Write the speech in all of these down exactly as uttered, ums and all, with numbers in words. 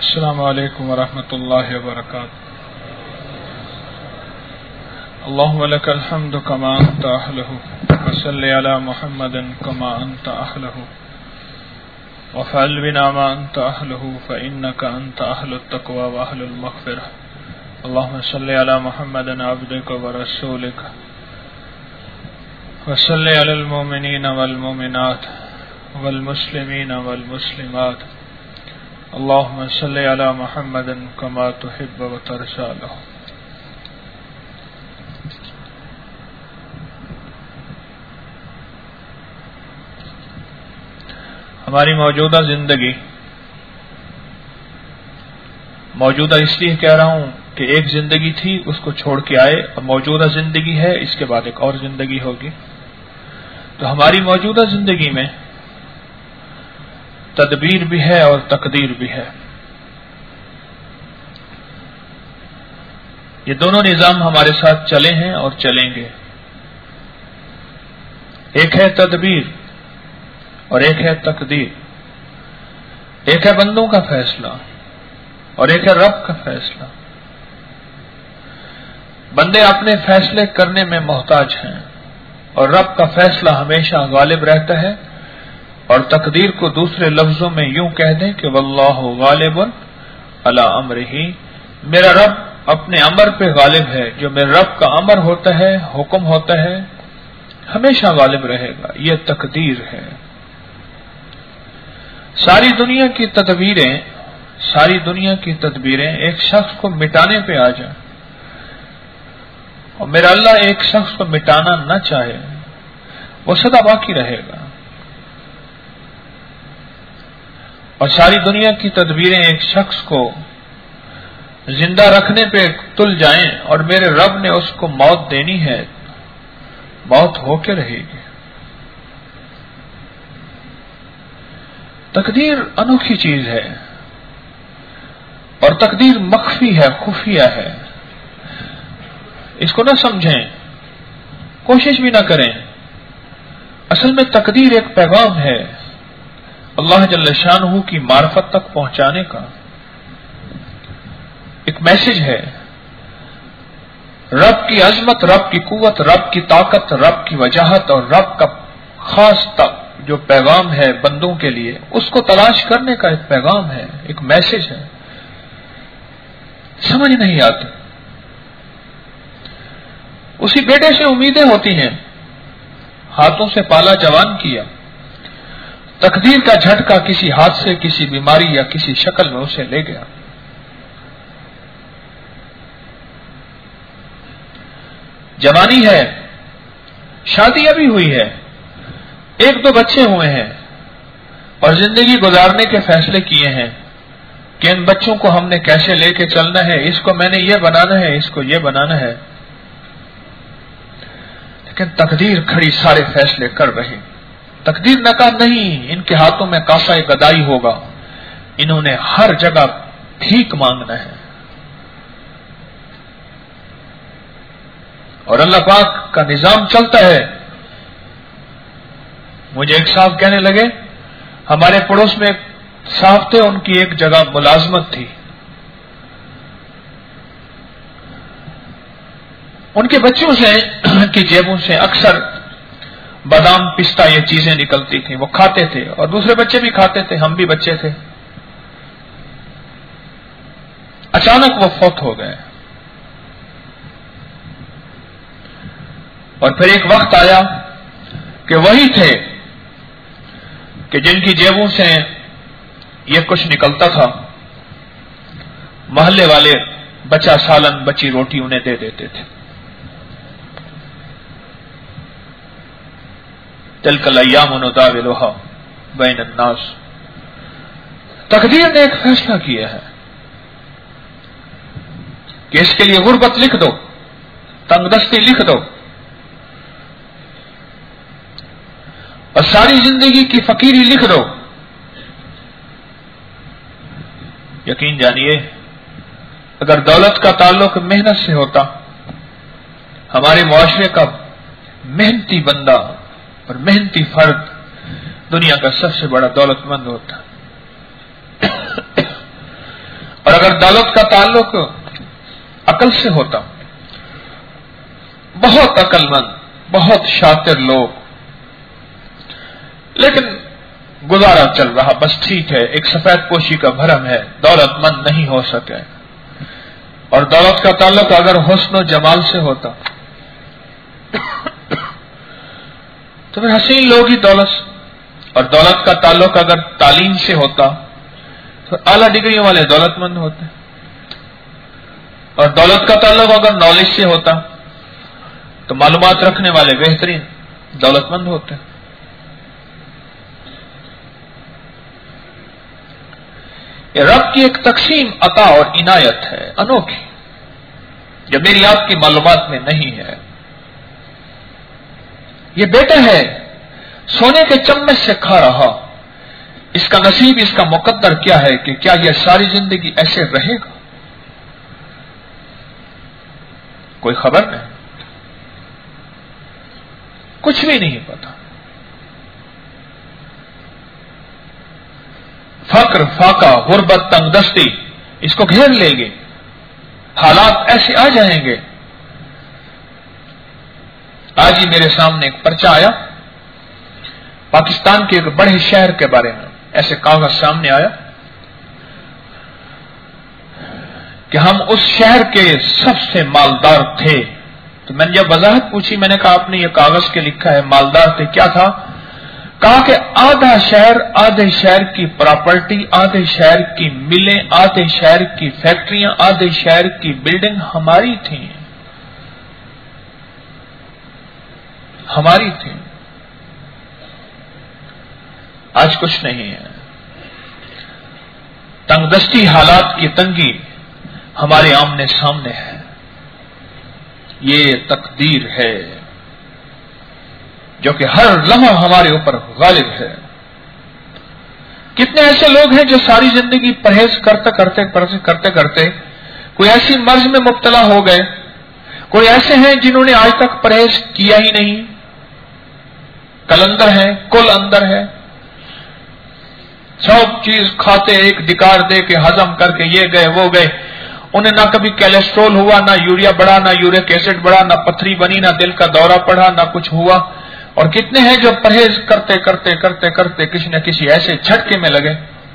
السلام علیکم ورحمۃ اللہ وبرکاتہ. اللهم لك الحمد كما أنت أهله وصل على محمد كما أنت أهله وفعل بنا ما أنت أهله فإنك أنت أهل التقوى وأهل المغفرة. اللهم صل على محمد عبدك ورسولك وصل على المؤمنين والمؤمنات والمسلمين والمسلمات. اللهم صل على محمد كما تحب وترضى له. ہماری موجودہ زندگی، موجودہ اس لیے کہہ رہا ہوں کہ ایک زندگی تھی، اس کو چھوڑ کے آئے، اب موجودہ زندگی ہے، اس کے بعد ایک اور زندگی ہوگی. تو ہماری موجودہ زندگی میں تدبیر بھی ہے اور تقدیر بھی ہے. یہ دونوں نظام ہمارے ساتھ چلے ہیں اور چلیں گے. ایک ہے تدبیر اور ایک ہے تقدیر. ایک ہے بندوں کا فیصلہ اور ایک ہے رب کا فیصلہ. بندے اپنے فیصلے کرنے میں محتاج ہیں اور رب کا فیصلہ ہمیشہ غالب رہتا ہے. اور تقدیر کو دوسرے لفظوں میں یوں کہہ دیں کہ واللہ غالب علی امرہ، میرا رب اپنے امر پہ غالب ہے. جو میرے رب کا امر ہوتا ہے، حکم ہوتا ہے، ہمیشہ غالب رہے گا. یہ تقدیر ہے. ساری دنیا کی تدبیریں ساری دنیا کی تدبیریں ایک شخص کو مٹانے پہ آ جائیں اور میرا اللہ ایک شخص کو مٹانا نہ چاہے، وہ سدا باقی رہے گا. اور ساری دنیا کی تدبیریں ایک شخص کو زندہ رکھنے پہ تل جائیں اور میرے رب نے اس کو موت دینی ہے، موت ہو کے رہے گی. تقدیر انوکھی چیز ہے اور تقدیر مخفی ہے، خفیہ ہے. اس کو نہ سمجھیں، کوشش بھی نہ کریں. اصل میں تقدیر ایک پیغام ہے اللہ جل شانہ کی معرفت تک پہنچانے کا. ایک میسج ہے. رب کی عظمت، رب کی قوت، رب کی طاقت، رب کی وجاہت اور رب کا خاص جو پیغام ہے بندوں کے لیے، اس کو تلاش کرنے کا ایک پیغام ہے، ایک میسج ہے. سمجھ نہیں آتی. اسی بیٹے سے امیدیں ہوتی ہیں، ہاتھوں سے پالا جوان کیا. تقدیر کا جھٹکا کسی حادثے، کسی بیماری یا کسی شکل میں اسے لے گیا. جوانی ہے، شادی ابھی ہوئی ہے، ایک دو بچے ہوئے ہیں اور زندگی گزارنے کے فیصلے کیے ہیں کہ ان بچوں کو ہم نے کیسے لے کے چلنا ہے، اس کو میں نے یہ بنانا ہے، اس کو یہ بنانا ہے. لیکن تقدیر کھڑی سارے فیصلے کر رہی. تقدیر ناکام نہیں، ان کے ہاتھوں میں کاسہ گدائی ہوگا. انہوں نے ہر جگہ بھیک مانگنا ہے. اور اللہ پاک کا نظام چلتا ہے. مجھے ایک صاحب کہنے لگے، ہمارے پڑوس میں صاحب تھے، ان کی ایک جگہ ملازمت تھی. ان کے بچوں سے کی جیبوں سے اکثر بادام، پستہ یہ چیزیں نکلتی تھیں، وہ کھاتے تھے اور دوسرے بچے بھی کھاتے تھے، ہم بھی بچے تھے. اچانک وہ فوت ہو گئے. اور پھر ایک وقت آیا کہ وہی تھے کہ جن کی جیبوں سے یہ کچھ نکلتا تھا، محلے والے بچا سالن، بچی روٹی انہیں دے دیتے تھے. تلک الایام نداولها بین الناس. تقدیر نے ایک فیصلہ کیا ہے کہ اس کے لیے غربت لکھ دو، تنگ دستی لکھ دو اور ساری زندگی کی فقیری لکھ دو. یقین جانیے، اگر دولت کا تعلق محنت سے ہوتا، ہمارے معاشرے کا محنتی بندہ اور محنتی فرد دنیا کا سب سے بڑا دولت مند ہوتا. اگر دولت کا تعلق عقل سے ہوتا، بہت عقل مند، بہت شاطر لوگ، لیکن گزارا چل رہا، بس ٹھیک ہے، ایک سفید پوشی کا بھرم ہے، دولت مند نہیں ہو سکے. اور دولت کا تعلق اگر حسن و جمال سے ہوتا تو پھر حسین لوگ ہی دولت، اور دولت کا تعلق اگر تعلیم سے ہوتا تو اعلیٰ ڈگریوں والے دولت مند ہوتے، اور دولت کا تعلق اگر نالج سے ہوتا تو معلومات رکھنے والے بہترین دولت مند ہوتے. یہ رب کی ایک تقسیم عطا اور عنایت ہے انوکھی، جو میری آپ کی معلومات میں نہیں ہے. یہ بیٹا ہے سونے کے چمچ سے کھا رہا، اس کا نصیب، اس کا مقدر کیا ہے کہ کیا یہ ساری زندگی ایسے رہے گا؟ کوئی خبر نہیں، کچھ بھی نہیں پتا. فقر، فاقہ، غربت، تنگ دستی اس کو گھیر لے گے، حالات ایسے آ جائیں گے. آج ہی میرے سامنے ایک پرچہ آیا پاکستان کے ایک بڑے شہر کے بارے میں، ایسے کاغذ سامنے آیا کہ ہم اس شہر کے سب سے مالدار تھے. تو میں نے جب وضاحت پوچھی، میں نے کہا آپ نے یہ کاغذ کے لکھا ہے مالدار تھے، کیا تھا؟ کہا کہ آدھا شہر، آدھے شہر کی پراپرٹی، آدھے شہر کی ملیں، آدھے شہر کی فیکٹریاں، آدھے شہر کی بلڈنگ ہماری تھیں، ہماری تھیں. آج کچھ نہیں ہے. تنگ دستی، حالات کی تنگی ہمارے آمنے سامنے ہے. یہ تقدیر ہے جو کہ ہر لمحہ ہمارے اوپر غالب ہے. کتنے ایسے لوگ ہیں جو ساری زندگی پرہیز کرتے کرتے کرتے کرتے کوئی ایسی مرض میں مبتلا ہو گئے، کوئی ایسے ہیں جنہوں نے آج تک پرہیز کیا ہی نہیں، کلندر ہے، کل اندر ہے، سب چیز کھاتے، ایک ڈکار دے کے ہضم کر کے یہ گئے وہ گئے. انہیں نہ کبھی کیلیسٹرول ہوا، نہ یوریا بڑھا، نہ یورک ایسڈ بڑھا، نہ پتھری بنی، نہ دل کا دورہ پڑا، نہ کچھ ہوا. اور کتنے ہیں جو پرہیز کرتے کرتے کرتے کرتے کسی نہ کسی ایسے جھٹکے میں لگے.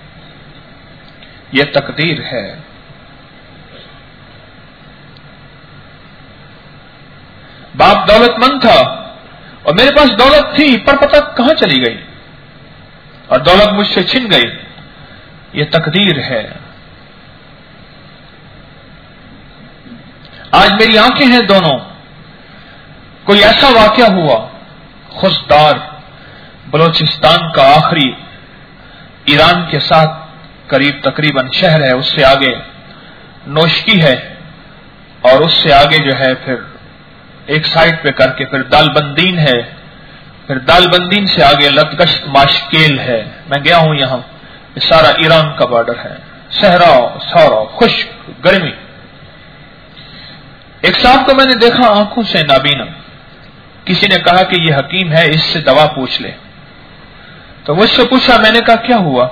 یہ تقدیر ہے. باپ دولت مند تھا اور میرے پاس دولت تھی، پر پتہ کہاں چلی گئی اور دولت مجھ سے چھن گئی. یہ تقدیر ہے. آج میری آنکھیں ہیں دونوں. کوئی ایسا واقعہ ہوا، خوشدار بلوچستان کا آخری ایران کے ساتھ قریب تقریباً شہر ہے، اس سے آگے نوشکی ہے، اور اس سے آگے جو ہے پھر ایک سائڈ پہ کر کے پھر دال بندین ہے، پھر دال بندین سے آگے لتگشت ماشکیل ہے. میں گیا ہوں یہاں، یہ سارا ایران کا بارڈر ہے، صحرا سارا خشک گرمی. ایک صاحب کو میں نے دیکھا آنکھوں سے نابینا، کسی نے کہا کہ یہ حکیم ہے، اس سے دوا پوچھ لے. تو مجھ سے پوچھا، میں نے کہا کیا ہوا؟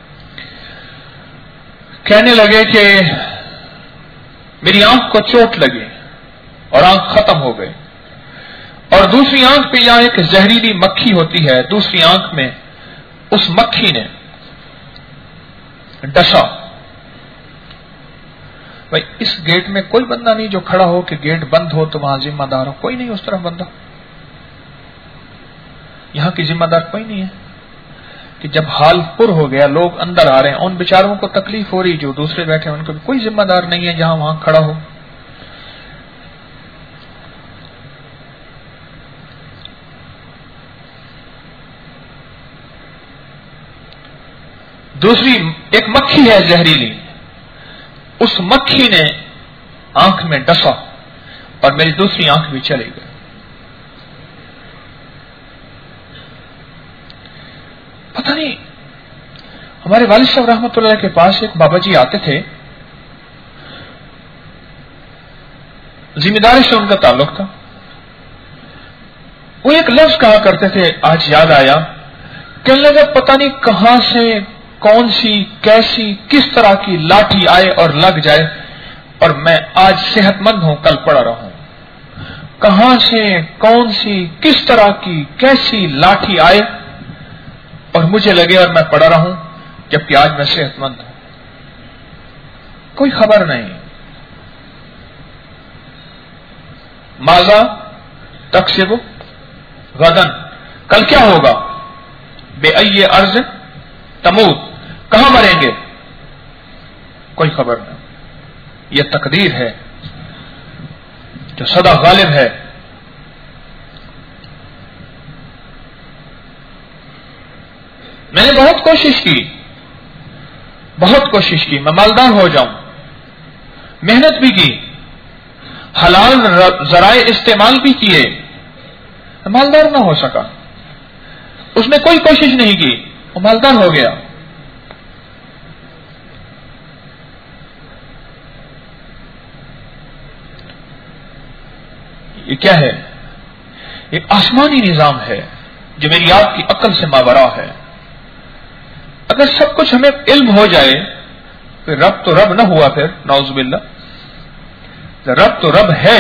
کہنے لگے کہ میری آنکھ کو چوٹ لگی اور آنکھ ختم ہو گئی، اور دوسری آنکھ پہ یہاں ایک زہریلی مکھی ہوتی ہے، دوسری آنکھ میں اس مکھی نے ڈسا. بھائی اس گیٹ میں کوئی بندہ نہیں جو کھڑا ہو کہ گیٹ بند ہو تو وہاں ذمہ دار ہو، کوئی نہیں اس طرف بندہ. یہاں کی ذمہ دار کوئی نہیں ہے کہ جب حال پر ہو گیا، لوگ اندر آ رہے ہیں، ان بیچاروں کو تکلیف ہو رہی، جو دوسرے بیٹھے ہیں ان کو بھی کوئی ذمہ دار نہیں ہے جہاں وہاں کھڑا ہو. دوسری ایک مکھی ہے زہریلی، اس مکھی نے آنکھ میں ڈسا اور میری دوسری آنکھ بھی چلی گئی. پتہ نہیں، ہمارے والد صاحب رحمۃ اللہ کے پاس ایک بابا جی آتے تھے، ذمہ داری سے ان کا تعلق تھا. وہ ایک لفظ کہا کرتے تھے، آج یاد آیا، کہنے لگا پتہ نہیں کہاں سے کون سی کیسی کس طرح کی لاٹھی آئے اور لگ جائے اور میں آج صحت مند ہوں کل پڑا رہوں، کہاں سے کون سی کس طرح کی کیسی لاٹھی آئے اور مجھے لگے اور میں پڑا رہوں جبکہ آج میں صحت مند ہوں، کوئی خبر نہیں۔ ماذا تکسب غدن، کل کیا ہوگا؟ بے ای ارض تموت، کہاں مریں گے؟ کوئی خبر نہیں۔ یہ تقدیر ہے جو سدا غالب ہے۔ میں نے بہت کوشش کی بہت کوشش کی میں مالدار ہو جاؤں، محنت بھی کی، حلال ذرائع استعمال بھی کیے، مالدار نہ ہو سکا۔ اس نے کوئی کوشش نہیں کی، وہ مالدار ہو گیا۔ یہ کیا ہے؟ ایک آسمانی نظام ہے جو میری آپ کی عقل سے ماورا ہے۔ اگر سب کچھ ہمیں علم ہو جائے پھر رب تو رب نہ ہوا، پھر نعوذ باللہ۔ رب تو رب ہے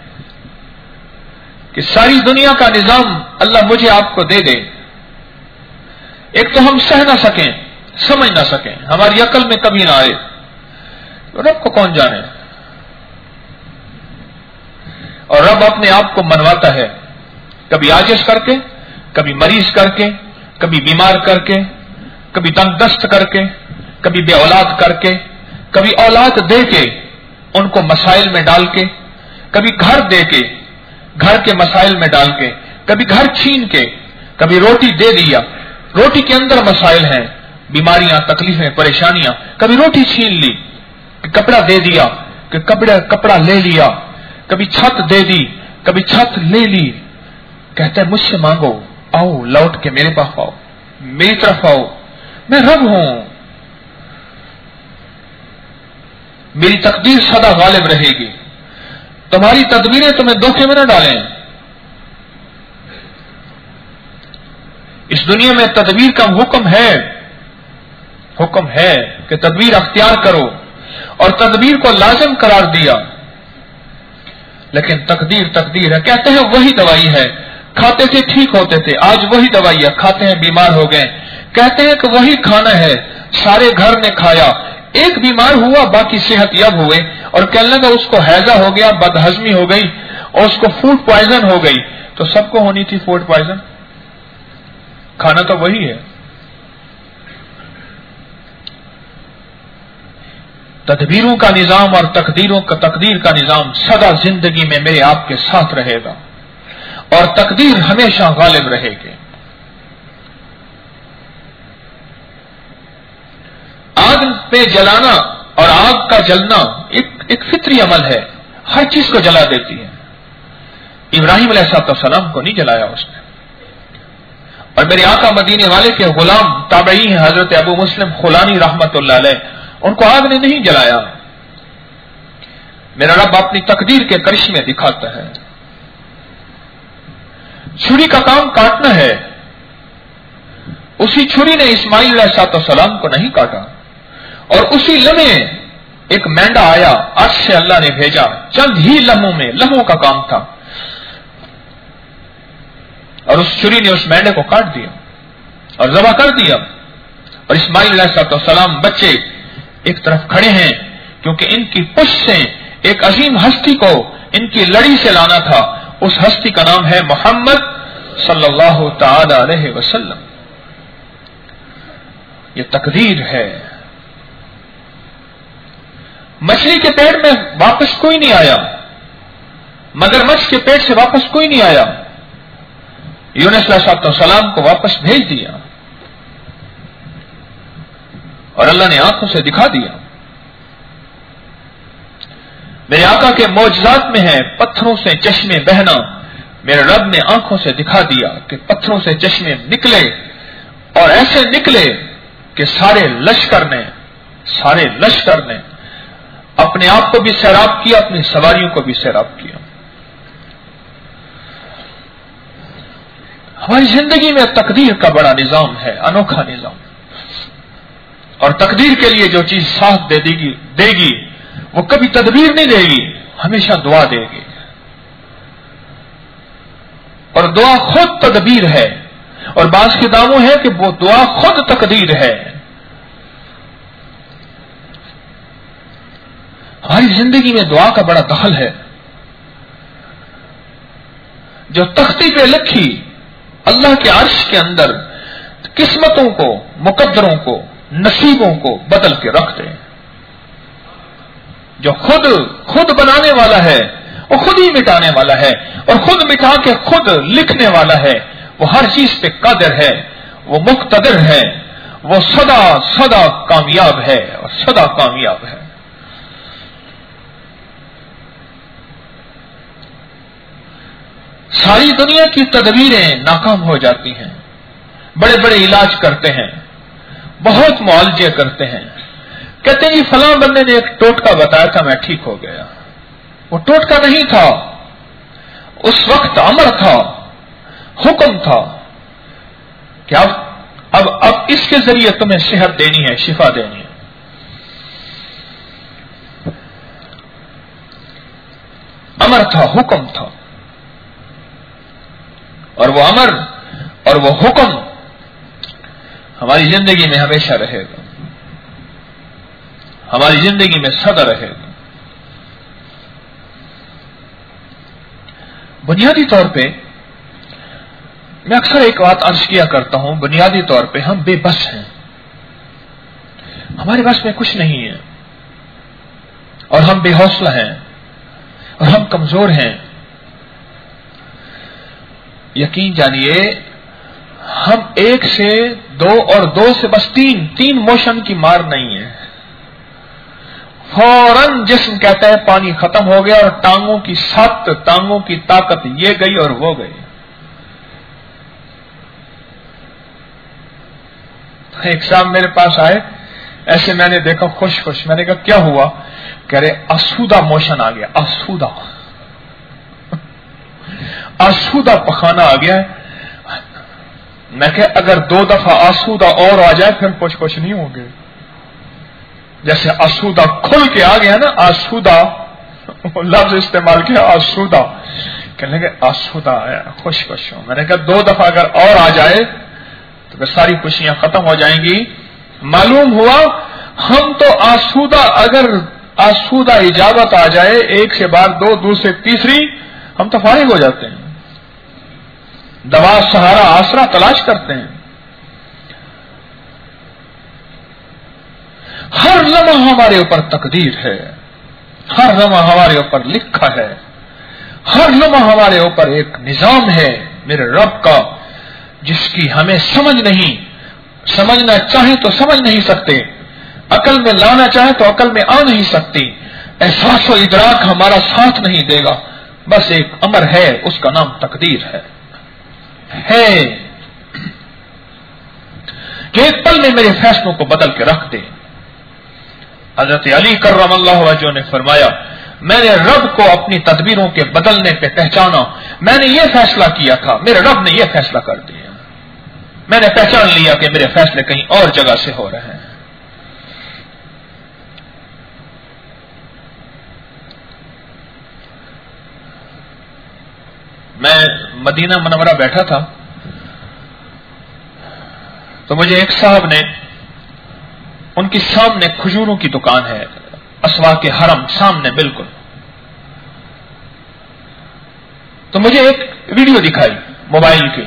کہ ساری دنیا کا نظام اللہ مجھے آپ کو دے دے، ایک تو ہم سہ نہ سکیں، سمجھ نہ سکیں، ہماری عقل میں کبھی نہ آئے، رب کو کون جانے۔ اور رب اپنے آپ کو منواتا ہے، کبھی عاجز کر کے، کبھی مریض کر کے، کبھی بیمار کر کے، کبھی تنگ دست کر کے، کبھی بے اولاد کر کے، کبھی اولاد دے کے ان کو مسائل میں ڈال کے، کبھی گھر دے کے گھر کے مسائل میں ڈال کے، کبھی گھر چھین کے، کبھی روٹی دے دیا، روٹی کے اندر مسائل ہیں، بیماریاں، تکلیفیں، پریشانیاں، کبھی روٹی چھین لی، کہ کپڑا دے دیا کہ کپڑا کپڑا لے لیا، کبھی چھت دے دی، کبھی چھت لے لی۔ کہتا ہے مجھ سے مانگو، آؤ لوٹ کے میرے پاس آؤ، میری طرف آؤ، میں رب ہوں، میری تقدیر سدا غالب رہے گی، تمہاری تدبیریں تمہیں دھوکے میں نہ ڈالیں۔ اس دنیا میں تدبیر کا حکم ہے حکم ہے کہ تدبیر اختیار کرو، اور تدبیر کو لازم قرار دیا، لیکن تقدیر تقدیر ہے۔ کہتے ہیں وہی دوائی ہے، کھاتے تھے ٹھیک ہوتے تھے، آج وہی دوائی ہے، کھاتے ہیں بیمار ہو گئے۔ کہتے ہیں کہ وہی کھانا ہے، سارے گھر نے کھایا، ایک بیمار ہوا باقی صحت یاب ہوئے، اور کہنے لگا اس کو ہیضہ ہو گیا، بد ہضمی ہو گئی، اور اس کو فوڈ پوائزن ہو گئی۔ تو سب کو ہونی تھی فوڈ پوائزن، کھانا تو وہی ہے۔ تدبیروں کا نظام اور تقدیروں کا تقدیر کا نظام سدا زندگی میں میرے آپ کے ساتھ رہے گا، اور تقدیر ہمیشہ غالب رہے گی۔ آگ پہ جلانا اور آگ کا جلنا ایک ایک فطری عمل ہے، ہر چیز کو جلا دیتی ہے۔ ابراہیم علیہ السلام کو نہیں جلایا اس نے، اور میرے آقا مدینے والے کے غلام تابعی ہیں حضرت ابو مسلم خولانی رحمت اللہ علیہ، ان کو آگ نے نہیں جلایا۔ میرا رب اپنی تقدیر کے کرشمے دکھاتا ہے۔ چھری کا کام کاٹنا ہے، اسی چھری نے اسماعیل علیہ السلام کو نہیں کاٹا، اور اسی لمحے ایک مینڈا آیا، عرش سے اللہ نے بھیجا، چند ہی لمحوں میں، لمحوں کا کام تھا، اور اس چھری نے اس مینڈے کو کاٹ دیا اور ذبح کر دیا۔ اور اسماعیل علیہ السلام بچے ایک طرف کھڑے ہیں، کیونکہ ان کی پشت سے ایک عظیم ہستی کو ان کی لڑی سے لانا تھا، اس ہستی کا نام ہے محمد صلی اللہ تعالی علیہ وسلم۔ یہ تقدیر ہے۔ مچھلی کے پیٹ میں واپس کوئی نہیں آیا، مگر مچھ کے پیٹ سے واپس کوئی نہیں آیا، یونس علیہ السلام کو واپس بھیج دیا، اور اللہ نے آنکھوں سے دکھا دیا۔ میرے آقا کے معجزات میں ہے پتھروں سے چشمے بہنا، میرے رب نے آنکھوں سے دکھا دیا کہ پتھروں سے چشمے نکلے، اور ایسے نکلے کہ سارے لشکر نے سارے لشکر نے اپنے آپ کو بھی سیراب کیا، اپنی سواریوں کو بھی سیراب کیا۔ ہماری زندگی میں تقدیر کا بڑا نظام ہے، انوکھا نظام۔ اور تقدیر کے لیے جو چیز ساتھ دے دے گی دے گی وہ کبھی تدبیر نہیں دے گی، ہمیشہ دعا دے گی، اور دعا خود تدبیر ہے، اور بعض کے دعووں ہے کہ وہ دعا خود تقدیر ہے۔ ہماری زندگی میں دعا کا بڑا دخل ہے، جو تختی پہ لکھی اللہ کے عرش کے اندر قسمتوں کو، مقدروں کو، نصیبوں کو بدل کے رکھ دے، جو خود خود بنانے والا ہے وہ خود ہی مٹانے والا ہے، اور خود مٹا کے خود لکھنے والا ہے، وہ ہر چیز پہ قادر ہے، وہ مقتدر ہے، وہ سدا سدا کامیاب ہے اور سدا کامیاب ہے۔ ساری دنیا کی تدبیریں ناکام ہو جاتی ہیں، بڑے بڑے علاج کرتے ہیں، بہت معالجے کرتے ہیں، کہتے ہیں فلاں بندے نے ایک ٹوٹکا بتایا تھا میں ٹھیک ہو گیا، وہ ٹوٹکا نہیں تھا، اس وقت امر تھا، حکم تھا کہ اب اب اب اس کے ذریعے تمہیں صحت دینی ہے، شفا دینی ہے۔ امر تھا، حکم تھا، اور وہ امر اور وہ حکم ہماری زندگی میں ہمیشہ رہے گا، ہماری زندگی میں سدا رہے گا۔ بنیادی طور پہ میں اکثر ایک بات عرض کیا کرتا ہوں، بنیادی طور پہ ہم بے بس ہیں، ہمارے بس میں کچھ نہیں ہے، اور ہم بے حوصلہ ہیں، اور ہم کمزور ہیں۔ یقین جانیے ہم ایک سے دو اور دو سے بس تین تین موشن کی مار نہیں ہے، فوراً جسم کہتا ہے پانی ختم ہو گیا، اور ٹانگوں کی سات ٹانگوں کی طاقت یہ گئی اور وہ گئی۔ ایک صاحب میرے پاس آئے، ایسے میں نے دیکھا خوش خوش، میں نے کہا کیا ہوا؟ کہہ رہے آسودہ موشن آ گیا، آسودہ آسودہ پخانا آ گیا ہے۔ میں کہ اگر دو دفعہ آسودہ اور آ جائے پھر کچھ کچھ نہیں ہوں گے، جیسے آسودہ کھل کے آ گیا نا، آسودہ لفظ استعمال کیا، آسودہ، کہنے لگے آسودہ آیا، خوش خوش ہوں۔ میں نے کہا دو دفعہ اگر اور آ جائے تو پھر ساری خوشیاں ختم ہو جائیں گی۔ معلوم ہوا ہم تو آسودہ، اگر آسودہ اجابت آ جائے ایک سے بعد دو، دوسرے تیسری، ہم تو فارغ ہو جاتے ہیں، دوا سہارا آسرا تلاش کرتے ہیں۔ ہر لمحہ ہمارے اوپر تقدیر ہے، ہر لمحہ ہمارے اوپر لکھا ہے، ہر لمحہ ہمارے اوپر ایک نظام ہے میرے رب کا، جس کی ہمیں سمجھ نہیں، سمجھنا چاہیں تو سمجھ نہیں سکتے، عقل میں لانا چاہیں تو عقل میں آ نہیں سکتی، احساس و ادراک ہمارا ساتھ نہیں دے گا، بس ایک امر ہے، اس کا نام تقدیر ہے ہے کہ ایک پل میں میرے فیصلوں کو بدل کے رکھ دے۔ حضرت علی کرم اللہ وجہہ نے فرمایا میں نے رب کو اپنی تدبیروں کے بدلنے پہ پہچانا، میں نے یہ فیصلہ کیا تھا، میرے رب نے یہ فیصلہ کر دیا، میں نے پہچان لیا کہ میرے فیصلے کہیں اور جگہ سے ہو رہے ہیں۔ میں مدینہ منورہ بیٹھا تھا تو مجھے ایک صاحب نے، ان کی سامنے کھجوروں کی دکان ہے، اسواق حرم سامنے بالکل، تو مجھے ایک ویڈیو دکھائی موبائل کی،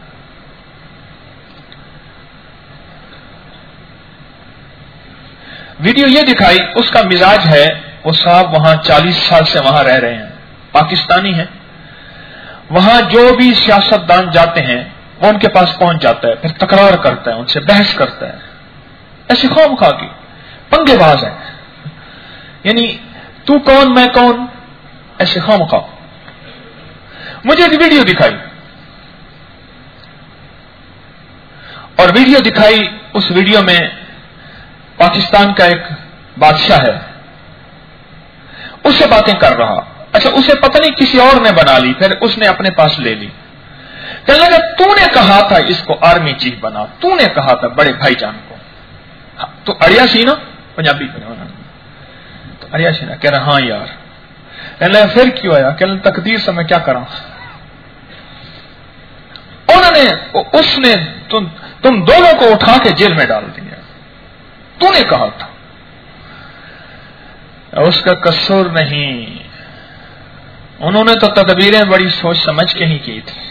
ویڈیو یہ دکھائی، اس کا مزاج ہے، وہ صاحب وہاں چالیس سال سے وہاں رہ رہے ہیں، پاکستانی ہیں، وہاں جو بھی سیاست دان جاتے ہیں وہ ان کے پاس پہنچ جاتا ہے، پھر تکرار کرتا ہے، ان سے بحث کرتا ہے، ایسی خواہ مخواہ کی پنگے باز ہے، یعنی تو کون میں کون، ایسے خواہ مخواہ۔ مجھے ایک ویڈیو دکھائی، اور ویڈیو دکھائی، اس ویڈیو میں پاکستان کا ایک بادشاہ ہے، اس سے باتیں کر رہا، اچھا اسے پتہ نہیں کسی اور نے بنا لی، پھر اس نے اپنے پاس لے لی، کہنے لگا تو نے کہا تھا اس کو آرمی چیف بنا، تو نے کہا تھا بڑے بھائی جان کو، تو اڑیا سی نا پنجابی تو اڑیا سی نا کہہ رہا ہاں یار کہنے پھر کیوں آیا کہ تقدیر سے میں کیا کراں انہوں نے اس نے تم, تم دونوں کو اٹھا کے جیل میں ڈال دیا تو نے کہا تھا اس کا قصور نہیں انہوں نے تو تدبیریں بڑی سوچ سمجھ کے ہی کی تھی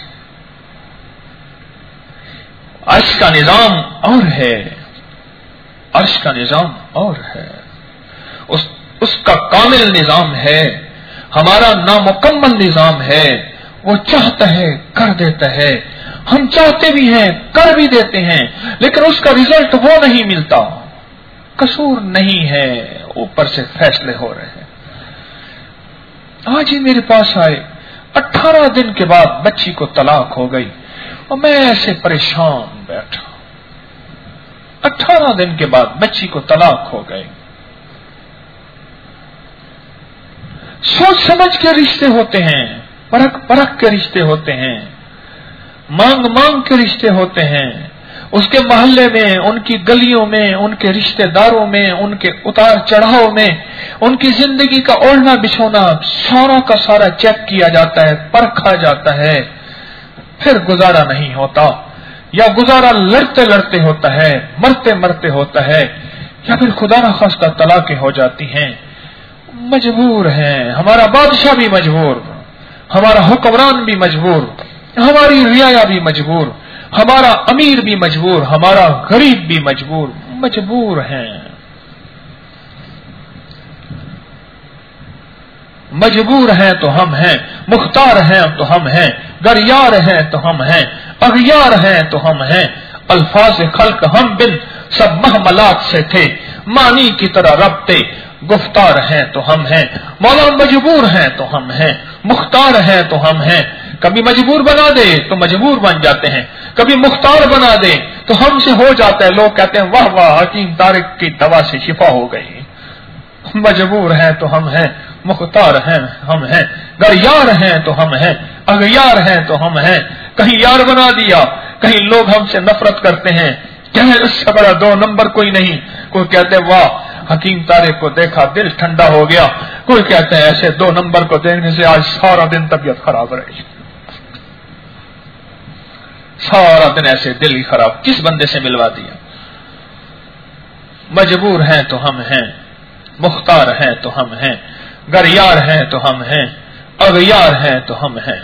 عرش کا نظام اور ہے عرش کا نظام اور ہے اس, اس کا کامل نظام ہے ہمارا نامکمل نظام ہے وہ چاہتا ہے کر دیتا ہے ہم چاہتے بھی ہیں کر بھی دیتے ہیں لیکن اس کا رزلٹ وہ نہیں ملتا قصور نہیں ہے اوپر سے فیصلے ہو رہے ہیں آج ہی میرے پاس آئے اٹھارہ دن کے بعد بچی کو طلاق ہو گئی اور میں ایسے پریشان بیٹھا اٹھارہ دن کے بعد بچی کو طلاق ہو گئی سوچ سمجھ کے رشتے ہوتے ہیں پرکھ پرکھ کے رشتے ہوتے ہیں مانگ مانگ کے رشتے ہوتے ہیں اس کے محلے میں ان کی گلیوں میں ان کے رشتے داروں میں ان کے اتار چڑھاؤ میں ان کی زندگی کا اوڑھنا بچھونا سارا کا سارا چیک کیا جاتا ہے پرکھا جاتا ہے پھر گزارا نہیں ہوتا یا گزارا لڑتے لڑتے ہوتا ہے مرتے مرتے ہوتا ہے یا پھر خدا نخواستہ طلاقیں ہو جاتی ہیں مجبور ہیں ہمارا بادشاہ بھی مجبور ہمارا حکمران بھی مجبور ہماری رعایا بھی مجبور ہمارا امیر بھی مجبور ہمارا غریب بھی مجبور مجبور ہیں مجبور ہیں تو ہم ہیں مختار ہیں تو ہم ہیں گریار ہیں تو ہم ہیں اغیار ہیں تو ہم ہیں الفاظ خلق ہم بن سب محملات سے تھے معنی کی طرح ربطے گفتار ہیں تو ہم ہیں مولا مجبور ہیں تو ہم ہیں مختار ہیں تو ہم ہیں کبھی مجبور بنا دے تو مجبور بن جاتے ہیں کبھی مختار بنا دے تو ہم سے ہو جاتا ہے لوگ کہتے ہیں واہ واہ حکیم طارق کی دوا سے شفا ہو گئی مجبور ہیں تو ہم ہیں مختار ہیں ہم ہیں گریار ہیں تو ہم ہیں اغیار ہیں تو ہم ہیں کہیں یار بنا دیا کہیں لوگ ہم سے نفرت کرتے ہیں کہ اس سے بڑا دو نمبر کوئی نہیں کوئی کہتے ہیں واہ حکیم طارق کو دیکھا دل ٹھنڈا ہو گیا کوئی کہتے ہیں ایسے دو نمبر کو دیکھنے سے آج سارا دن طبیعت خراب رہی سارا دن ایسے دل ہی خراب کس بندے سے ملوا دیا مجبور ہیں تو ہم ہیں مختار ہیں تو ہم ہیں گریار ہیں تو ہم ہیں اغیار ہیں تو ہم ہیں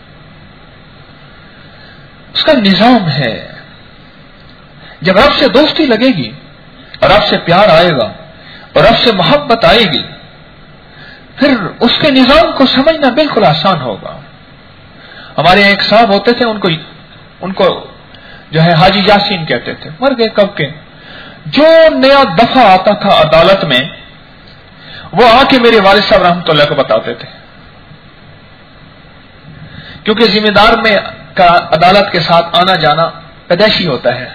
اس کا نظام ہے جب رب سے دوستی لگے گی اور رب سے پیار آئے گا اور رب سے محبت آئے گی پھر اس کے نظام کو سمجھنا بالکل آسان ہوگا ہمارے ایک صاحب ہوتے تھے ان کو ان کو جو ہے حاجی یاسین کہتے تھے مر گئے کب کے جو نیا دفعہ آتا تھا عدالت میں وہ آ کے میرے والد صاحب رحمۃ اللہ کو بتاتے تھے کیونکہ ذمہ دار میں کا عدالت کے ساتھ آنا جانا پیدائشی ہوتا ہے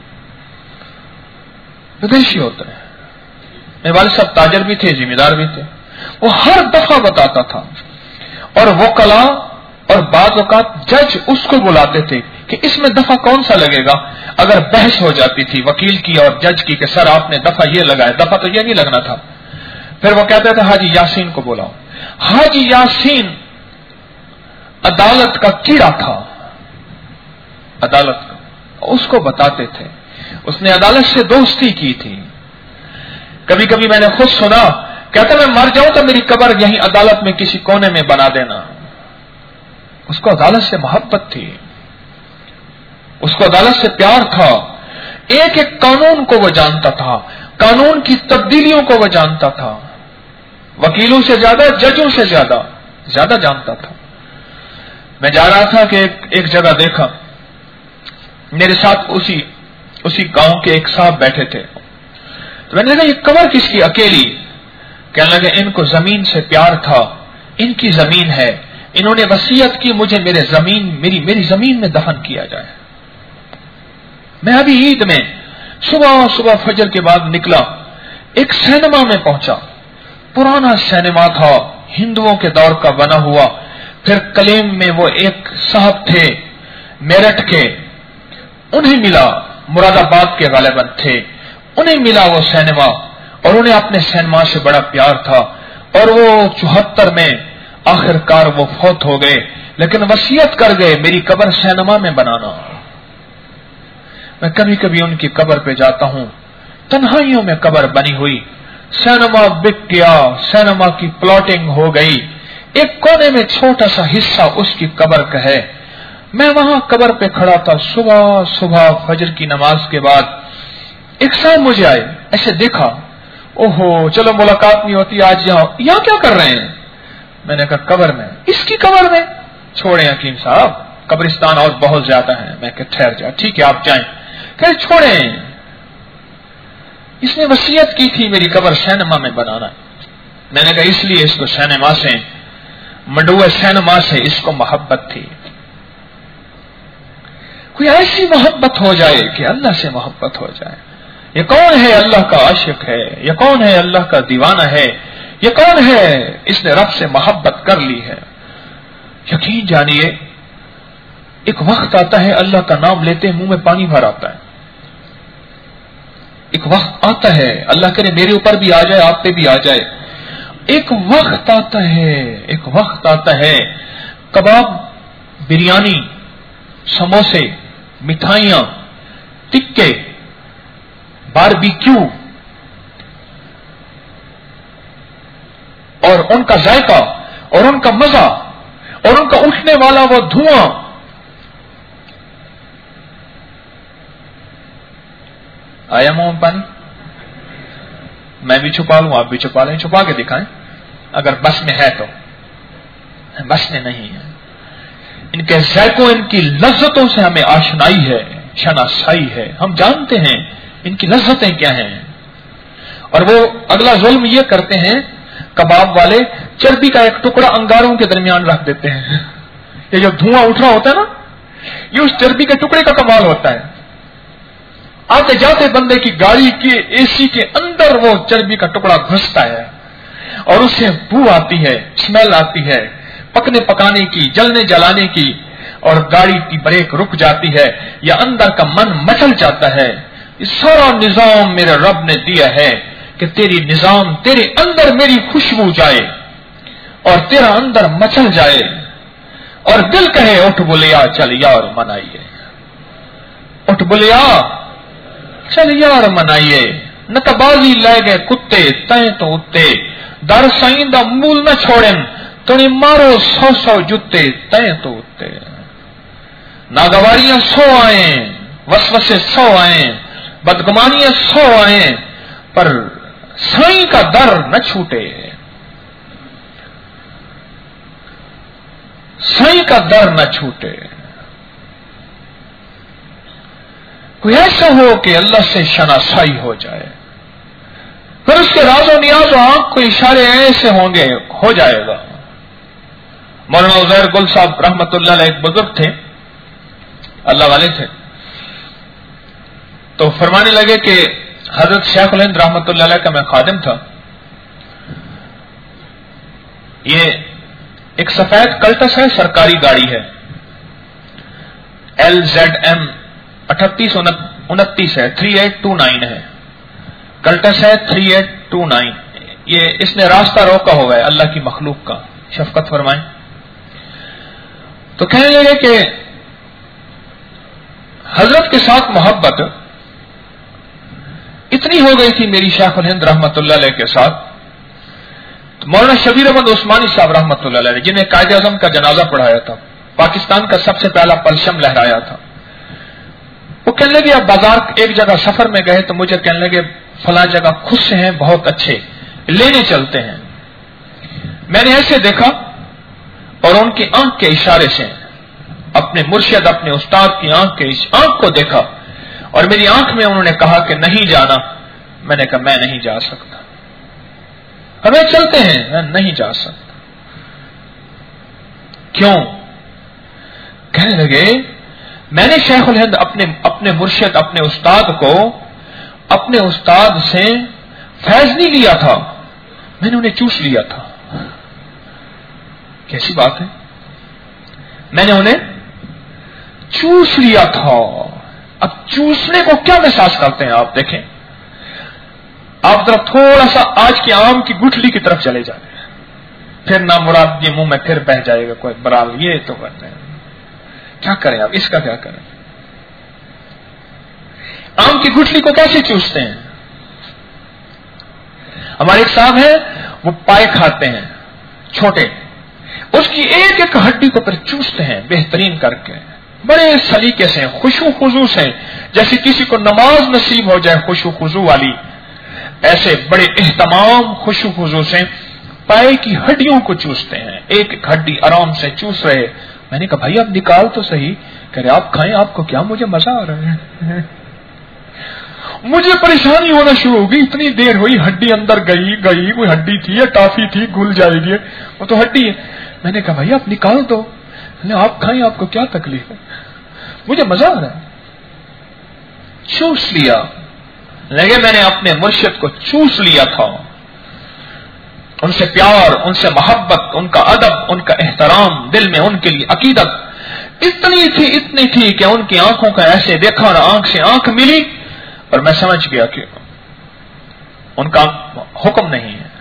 پیدائشی ہوتا ہے میرے والد صاحب تاجر بھی تھے ذمہ دار بھی تھے وہ ہر دفعہ بتاتا تھا اور وکلا اور بعض اوقات جج اس کو بلاتے تھے کہ اس میں دفعہ کون سا لگے گا اگر بحث ہو جاتی تھی وکیل کی اور جج کی کہ سر آپ نے دفعہ یہ لگایا دفعہ تو یہ نہیں لگنا تھا پھر وہ کہتے تھے حاجی یاسین کو بلاؤ حاجی یاسین عدالت کا کیڑا تھا عدالت کا اس کو بتاتے تھے اس نے عدالت سے دوستی کی تھی کبھی کبھی میں نے خود سنا کہتا میں مر جاؤں تو میری قبر یہیں عدالت میں کسی کونے میں بنا دینا اس کو عدالت سے محبت تھی اس کو عدالت سے پیار تھا ایک ایک قانون کو وہ جانتا تھا قانون کی تبدیلیوں کو وہ جانتا تھا وکیلوں سے زیادہ ججوں سے زیادہ زیادہ جانتا تھا میں جا رہا تھا کہ ایک, ایک جگہ دیکھا میرے ساتھ اسی اسی گاؤں کے ایک صاحب بیٹھے تھے تو میں نے کہا یہ قبر کس کی اکیلی کہنے لگے ان کو زمین سے پیار تھا ان کی زمین ہے انہوں نے وصیت کی مجھے میرے زمین میری میری زمین میں دفن کیا جائے میں ابھی عید میں صبح صبح فجر کے بعد نکلا ایک سینما میں پہنچا پرانا سینما تھا ہندوؤں کے دور کا بنا ہوا پھر کلیم میں وہ ایک صاحب تھے میرٹھ کے انہیں ملا مراد آباد کے غالباً تھے انہیں ملا وہ سینما اور انہیں اپنے سینما سے بڑا پیار تھا اور وہ چوہتر میں آخر کار وہ فوت ہو گئے، لیکن وصیت کر گئے میری قبر سینما میں بنانا۔ میں کبھی کبھی ان کی قبر پہ جاتا ہوں، تنہائیوں میں قبر بنی ہوئی، سینما بک گیا، سینما کی پلاٹنگ ہو گئی، ایک کونے میں چھوٹا سا حصہ اس کی قبر کا ہے۔ میں وہاں قبر پہ کھڑا تھا، صبح صبح فجر کی نماز کے بعد ایک صاحب مجھے آئے، ایسے دیکھا، اوہو چلو ملاقات نہیں ہوتی، آج یہاں یہاں کیا کر رہے ہیں؟ میں نے کہا قبر میں۔ اس کی قبر میں؟ چھوڑیں حکیم صاحب، قبرستان اور بہت زیادہ ہیں۔ میں کہ ٹھہر جا، ٹھیک ہے آپ جائیں۔ کہ چھوڑیں، اس نے وصیت کی تھی میری قبر سینما میں بنانا۔ میں نے کہا اس لیے اس کو سینما سے، منڈوے سینما سے اس کو محبت تھی۔ کوئی ایسی محبت ہو جائے کہ اللہ سے محبت ہو جائے۔ یہ کون ہے اللہ کا عاشق ہے؟ یہ کون ہے اللہ کا دیوانہ ہے؟ یہ کون ہے اس نے رب سے محبت کر لی ہے؟ یقین جانیے ایک وقت آتا ہے اللہ کا نام لیتے منہ میں پانی بھر آتا ہے۔ ایک وقت آتا ہے، اللہ کرے میرے اوپر بھی آ جائے، آپ پہ بھی آ جائے، ایک وقت آتا ہے ایک وقت آتا ہے کباب، بریانی، سموسے، مٹھائیاں، ٹکے، باربیکیو اور ان کا ذائقہ اور ان کا مزہ اور ان کا اٹھنے والا وہ دھواں، آیا منہ میں پانی؟ میں بھی چھپا لوں، آپ بھی چھپا لیں، چھپا کے دکھائیں اگر بس میں ہے تو۔ بس میں نہیں ہے، ان کے ذائقوں، ان کی لذتوں سے ہمیں آشنائی ہے، شناسائی ہے، ہم جانتے ہیں ان کی لذتیں کیا ہیں۔ اور وہ اگلا ظلم یہ کرتے ہیں کباب والے، چربی کا ایک ٹکڑا انگاروں کے درمیان رکھ دیتے ہیں۔ یہ جو دھواں اٹھ رہا ہوتا ہے نا، یہ اس چربی کے ٹکڑے کا کمال ہوتا ہے۔ آتے جاتے بندے کی گاڑی کے اے سی کے اندر وہ چربی کا ٹکڑا گھستا ہے اور اسے بو آتی ہے، اسمیل آتی ہے پکنے پکانے کی، جلنے جلانے کی، اور گاڑی کی بریک رک جاتی ہے یا اندر کا من مچل جاتا ہے۔ یہ سارا نظام میرے رب نے دیا ہے کہ تیری نظام، تیرے اندر میری خوشبو جائے اور تیرا اندر مچل جائے اور دل کہے اٹھ بولیا چل یار منائیے، اٹھ بولیا چل یار منائیے، نتبازی لے گئے کتے تائیں تو اتے، در سائیں دا مول نہ چھوڑن تنی مارو سو سو جتے تائیں تو اتے۔ ناگواریاں سو آئیں، وسوسے سو آئیں، بدگمانیاں سو آئیں، پر سائیں کا در نہ چھوٹے، سائیں کا در نہ چھوٹے۔ کوئی ایسا ہو کہ اللہ سے شناسائی ہو جائے، پھر اس کے راز و نیاز و آنکھ کو اشارے ایسے ہوں گے، ہو جائے گا۔ مولانا عزیر گل صاحب رحمت اللہ علیہ ایک بزرگ تھے، اللہ والے تھے، تو فرمانے لگے کہ حضرت شیخ الہند رحمت اللہ علیہ کا میں خادم تھا، یہ ایک سفید کلٹس ہے، سرکاری گاڑی ہے، ایل زیڈ ایم اٹھتیس انتیس ہے، تھری ایٹ ٹو نائن ہے، کلٹس ہے تھری ایٹ ٹو نائن۔ یہ اس نے راستہ روکا ہوا ہے اللہ کی مخلوق کا، شفقت فرمائیں۔ تو کہنے لگے کہ حضرت کے ساتھ محبت اتنی ہو گئی تھی میری شیخ الہند رحمت اللہ علیہ کے ساتھ، تو مولانا شبیر احمد عثمانی صاحب رحمت اللہ علیہ جنہیں قائد اعظم کا جنازہ پڑھایا تھا، پاکستان کا سب سے پہلا پرچم لہرایا تھا، وہ کہنے لگے اب بازار ایک جگہ سفر میں گئے تو مجھے کہنے لگے فلاں جگہ خوش ہیں بہت اچھے، لینے چلتے ہیں۔ میں نے ایسے دیکھا اور ان کی آنکھ کے اشارے سے اپنے مرشد، اپنے استاد کی آنکھ کے آنکھ کو دیکھا اور میری آنکھ میں انہوں نے کہا کہ نہیں جانا۔ میں نے کہا میں نہیں جا سکتا، ہمیں چلتے ہیں، میں نہیں جا سکتا۔ کیوں؟ کہنے لگے میں نے شیخ الہند اپنے اپنے مرشد، اپنے استاد کو، اپنے استاد سے فیض نہیں لیا تھا، میں نے انہیں چوس لیا تھا۔ کیسی بات ہے؟ میں نے انہیں چوس لیا تھا۔ اب چوسنے کو کیا محسوس کرتے ہیں آپ دیکھیں، آپ ذرا تھوڑا سا آج کے آم کی گٹھلی کی طرف چلے جائیں، پھر نہ مراد یہ منہ میں پھر بہ جائے گا کوئی برال، یہ تو کرتے ہیں کیا کریں آپ، اس کا کیا کریں؟ آم کی گٹھلی کو کیسے چوستے ہیں؟ ہمارے ایک صاحب ہیں، وہ پائے کھاتے ہیں چھوٹے، اس کی ایک ایک ہڈی کو پھر چوستے ہیں بہترین کر کے، بڑے سلیقے سے، خشوع خضوع سے، جیسے کسی کو نماز نصیب ہو جائے خشوع خضوع والی، ایسے بڑے اہتمام خشوع خضوع سے پائے کی ہڈیوں کو چوستے ہیں، ایک ایک ہڈی آرام سے چوس رہے۔ میں نے کہا بھائی آپ نکال تو صحیح، کہہ رہے آپ کھائیں، آپ کو کیا، مجھے مزہ آ رہا ہے۔ مجھے پریشانی ہونا شروع ہو گئی، اتنی دیر ہوئی، ہڈی اندر گئی گئی کوئی ہڈی تھی یا ٹافی تھی، گل جائے گی، وہ تو ہڈی ہے۔ میں نے کہا بھائی آپ نکال دو، آپ کھائیں، آپ کو کیا تکلیف ہے، مجھے مزہ آ رہا ہے۔ چوس لیا، لگے میں نے اپنے مرشد کو چوس لیا تھا، ان سے پیار، ان سے محبت، ان کا ادب، ان کا احترام، دل میں ان کے لیے عقیدت اتنی تھی اتنی تھی کہ ان کی آنکھوں کا ایسے دیکھا اور آنکھ سے آنکھ ملی، اور میں سمجھ گیا کہ ان کا حکم نہیں ہے۔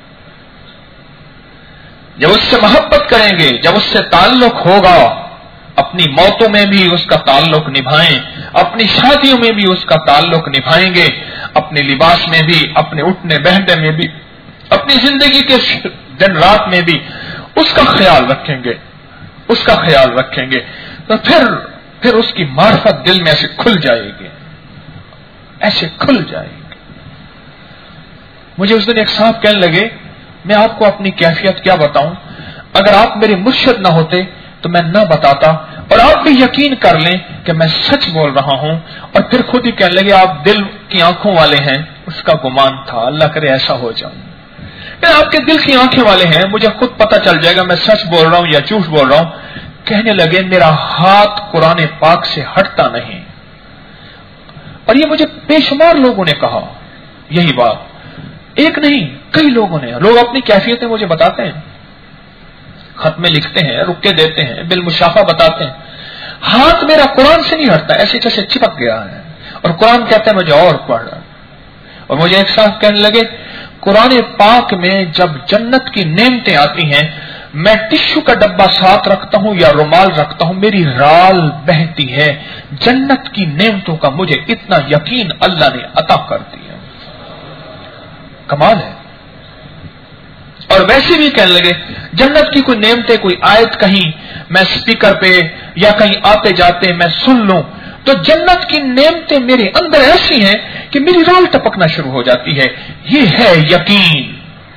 جب اس سے محبت کریں گے، جب اس سے تعلق ہوگا، اپنی موتوں میں بھی اس کا تعلق نبھائیں، اپنی شادیوں میں بھی اس کا تعلق نبھائیں گے، اپنے لباس میں بھی، اپنے اٹھنے بیٹھنے میں بھی، اپنی زندگی کے دن رات میں بھی اس کا خیال رکھیں گے، اس کا خیال رکھیں گے، تو پھر پھر اس کی معرفت دل میں ایسے کھل جائے گی، ایسے کھل جائے گی۔ مجھے اس دن ایک صاحب کہنے لگے میں آپ کو اپنی کیفیت کیا بتاؤں، اگر آپ میرے مرشد نہ ہوتے تو میں نہ بتاتا، اور آپ بھی یقین کر لیں کہ میں سچ بول رہا ہوں۔ اور پھر خود ہی کہنے لگے آپ دل کی آنکھوں والے ہیں، اس کا گمان تھا، اللہ کرے ایسا ہو جاؤں۔ کہ آپ کے دل کی آنکھیں والے ہیں، مجھے خود پتہ چل جائے گا میں سچ بول رہا ہوں یا جھوٹ بول رہا ہوں۔ کہنے لگے میرا ہاتھ قرآن پاک سے ہٹتا نہیں، اور یہ مجھے بے شمار لوگوں نے کہا یہی بات، ایک نہیں کئی لوگوں نے، لوگ اپنی کیفیتیں مجھے بتاتے ہیں، خط میں لکھتے ہیں، رک کے دیتے ہیں، بالمشافہ بتاتے ہیں، ہاتھ میرا قرآن سے نہیں ہٹتا، ایسے جیسے چپک گیا ہے، اور قرآن کہتے ہیں مجھے اور پڑھ رہا۔ اور مجھے ایک صاحب کہنے لگے قرآن پاک میں جب جنت کی نعمتیں آتی ہیں، میں ٹشو کا ڈبہ ساتھ رکھتا ہوں یا رومال رکھتا ہوں، میری رال بہتی ہے، جنت کی نعمتوں کا مجھے اتنا یقین اللہ نے عطا کر دیا، کمال ہے۔ اور ویسے بھی کہنے لگے جنت کی کوئی نعمتیں، کوئی آیت کہیں میں سپیکر پہ یا کہیں آتے جاتے میں سن لوں تو جنت کی نعمتیں میرے اندر ایسی ہیں کہ میری رال ٹپکنا شروع ہو جاتی ہے، یہ ہے یقین،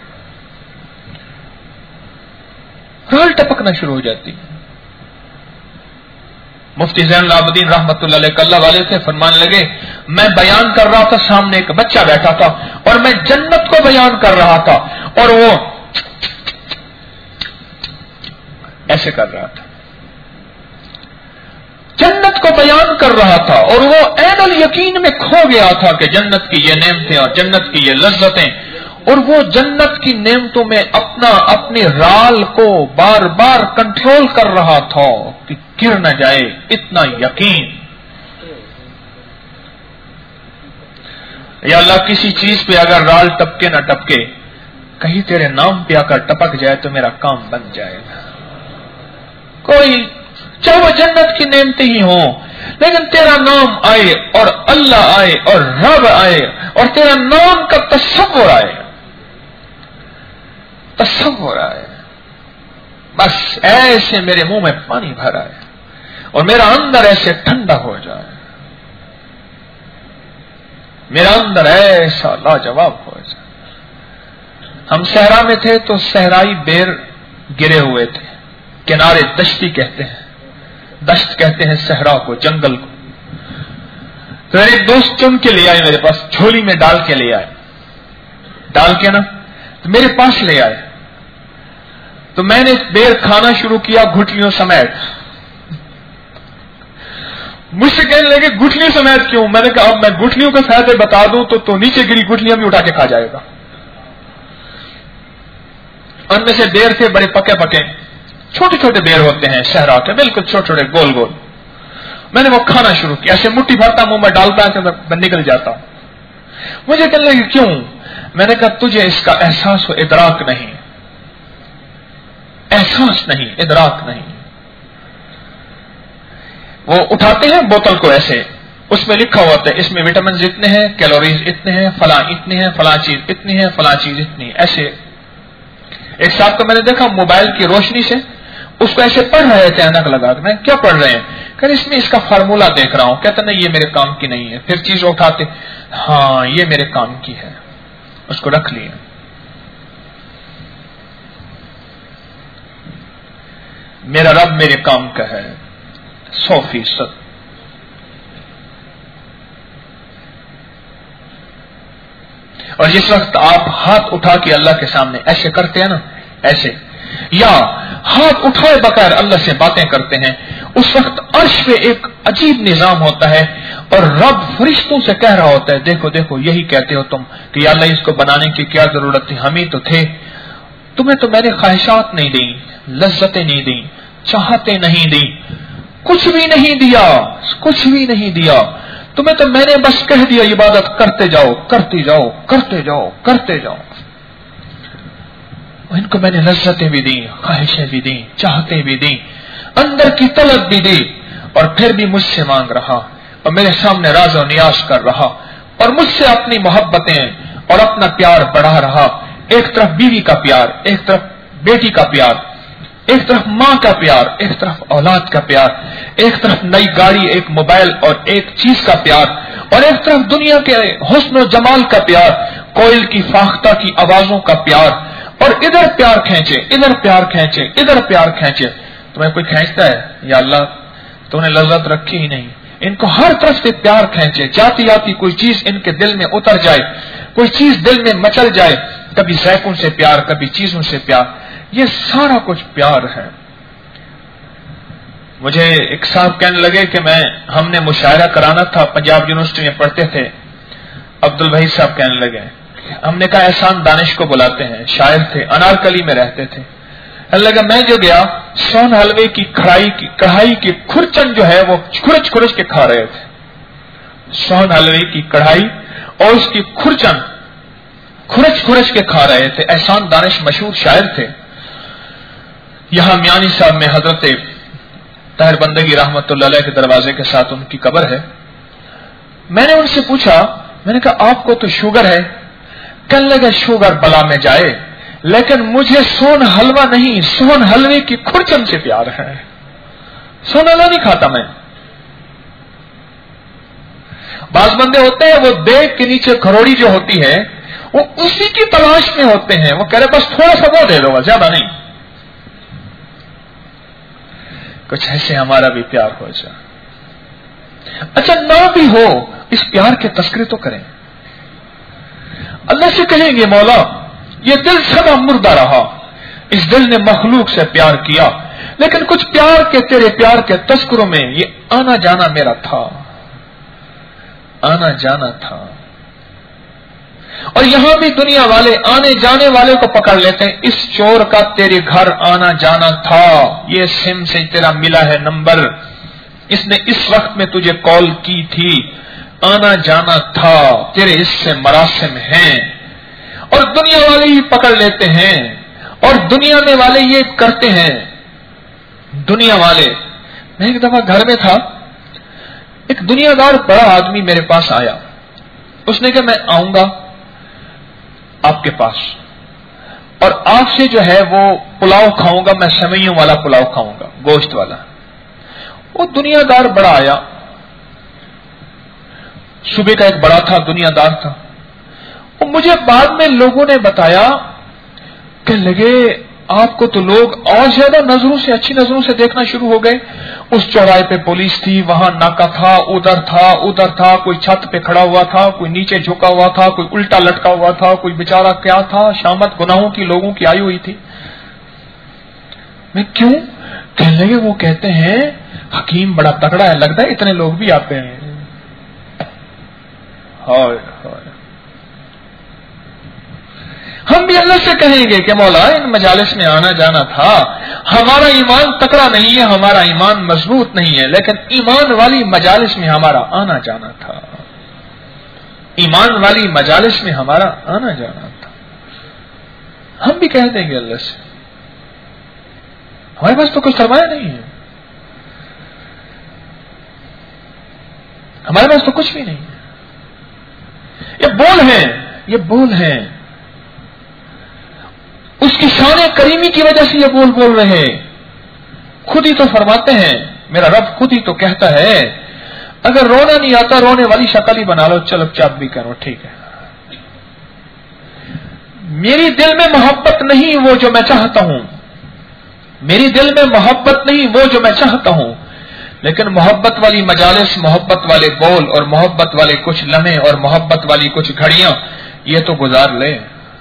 رال ٹپکنا شروع ہو جاتی ہے۔ مفتی زین العابدین رحمت اللہ علیہ اللہ والے سے فرمانے لگے میں بیان کر رہا تھا، سامنے ایک بچہ بیٹھا تھا اور میں جنت کو بیان کر رہا تھا، اور وہ ایسے کر رہا تھا، جنت کو بیان کر رہا تھا، اور وہ عین الیقین میں کھو گیا تھا کہ جنت کی یہ نعمتیں اور جنت کی یہ لذتیں، اور وہ جنت کی نعمتوں میں اپنا اپنے رال کو بار بار کنٹرول کر رہا تھا کہ گر نہ جائے، اتنا یقین۔ یا اللہ کسی چیز پہ اگر رال ٹپکے نہ ٹپکے، کہیں تیرے نام پہ آ کر ٹپک جائے تو میرا کام بن جائے گا۔ کوئی چاہے وہ جنت کی نعمتیں ہی ہوں، لیکن تیرا نام آئے اور اللہ آئے اور رب آئے اور تیرا نام کا تصور آئے، تصور آئے، بس ایسے میرے منہ میں پانی بھر آئے اور میرا اندر ایسے ٹھنڈا ہو جائے، میرا اندر ایسا لاجواب ہو جائے۔ ہم صحرا میں تھے تو صحرائی بیر گرے ہوئے تھے، کنارے دشتی کہتے ہیں، دشت کہتے ہیں صحرا کو، جنگل کو۔ تو ایک دوست چن کے لے آئے میرے پاس، جھولی میں ڈال کے لے آئے، ڈال کے نا تو میرے پاس لے آئے، تو میں نے بیر کھانا شروع کیا گھٹلیوں سمیت۔ مجھ سے کہنے لگے گٹھلیوں سمیت کیوں؟ میں نے کہا اب میں گٹھلیوں کے فائدے بتا دوں تو تو نیچے گری گٹھلیاں بھی اٹھا کے کھا جائے گا۔ ان میں سے بیر تھے بڑے پکے پکے، چھوٹے چھوٹے بیر ہوتے ہیں صحرا کے، بالکل چھوٹے چھوٹے گول گول۔ میں نے وہ کھانا شروع کیا، ایسے مٹھی بھرتا منہ میں ڈالتا کہ میں نکل جاتا ہوں۔ مجھے کہنے لگے کیوں؟ میں نے کہا تجھے اس کا احساس و ادراک نہیں، احساس نہیں، ادراک نہیں۔ وہ اٹھاتے ہیں بوتل کو ایسے، اس میں لکھا ہوتا ہے اس میں وٹامنز اتنے ہیں، کیلوریز اتنے ہیں، فلاں اتنی ہے، فلاں چیز اتنی ہے، فلاں چیز اتنی ہے، ایسے۔ ایک صاحب کو میں نے دیکھا موبائل کی روشنی سے اس کو ایسے پڑھ رہے تھے اینک لگا کے۔ میں کیا پڑھ رہے ہیں؟ کہ اس میں اس کا فارمولا دیکھ رہا ہوں۔ کہتا نہیں یہ میرے کام کی نہیں ہے۔ پھر چیز اٹھاتے، ہاں یہ میرے کام کی ہے، اس کو رکھ لیا۔ میرا رب میرے کام کا ہے سو فیصد۔ اور جس وقت آپ ہاتھ اٹھا کے اللہ کے سامنے ایسے کرتے ہیں نا، ایسے، یا ہاتھ اٹھائے بغیر اللہ سے باتیں کرتے ہیں، اس وقت عرش پہ ایک عجیب نظام ہوتا ہے اور رب فرشتوں سے کہہ رہا ہوتا ہے دیکھو دیکھو یہی کہتے ہو تم کہ یا اللہ اس کو بنانے کی کیا ضرورت تھی، ہم ہی تو تھے، تمہیں تو میں نے خواہشات نہیں دی، لذتیں نہیں دی، چاہتے نہیں دی، کچھ بھی نہیں دیا، کچھ بھی نہیں دیا، تمہیں تو میں نے بس کہہ دیا عبادت کرتے جاؤ کرتے جاؤ کرتے جاؤ کرتے جاؤ۔ ان کو میں نے لذتیں بھی دی، خواہشیں بھی دی، چاہتے بھی دی، اندر کی طلب بھی دی، اور پھر بھی مجھ سے مانگ رہا اور میرے سامنے راز و نیاز کر رہا اور مجھ سے اپنی محبتیں اور اپنا پیار بڑھا رہا۔ ایک طرف بیوی کا پیار، ایک طرف بیٹی کا پیار، ایک طرف ماں کا پیار، ایک طرف اولاد کا پیار، ایک طرف نئی گاڑی، ایک موبائل اور ایک چیز کا پیار، اور ایک طرف دنیا کے حسن و جمال کا پیار، کوئل کی فاختہ کی آوازوں کا پیار، اور ادھر پیار کھینچے ادھر پیار کھینچے ادھر پیار کھینچے۔ تمہیں کوئی کھینچتا ہے؟ یا اللہ تم نے لذت رکھی ہی نہیں۔ ان کو ہر طرف سے پیار کھینچے، جاتی جاتی کوئی چیز ان کے دل میں اتر جائے، کوئی چیز دل میں مچل جائے، کبھی ذائقوں سے پیار، کبھی چیزوں سے پیار، یہ سارا کچھ پیار ہے۔ مجھے ایک صاحب کہنے لگے کہ میں ہم نے مشاعرہ کرانا تھا، پنجاب یونیورسٹی میں پڑھتے تھے، عبد البھائی صاحب کہنے لگے، ہم نے کہا احسان دانش کو بلاتے ہیں، شاعر تھے، انارکلی میں رہتے تھے۔ کہنے لگا میں جو گیا سون حلوے کی کڑھائی کی کڑھائی کی کھرچن جو ہے وہ کھرچ کھرچ کے کھا رہے تھے، سون حلوے کی کڑھائی اور اس کی کھرچن کھرچ کھرچ کے کھا رہے تھے۔ احسان دانش مشہور شاعر تھے۔ یہاں میانی صاحب میں حضرت طاہر بندگی رحمت اللہ علیہ کے دروازے کے ساتھ ان کی قبر ہے۔ میں نے ان سے پوچھا، میں نے کہا آپ کو تو شوگر ہے؟ کہنے لگا شوگر بلا میں جائے لیکن مجھے سون حلوہ نہیں، سون حلوے کی کھرچن سے پیار ہے، سون حلوہ نہیں کھاتا میں۔ بعض بندے ہوتے ہیں وہ دیگ کے نیچے کھروڑی جو ہوتی ہے وہ اسی کی تلاش میں ہوتے ہیں، وہ کہہ رہے بس تھوڑا سا وہ دے دو، زیادہ نہیں۔ کچھ ایسے ہمارا بھی پیار ہو جائے، اچھا نہ بھی ہو اس پیار کے تذکرے تو کریں۔ اللہ سے کہیں گے مولا یہ دل سدا مردہ رہا، اس دل نے مخلوق سے پیار کیا لیکن کچھ پیار کے تیرے پیار کے تذکروں میں یہ آنا جانا میرا تھا، آنا جانا تھا۔ اور یہاں بھی دنیا والے آنے جانے والے کو پکڑ لیتے ہیں، اس چور کا تیرے گھر آنا جانا تھا، یہ سم سے تیرا ملا ہے نمبر، اس نے اس وقت میں تجھے کال کی تھی، آنا جانا تھا، تیرے اس سے مراسم ہیں۔ اور دنیا والے ہی پکڑ لیتے ہیں اور دنیا میں والے یہ کرتے ہیں، دنیا والے۔ میں ایک دفعہ گھر میں تھا، ایک دنیا دار بڑا آدمی میرے پاس آیا، اس نے کہا میں آؤں گا آپ کے پاس اور آپ سے جو ہے وہ پلاؤ کھاؤں گا، میں سوئیوں والا پلاؤ کھاؤں گا، گوشت والا۔ وہ دنیا دار بڑا آیا، صوبے کا ایک بڑا تھا، دنیا دار تھا۔ اور مجھے بعد میں لوگوں نے بتایا کہ لگے آپ کو تو لوگ اور زیادہ نظروں سے، اچھی نظروں سے دیکھنا شروع ہو گئے۔ اس چوراہے پہ پولیس تھی، وہاں ناکا تھا، ادھر تھا ادھر تھا، کوئی چھت پہ کھڑا ہوا تھا، کوئی نیچے جھکا ہوا تھا، کوئی الٹا لٹکا ہوا تھا، کوئی بیچارہ کیا تھا، شامت گناہوں کی لوگوں کی آئی ہوئی تھی۔ میں کیوں؟ کہنے لگے وہ کہتے ہیں حکیم بڑا تگڑا ہے، لگتا ہے اتنے لوگ بھی آتے ہیں۔ ہائے ہائے، ہم بھی اللہ سے کہیں گے کہ مولا ان مجالس میں آنا جانا تھا، ہمارا ایمان تکڑا نہیں ہے، ہمارا ایمان مضبوط نہیں ہے، لیکن ایمان والی مجالس میں ہمارا آنا جانا تھا۔ ایمان والی مجالس میں ہمارا آنا جانا تھا. ہم بھی کہہ دیں گے اللہ سے ہمارے پاس تو کچھ سرمایہ نہیں ہے, ہمارے پاس تو کچھ بھی نہیں ہے. یہ بول ہیں, یہ بول ہیں, اس کی شان کریمی کی وجہ سے یہ بول بول رہے. خود ہی تو فرماتے ہیں, میرا رب خود ہی تو کہتا ہے اگر رونا نہیں آتا رونے والی شکل ہی بنا لو, چلو چپ بھی کرو, ٹھیک ہے. میری دل میں محبت نہیں وہ جو میں چاہتا ہوں, میری دل میں محبت نہیں وہ جو میں چاہتا ہوں, لیکن محبت والی مجالس, محبت والے بول اور محبت والے کچھ لمحے اور محبت والی کچھ گھڑیاں یہ تو گزار لے.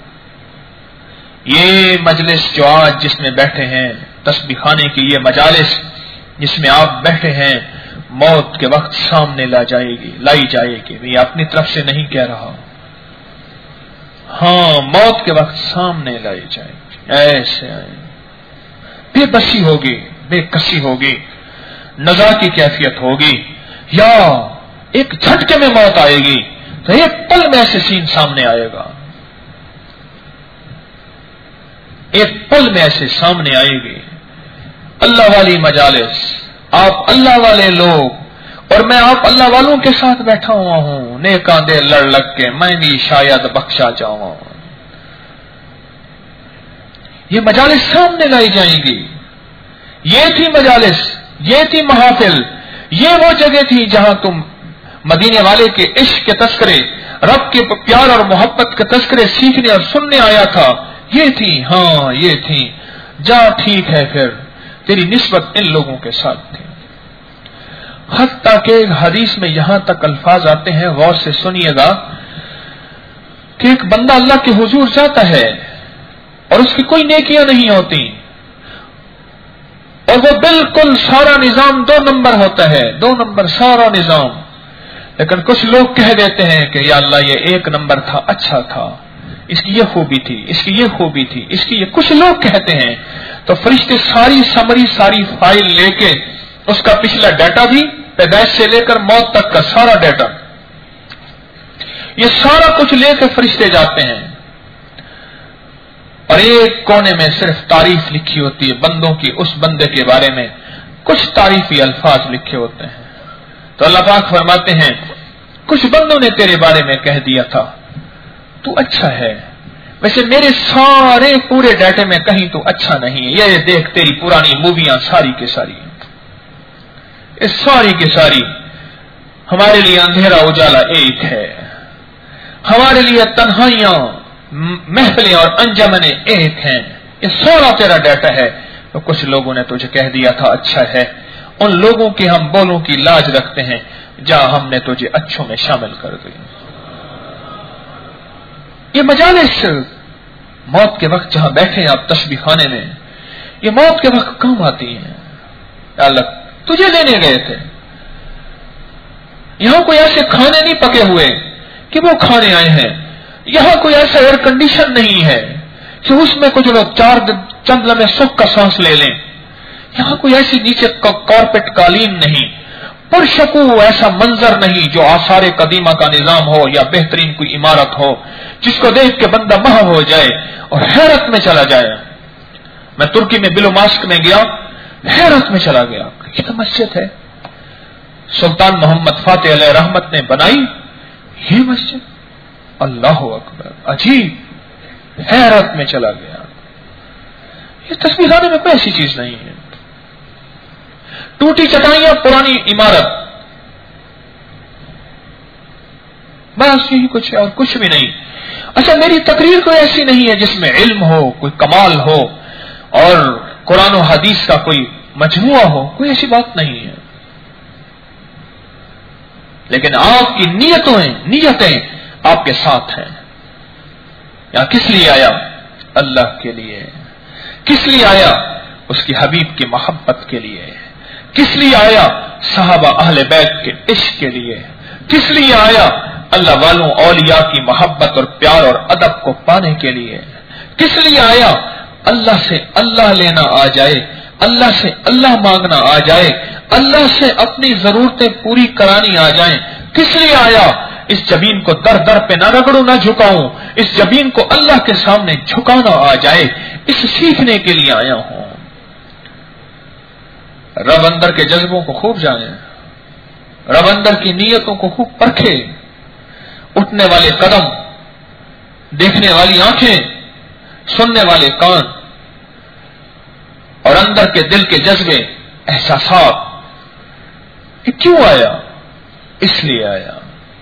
یہ مجلس جو آج جس میں بیٹھے ہیں, تسبیح خانے کی یہ مجالس جس میں آپ بیٹھے ہیں, موت کے وقت سامنے لا جائے گی, لائی جائے گی. میں اپنی طرف سے نہیں کہہ رہا ہوں, ہاں موت کے وقت سامنے لائی جائے گی. ایسے آئے بے بسی ہوگی, بے کسی ہوگی, نزا کی کیفیت ہوگی, یا ایک جھٹکے میں موت آئے گی تو ایک پل میں ایسے سین سامنے آئے گا, ایک پل میں ایسے سامنے آئے گی. اللہ والی مجالس, آپ اللہ والے لوگ, اور میں آپ اللہ والوں کے ساتھ بیٹھا ہوا ہوں, نیک آندے لڑ لگ کے میں بھی شاید بخشا جاؤں. یہ مجالس سامنے لائی جائیں گی. یہ تھی مجالس, یہ تھی محافل, یہ وہ جگہ تھی جہاں تم مدینے والے کے عشق کے تذکرے, رب کے پیار اور محبت کے تذکرے سیکھنے اور سننے آیا تھا. یہ تھی, ہاں یہ تھی. جا ٹھیک ہے, پھر تیری نسبت ان لوگوں کے ساتھ تھی. حتیٰ کہ حدیث میں یہاں تک الفاظ آتے ہیں, غور سے سنیے گا, کہ ایک بندہ اللہ کے حضور جاتا ہے اور اس کی کوئی نیکیاں نہیں ہوتی, اور وہ بالکل سارا نظام دو نمبر ہوتا ہے, دو نمبر سارا نظام. لیکن کچھ لوگ کہہ دیتے ہیں کہ یا اللہ یہ ایک نمبر تھا, اچھا تھا, اس کی یہ خوبی تھی, اس کی یہ خوبی تھی, اس کی یہ, کچھ لوگ کہتے ہیں. تو فرشتے ساری سمری, ساری فائل لے کے, اس کا پچھلا ڈیٹا بھی, پیدائش سے لے کر موت تک کا سارا ڈیٹا, یہ سارا کچھ لے کے فرشتے جاتے ہیں, اور ایک کونے میں صرف تعریف لکھی ہوتی ہے بندوں کی, اس بندے کے بارے میں کچھ تعریفی الفاظ لکھے ہوتے ہیں. تو اللہ پاک فرماتے ہیں کچھ بندوں نے تیرے بارے میں کہہ دیا تھا تو اچھا ہے, ویسے میرے سارے پورے ڈیٹے میں کہیں تو اچھا نہیں ہے. یہ دیکھ تیری پرانی موویاں ساری کے ساری, اس ساری کے ساری ہمارے لیے اندھیرا اجالا ایک ہے, ہمارے لیے تنہائیاں, محفلیں اور انجمنیں ایک ہیں. یہ سارا تیرا ڈیٹا ہے. تو کچھ لوگوں نے تجھے کہہ دیا تھا اچھا ہے, ان لوگوں کی ہم بولوں کی لاج رکھتے ہیں, جا ہم نے تجھے اچھوں میں شامل کر دیا. یہ مجالس موت کے وقت جہاں بیٹھے آپ تسبیح خانے میں, یہ موت کے وقت کام آتی ہیں. اللہ تجھے لینے گئے تھے, یہاں کوئی ایسے کھانے نہیں پکے ہوئے کہ وہ کھانے آئے ہیں, یہاں کوئی ایسا ایئر کنڈیشن نہیں ہے کہ اس میں کچھ لوگ چار چند لمحے سکھ کا سانس لے لیں, یہاں کوئی ایسی نیچے کارپیٹ قالین نہیں, پرشکو ایسا منظر نہیں جو آثار قدیمہ کا نظام ہو یا بہترین کوئی عمارت ہو جس کو دیکھ کے بندہ محو ہو جائے اور حیرت میں چلا جائے. میں ترکی میں بلو ماسک میں گیا, حیرت میں چلا گیا, یہ تو مسجد ہے, سلطان محمد فاتح علیہ رحمت نے بنائی یہ مسجد, اللہ اکبر, عجیب, حیرت میں چلا گیا. یہ تسبیح خانے میں کوئی ایسی چیز نہیں ہے, ٹوٹی چٹائیاں, پرانی عمارت, بس یہی کچھ ہے اور کچھ بھی نہیں. اچھا میری تقریر کوئی ایسی نہیں ہے جس میں علم ہو, کوئی کمال ہو اور قرآن و حدیث کا کوئی مجموعہ ہو, کوئی ایسی بات نہیں ہے. لیکن آپ کی نیتیں نیتیں آپ کے ساتھ ہیں. یا کس لیے آیا؟ اللہ کے لیے. کس لیے آیا؟ اس کی حبیب کی محبت کے لیے. کس لیے آیا؟ صحابہ اہل بیت کے عشق کے لیے. کس لیے آیا؟ اللہ والوں اولیاء کی محبت اور پیار اور ادب کو پانے کے لیے. کس لیے آیا؟ اللہ سے اللہ لینا آ جائے, اللہ سے اللہ مانگنا آ جائے, اللہ سے اپنی ضرورتیں پوری کرانی آ جائیں. کس لیے آیا؟ اس زمین کو در در پہ نہ رگڑوں نہ جھکاؤں، اس زمین کو اللہ کے سامنے جھکانا آ جائے، اس سیکھنے کے لیے آیا ہوں۔ رب اندر کے جذبوں کو خوب جانے، رب اندر کی نیتوں کو خوب پرکھے، اٹھنے والے قدم، دیکھنے والی آنکھیں، سننے والے کان، اور اندر کے دل کے جذبے، احساسات، کہ کیوں آیا؟ اس لیے آیا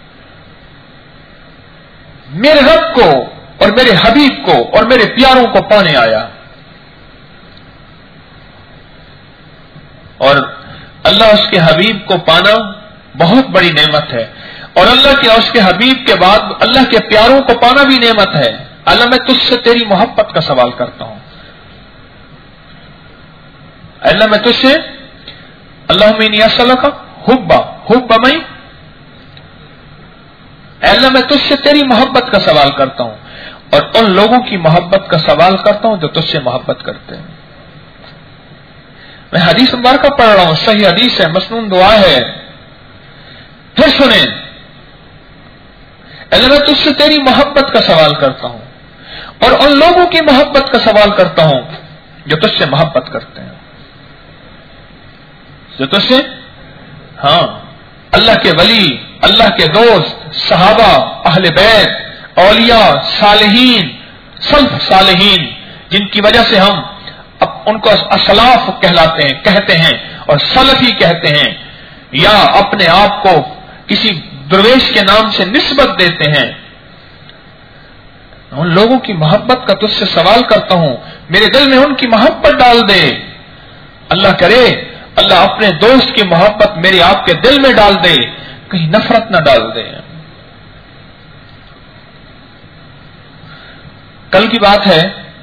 میرے رب کو اور میرے حبیب کو اور میرے پیاروں کو پانے آیا۔ اور اللہ اس کے حبیب کو پانا بہت بڑی نعمت ہے، اور اللہ کے اس کے حبیب کے بعد اللہ کے پیاروں کو پانا بھی نعمت ہے۔ اللہ میں تجھ سے تیری محبت کا سوال کرتا ہوں، اللہ میں تجھ سے اللہم انی اسألک حب حب میں اللہ میں تجھ سے تیری محبت کا سوال کرتا ہوں، اور ان لوگوں کی محبت کا سوال کرتا ہوں جو تجھ سے محبت کرتے ہیں۔ میں حدیث مبارکہ پڑھ رہا ہوں، صحیح حدیث ہے، مسنون دعا ہے، پھر سنیں، اللہ میں تجھ سے تیری محبت کا سوال کرتا ہوں اور ان لوگوں کی محبت کا سوال کرتا ہوں جو تجھ سے محبت کرتے ہیں، جو تجھ سے، ہاں، اللہ کے ولی، اللہ کے دوست، صحابہ، اہل بیت، اولیاء، صالحین، سلف صالحین، جن کی وجہ سے ہم اب ان کو اسلاف کہلاتے ہیں کہتے ہیں اور سلفی کہتے ہیں، یا اپنے آپ کو کسی درویش کے نام سے نسبت دیتے ہیں، ان لوگوں کی محبت کا تجھ سے سوال کرتا ہوں، میرے دل میں ان کی محبت ڈال دے۔ اللہ کرے اللہ اپنے دوست کی محبت میرے آپ کے دل میں ڈال دے، کہیں نفرت نہ ڈال دے۔ کل کی بات ہے،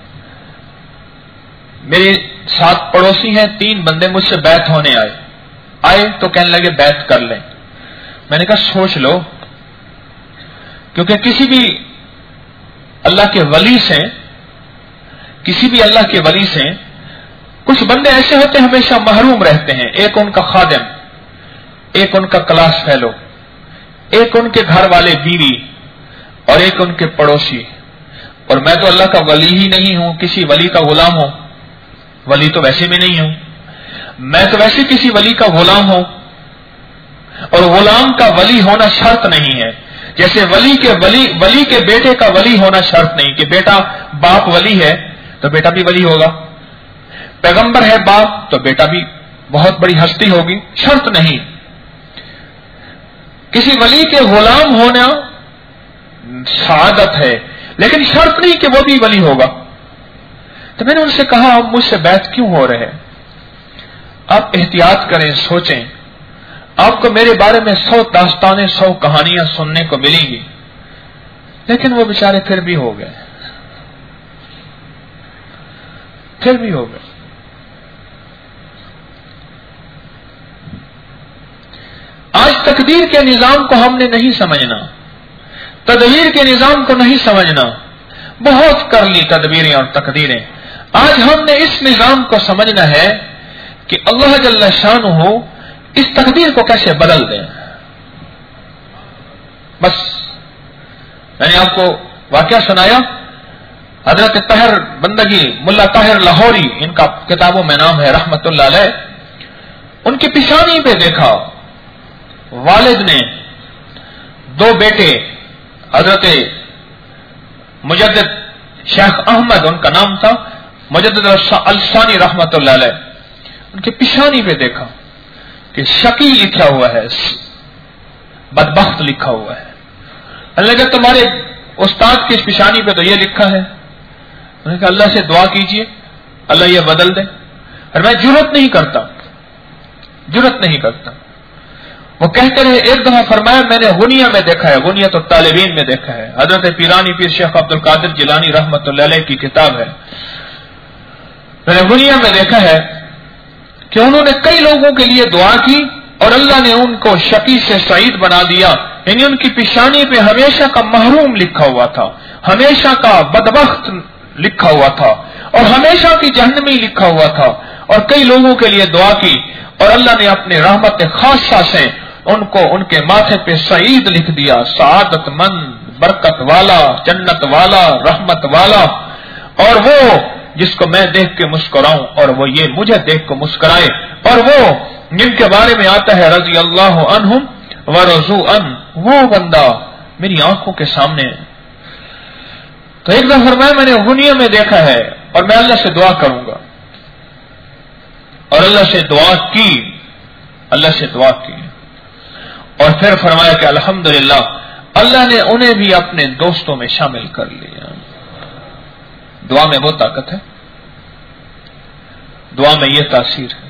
میرے ساتھ پڑوسی ہیں، تین بندے مجھ سے بیعت ہونے آئے آئے تو کہنے لگے بیعت کر لیں۔ میں نے کہا سوچ لو، کیونکہ کسی بھی اللہ کے ولی سے کسی بھی اللہ کے ولی سے کچھ بندے ایسے ہوتے ہیں ہمیشہ محروم رہتے ہیں، ایک ان کا خادم، ایک ان کا کلاس فیلو، ایک ان کے گھر والے بیوی، اور ایک ان کے پڑوسی۔ اور میں تو اللہ کا ولی ہی نہیں ہوں، کسی ولی کا غلام ہوں، ولی تو ویسے بھی نہیں ہوں، میں تو ویسے کسی ولی کا غلام ہوں، اور غلام کا ولی ہونا شرط نہیں ہے، جیسے ولی کے ولی ولی کے بیٹے کا ولی ہونا شرط نہیں کہ بیٹا باپ ولی ہے تو بیٹا بھی ولی ہوگا، پیغمبر ہے باپ تو بیٹا بھی بہت بڑی ہستی ہوگی، شرط نہیں۔ کسی ولی کے غلام ہونا سعادت ہے، لیکن شرط نہیں کہ وہ بھی ولی ہوگا۔ تو میں نے ان سے کہا آپ مجھ سے بیعت کیوں ہو رہے ہیں؟ آپ احتیاط کریں، سوچیں، آپ کو میرے بارے میں سو داستانیں، سو کہانیاں سننے کو ملیں گی، لیکن وہ بیچارے پھر بھی ہو گئے، پھر بھی ہو گئے۔ آج تقدیر کے نظام کو ہم نے نہیں سمجھنا، تدبیر کے نظام کو نہیں سمجھنا، بہت کر لی تدبیریں اور تقدیریں۔ آج ہم نے اس نظام کو سمجھنا ہے کہ اللہ جل شانہ اس تقدیر کو کیسے بدل دیں۔ بس میں نے آپ کو واقعہ سنایا، حضرت طاہر بندگی ملا طاہر لاہوری، ان کا کتابوں میں نام ہے رحمت اللہ علیہ، ان کی پیشانی پہ دیکھا والد نے دو بیٹے، حضرت مجدد شیخ احمد ان کا نام تھا، مجدد الثانی رحمت اللہ علیہ، ان کے پیشانی پہ دیکھا کہ شقی لکھا ہوا ہے، بدبخت لکھا ہوا ہے۔ اللہ کہ تمہارے استاد کی پیشانی پہ تو یہ لکھا ہے۔ انہوں نے کہا اللہ سے دعا کیجئے اللہ یہ بدل دے، اور میں جرت نہیں کرتا جرت نہیں کرتا وہ کہتے رہے۔ ایک دفعہ فرمایا میں نے غنیہ میں دیکھا ہے، غنیۃ الطالبین میں دیکھا ہے، حضرت پیرانی پیر شیخ عبد القادر جیلانی رحمت اللہ علیہ کی کتاب ہے، میں نے غنیہ میں دیکھا ہے کہ انہوں نے کئی لوگوں کے لیے دعا کی اور اللہ نے ان کو شقی سے سعید بنا دیا، یعنی ان کی پیشانی پہ ہمیشہ کا محروم لکھا ہوا تھا، ہمیشہ کا بدبخت لکھا ہوا تھا، اور ہمیشہ کی جہنمی لکھا ہوا تھا، اور کئی لوگوں کے لیے دعا کی اور اللہ نے اپنے رحمت خاصہ سے ان کو ان کے ماتھے پہ سعید لکھ دیا، سعادت مند، برکت والا، جنت والا، رحمت والا، اور وہ جس کو میں دیکھ کے مسکراؤں اور وہ یہ مجھے دیکھ کو مسکرائے، اور وہ جن کے بارے میں آتا ہے رضی اللہ عنہم ورضوا عنہ، وہ بندہ میری آنکھوں کے سامنے ہے۔ تو ایک دفعہ فرمایا میں نے غنیہ میں دیکھا ہے اور میں اللہ سے دعا کروں گا، اور اللہ سے دعا کی، اللہ سے دعا کی، اور پھر فرمایا کہ الحمدللہ اللہ نے انہیں بھی اپنے دوستوں میں شامل کر لیا۔ دعا میں وہ طاقت ہے، دعا میں یہ تاثیر ہے۔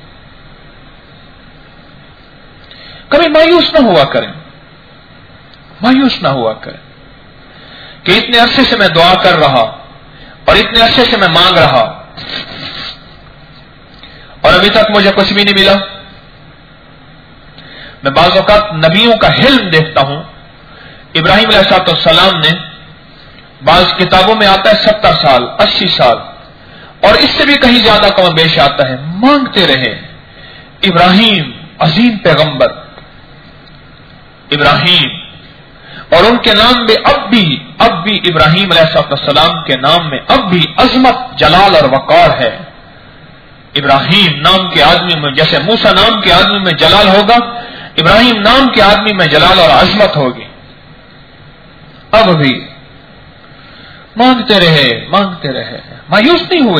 کبھی مایوس نہ ہوا کریں، مایوس نہ ہوا کریں کہ اتنے عرصے سے میں دعا کر رہا اور اتنے عرصے سے میں مانگ رہا اور ابھی تک مجھے کچھ بھی نہیں ملا۔ میں بعض اوقات نبیوں کا حلم دیکھتا ہوں۔ ابراہیم علیہ السلام نے، بعض کتابوں میں آتا ہے ستر سال، اسی سال، اور اس سے بھی کہیں زیادہ کم بیش آتا ہے، مانگتے رہے۔ ابراہیم عظیم پیغمبر، ابراہیم، اور ان کے نام میں اب بھی اب بھی ابراہیم علیہ السلام کے نام میں اب بھی عظمت، جلال اور وقار ہے۔ ابراہیم نام کے آدمی میں جیسے موسیٰ نام کے آدمی میں جلال ہوگا، ابراہیم نام کے آدمی میں جلال اور عظمت ہوگی۔ اب بھی مانگتے رہے مانگتے رہے مایوس نہیں ہوئے۔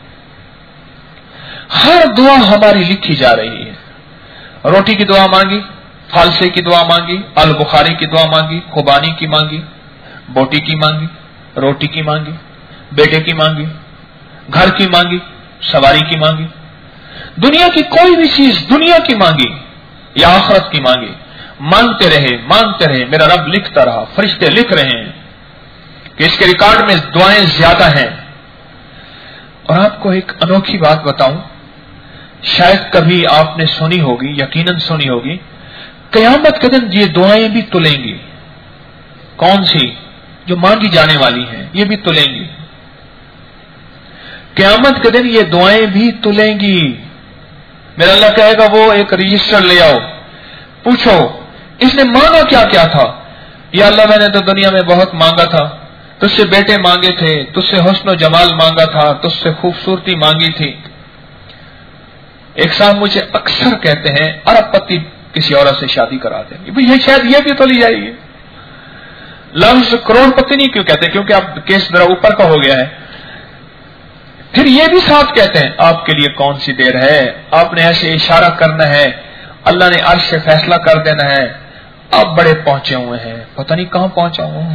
ہر دعا ہماری لکھی جا رہی ہے۔ روٹی کی دعا مانگی، فالسے کی دعا مانگی، البخاری کی دعا مانگی، خوبانی کی مانگی، بوٹی کی مانگی، روٹی کی مانگی، بیٹے کی مانگی، گھر کی مانگی، سواری کی مانگی، دنیا کی کوئی بھی چیز دنیا کی مانگی یا آخرت کی مانگی، مانگتے رہے مانگتے رہے۔ میرا رب لکھتا رہا، فرشتے لکھ رہے ہیں کہ اس کے ریکارڈ میں دعائیں زیادہ ہیں۔ اور آپ کو ایک انوکھی بات بتاؤں، شاید کبھی آپ نے سنی ہوگی، یقیناً سنی ہوگی، قیامت کے دن یہ دعائیں بھی تلیں گی۔ کون سی؟ جو مانگی جانے والی ہیں، یہ بھی تلیں گی۔ قیامت کے دن یہ دعائیں بھی تلیں گی۔ میرا اللہ کہے گا وہ ایک رجسٹر لے آؤ، پوچھو اس نے مانگا کیا کیا تھا؟ یا اللہ میں نے تو دنیا میں بہت مانگا تھا، تجھ سے بیٹے مانگے تھے، تجھ سے حسن و جمال مانگا تھا، تجھ سے خوبصورتی مانگی تھی۔ ایک صاحب مجھے اکثر کہتے ہیں ارب پتی کسی عورت سے شادی کرا دیں گے، یہ شاید یہ بھی تو لی جائے گی۔ لفظ کروڑ پتی نہیں کیوں کہتے؟ کیونکہ اب کیس ذرا اوپر کا ہو گیا ہے۔ پھر یہ بھی ساتھ کہتے ہیں آپ کے لیے کون سی دیر ہے، آپ نے ایسے اشارہ کرنا ہے، اللہ نے عرش سے فیصلہ کر دینا ہے، آپ بڑے پہنچے ہوئے ہیں، پتہ نہیں کہاں پہنچا ہوں۔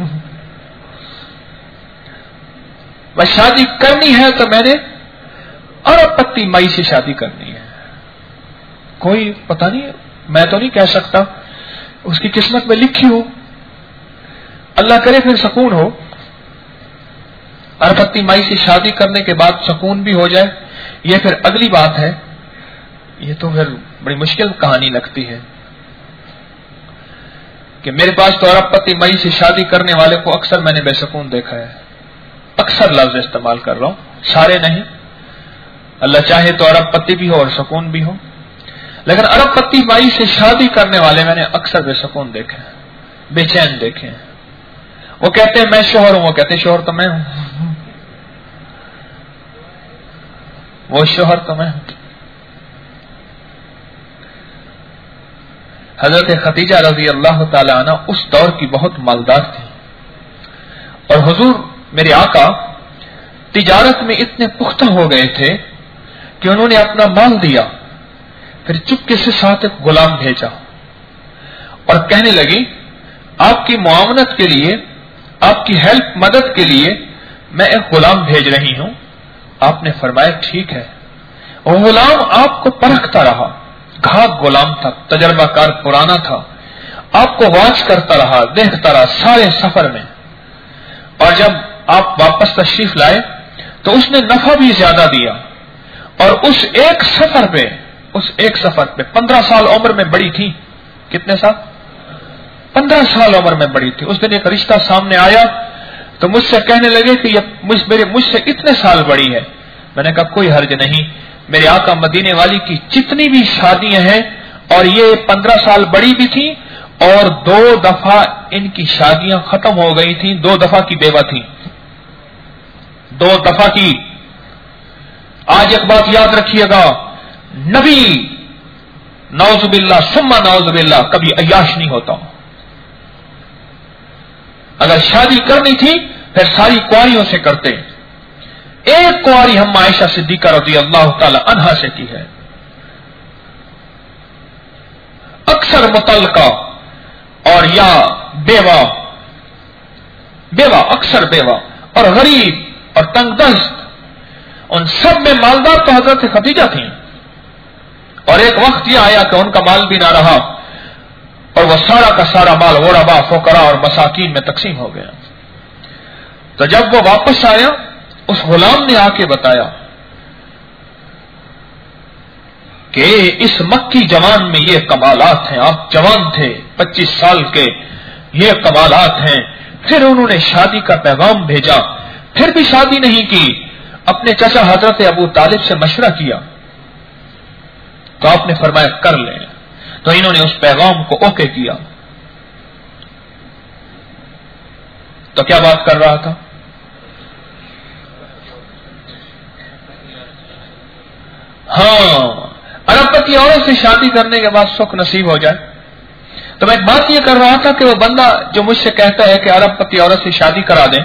بس شادی کرنی ہے تو میں نے ارب پتی مئی سے شادی کرنی ہے۔ کوئی پتہ نہیں، میں تو نہیں کہہ سکتا، اس کی قسمت میں لکھی ہو، اللہ کرے پھر سکون ہو۔ ارب پتی مئی سے شادی کرنے کے بعد سکون بھی ہو جائے، یہ پھر اگلی بات ہے، یہ تو پھر بڑی مشکل کہانی لگتی ہے کہ میرے پاس تو ارب پتی مئی سے شادی کرنے والے کو اکثر میں نے بے سکون دیکھا ہے۔ اکثر لفظ استعمال کر رہا ہوں، سارے نہیں، اللہ چاہے تو ارب پتی بھی ہو اور سکون بھی ہو، لیکن ارب پتی مائی سے شادی کرنے والے میں نے اکثر بے سکون دیکھے ہیں، بے چین دیکھے ہیں۔ وہ کہتے ہیں میں شوہر ہوں، وہ کہتے ہیں شوہر تو میں ہوں، وہ شوہر تو میں ہوں۔ حضرت خدیجہ رضی اللہ تعالی عنہ اس دور کی بہت مالدار تھی، اور حضور میرے آقا تجارت میں اتنے پختہ ہو گئے تھے کہ انہوں نے اپنا مال دیا، پھر چپکے سے ساتھ ایک غلام بھیجا اور کہنے لگی آپ کی معاونت کے لیے، آپ کی ہیلپ مدد کے لیے میں ایک غلام بھیج رہی ہوں۔ آپ نے فرمایا ٹھیک ہے۔ وہ غلام آپ کو پرکھتا رہا، گھاٹ غلام تھا، تجربہ کار پرانا تھا، آپ کو واچ کرتا رہا، دیکھتا رہا سارے سفر میں، اور جب آپ واپس تشریف لائے تو اس نے نفع بھی زیادہ دیا، اور اس ایک سفر پہ اس ایک سفر پہ پندرہ سال عمر میں بڑی تھی۔ کتنے سال؟ پندرہ سال عمر میں بڑی تھی۔ اس دن ایک رشتہ سامنے آیا تو مجھ سے کہنے لگے کہ یہ مجھ, میرے مجھ سے اتنے سال بڑی ہے۔ میں نے کہا کوئی حرج نہیں، میرے آقا مدینے والی کی جتنی بھی شادیاں ہیں اور یہ پندرہ سال بڑی بھی تھی اور دو دفعہ ان کی شادیاں ختم ہو گئی تھیں، دو دفعہ کی بیوہ تھی، دو دفعہ کی. آج ایک بات یاد رکھیے گا، نبی نعوذ باللہ ثم نعوذ باللہ کبھی عیاش نہیں ہوتا. اگر شادی کرنی تھی پھر ساری کنواریوں سے کرتے. ایک کنواری ہم عائشہ صدیقہ رضی اللہ تعالی عنہا سے کی ہے. اکثر متعلقہ اور یا بیوہ بیوہ اکثر بیوہ اور غریب اور تنگ دست، ان سب میں مالدار تو حضرت خدیجہ تھیں. اور ایک وقت یہ آیا کہ ان کا مال بھی نہ رہا اور وہ سارا کا سارا مال غربا، فقراء اور مساکین میں تقسیم ہو گیا. تو جب وہ واپس آیا اس غلام نے آ کے بتایا کہ اس مکی جوان میں یہ کمالات ہیں، آپ جوان تھے پچیس سال کے، یہ کمالات ہیں. پھر انہوں نے شادی کا پیغام بھیجا، پھر بھی شادی نہیں کی. اپنے چچا حضرت ابو طالب سے مشورہ کیا تو آپ نے فرمایا کر لیں. تو انہوں نے اس پیغام کو اوکے کیا. تو کیا بات کر رہا تھا؟ ہاں، ارب پتی عورت سے شادی کرنے کے بعد سکھ نصیب ہو جائے. تو میں ایک بات یہ کر رہا تھا کہ وہ بندہ جو مجھ سے کہتا ہے کہ ارب پتی عورت سے شادی کرا دیں،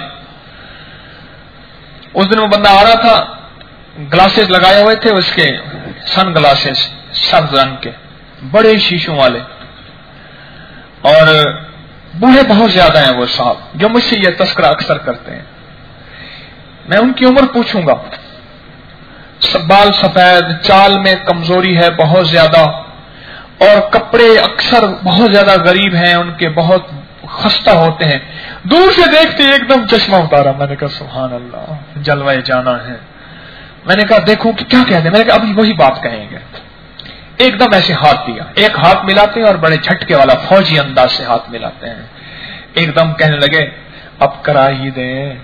اس دن وہ بندہ آ رہا تھا، گلاسز لگائے ہوئے تھے اس کے، سن گلاسز سبز رنگ کے بڑے شیشوں والے، اور بوڑھے بہت زیادہ ہیں وہ صاحب جو مجھ سے یہ تذکرہ اکثر کرتے ہیں. میں ان کی عمر پوچھوں گا، بال سفید، چال میں کمزوری ہے بہت زیادہ، اور کپڑے اکثر بہت زیادہ غریب ہیں ان کے، بہت خستہ ہوتے ہیں. دور سے دیکھتے ایک دم چشمہ اتارا. میں نے کہا سبحان اللہ، جلوہ جانا ہے. میں نے کہا دیکھوں کہ کیا کہتے ہیں. میں نے کہا ابھی وہی بات کہیں گے. ایک دم ایسے ہاتھ دیا، ایک ہاتھ ملاتے ہیں اور بڑے جھٹکے والا فوجی انداز سے ہاتھ ملاتے ہیں. ایک دم کہنے لگے اب کرا ہی دیں.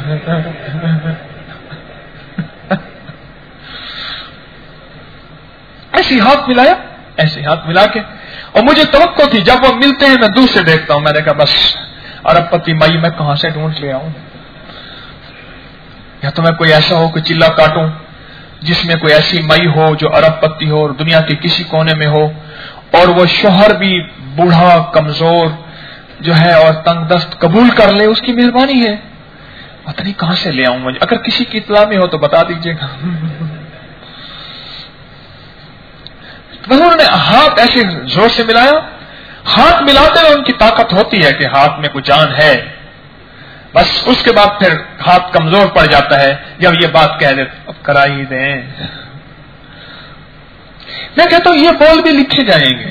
ایسی ہاتھ ملایا، ایسے ہاتھ ملا کے، اور مجھے توقع تھی جب وہ ملتے ہیں میں دور سے دیکھتا ہوں. میں نے کہا بس ارب پتی مائی میں کہاں سے ڈھونڈ لے آؤں، یا تو میں کوئی ایسا ہو کہ چلا کاٹوں جس میں کوئی ایسی مائی ہو جو ارب پتی ہو اور دنیا کے کسی کونے میں ہو، اور وہ شوہر بھی بوڑھا کمزور جو ہے اور تنگ دست قبول کر لے، اس کی مہربانی ہے. پتہ نہیں کہاں سے لے آؤں. مجھے اگر کسی کی اطلاع میں ہو تو بتا دیجیے گا. انہوں نے ہاتھ ایسے زور سے ملایا، ہاتھ ملاتے ہوئے ان کی طاقت ہوتی ہے کہ ہاتھ میں کوئی جان ہے. بس اس کے بعد پھر ہاتھ کمزور پڑ جاتا ہے جب یہ بات کہہ دیتے اب کرا ہی دیں. میں کہتا ہوں یہ بول بھی لکھے جائیں گے.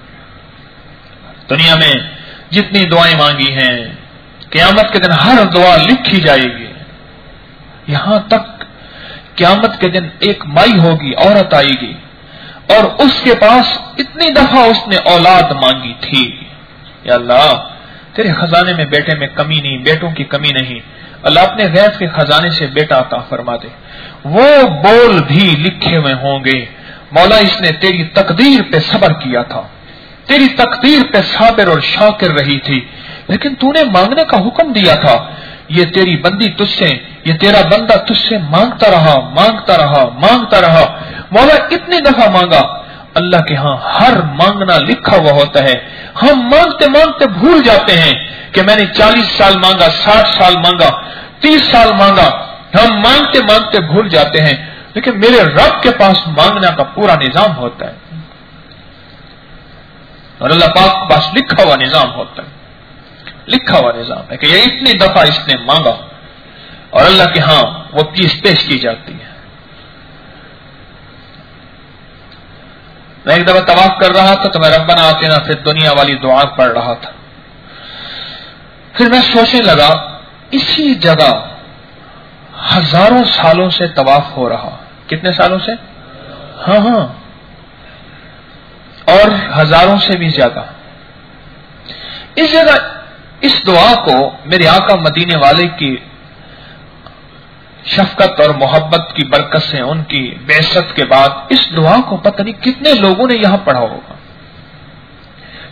دنیا میں جتنی دعائیں مانگی ہیں قیامت کے دن ہر دعا لکھی جائے گی. یہاں تک قیامت کے دن ایک مائی ہوگی، عورت آئے گی اور اس کے پاس اتنی دفعہ اس نے اولاد مانگی تھی، یا اللہ تیرے خزانے میں بیٹے میں کمی نہیں، بیٹوں کی کمی نہیں، اللہ اپنے غیب کے خزانے سے بیٹا عطا فرما دے. وہ بول بھی لکھے ہوئے ہوں گے، مولا اس نے تیری تقدیر پہ صبر کیا تھا، تیری تقدیر پہ صابر اور شاکر رہی تھی، لیکن تو نے مانگنے کا حکم دیا تھا. یہ تیری بندی تجھ سے، یہ تیرا بندہ تجھ سے مانگتا رہا مانگتا رہا مانگتا رہا. مولا اتنی دفعہ مانگا. اللہ کے ہاں ہر مانگنا لکھا ہوا ہوتا ہے. ہم مانگتے مانگتے بھول جاتے ہیں کہ میں نے چالیس سال مانگا، ساٹھ سال مانگا، تیس سال مانگا. ہم مانگتے مانگتے بھول جاتے ہیں، لیکن میرے رب کے پاس مانگنا کا پورا نظام ہوتا ہے، اور اللہ پاک کے پاس لکھا ہوا نظام ہوتا ہے. لکھا ہوا نظام ہے کہ یہ اتنی دفعہ اس نے مانگا اور اللہ کے ہاں وہ چیز پیش کی جاتی ہے. میں ایک دفعہ طواف کر رہا تھا تو میں ربنا آتنا فی الدنیا والی دعا پڑھ رہا تھا. پھر میں سوچنے لگا اسی جگہ ہزاروں سالوں سے طواف ہو رہا. کتنے سالوں سے؟ ہاں ہاں اور ہزاروں سے بھی زیادہ. اس جگہ اس دعا کو میرے آقا مدینے والے کی شفقت اور محبت کی برکت سے، ان کی بعثت کے بعد اس دعا کو پتہ نہیں کتنے لوگوں نے یہاں پڑھا ہوگا.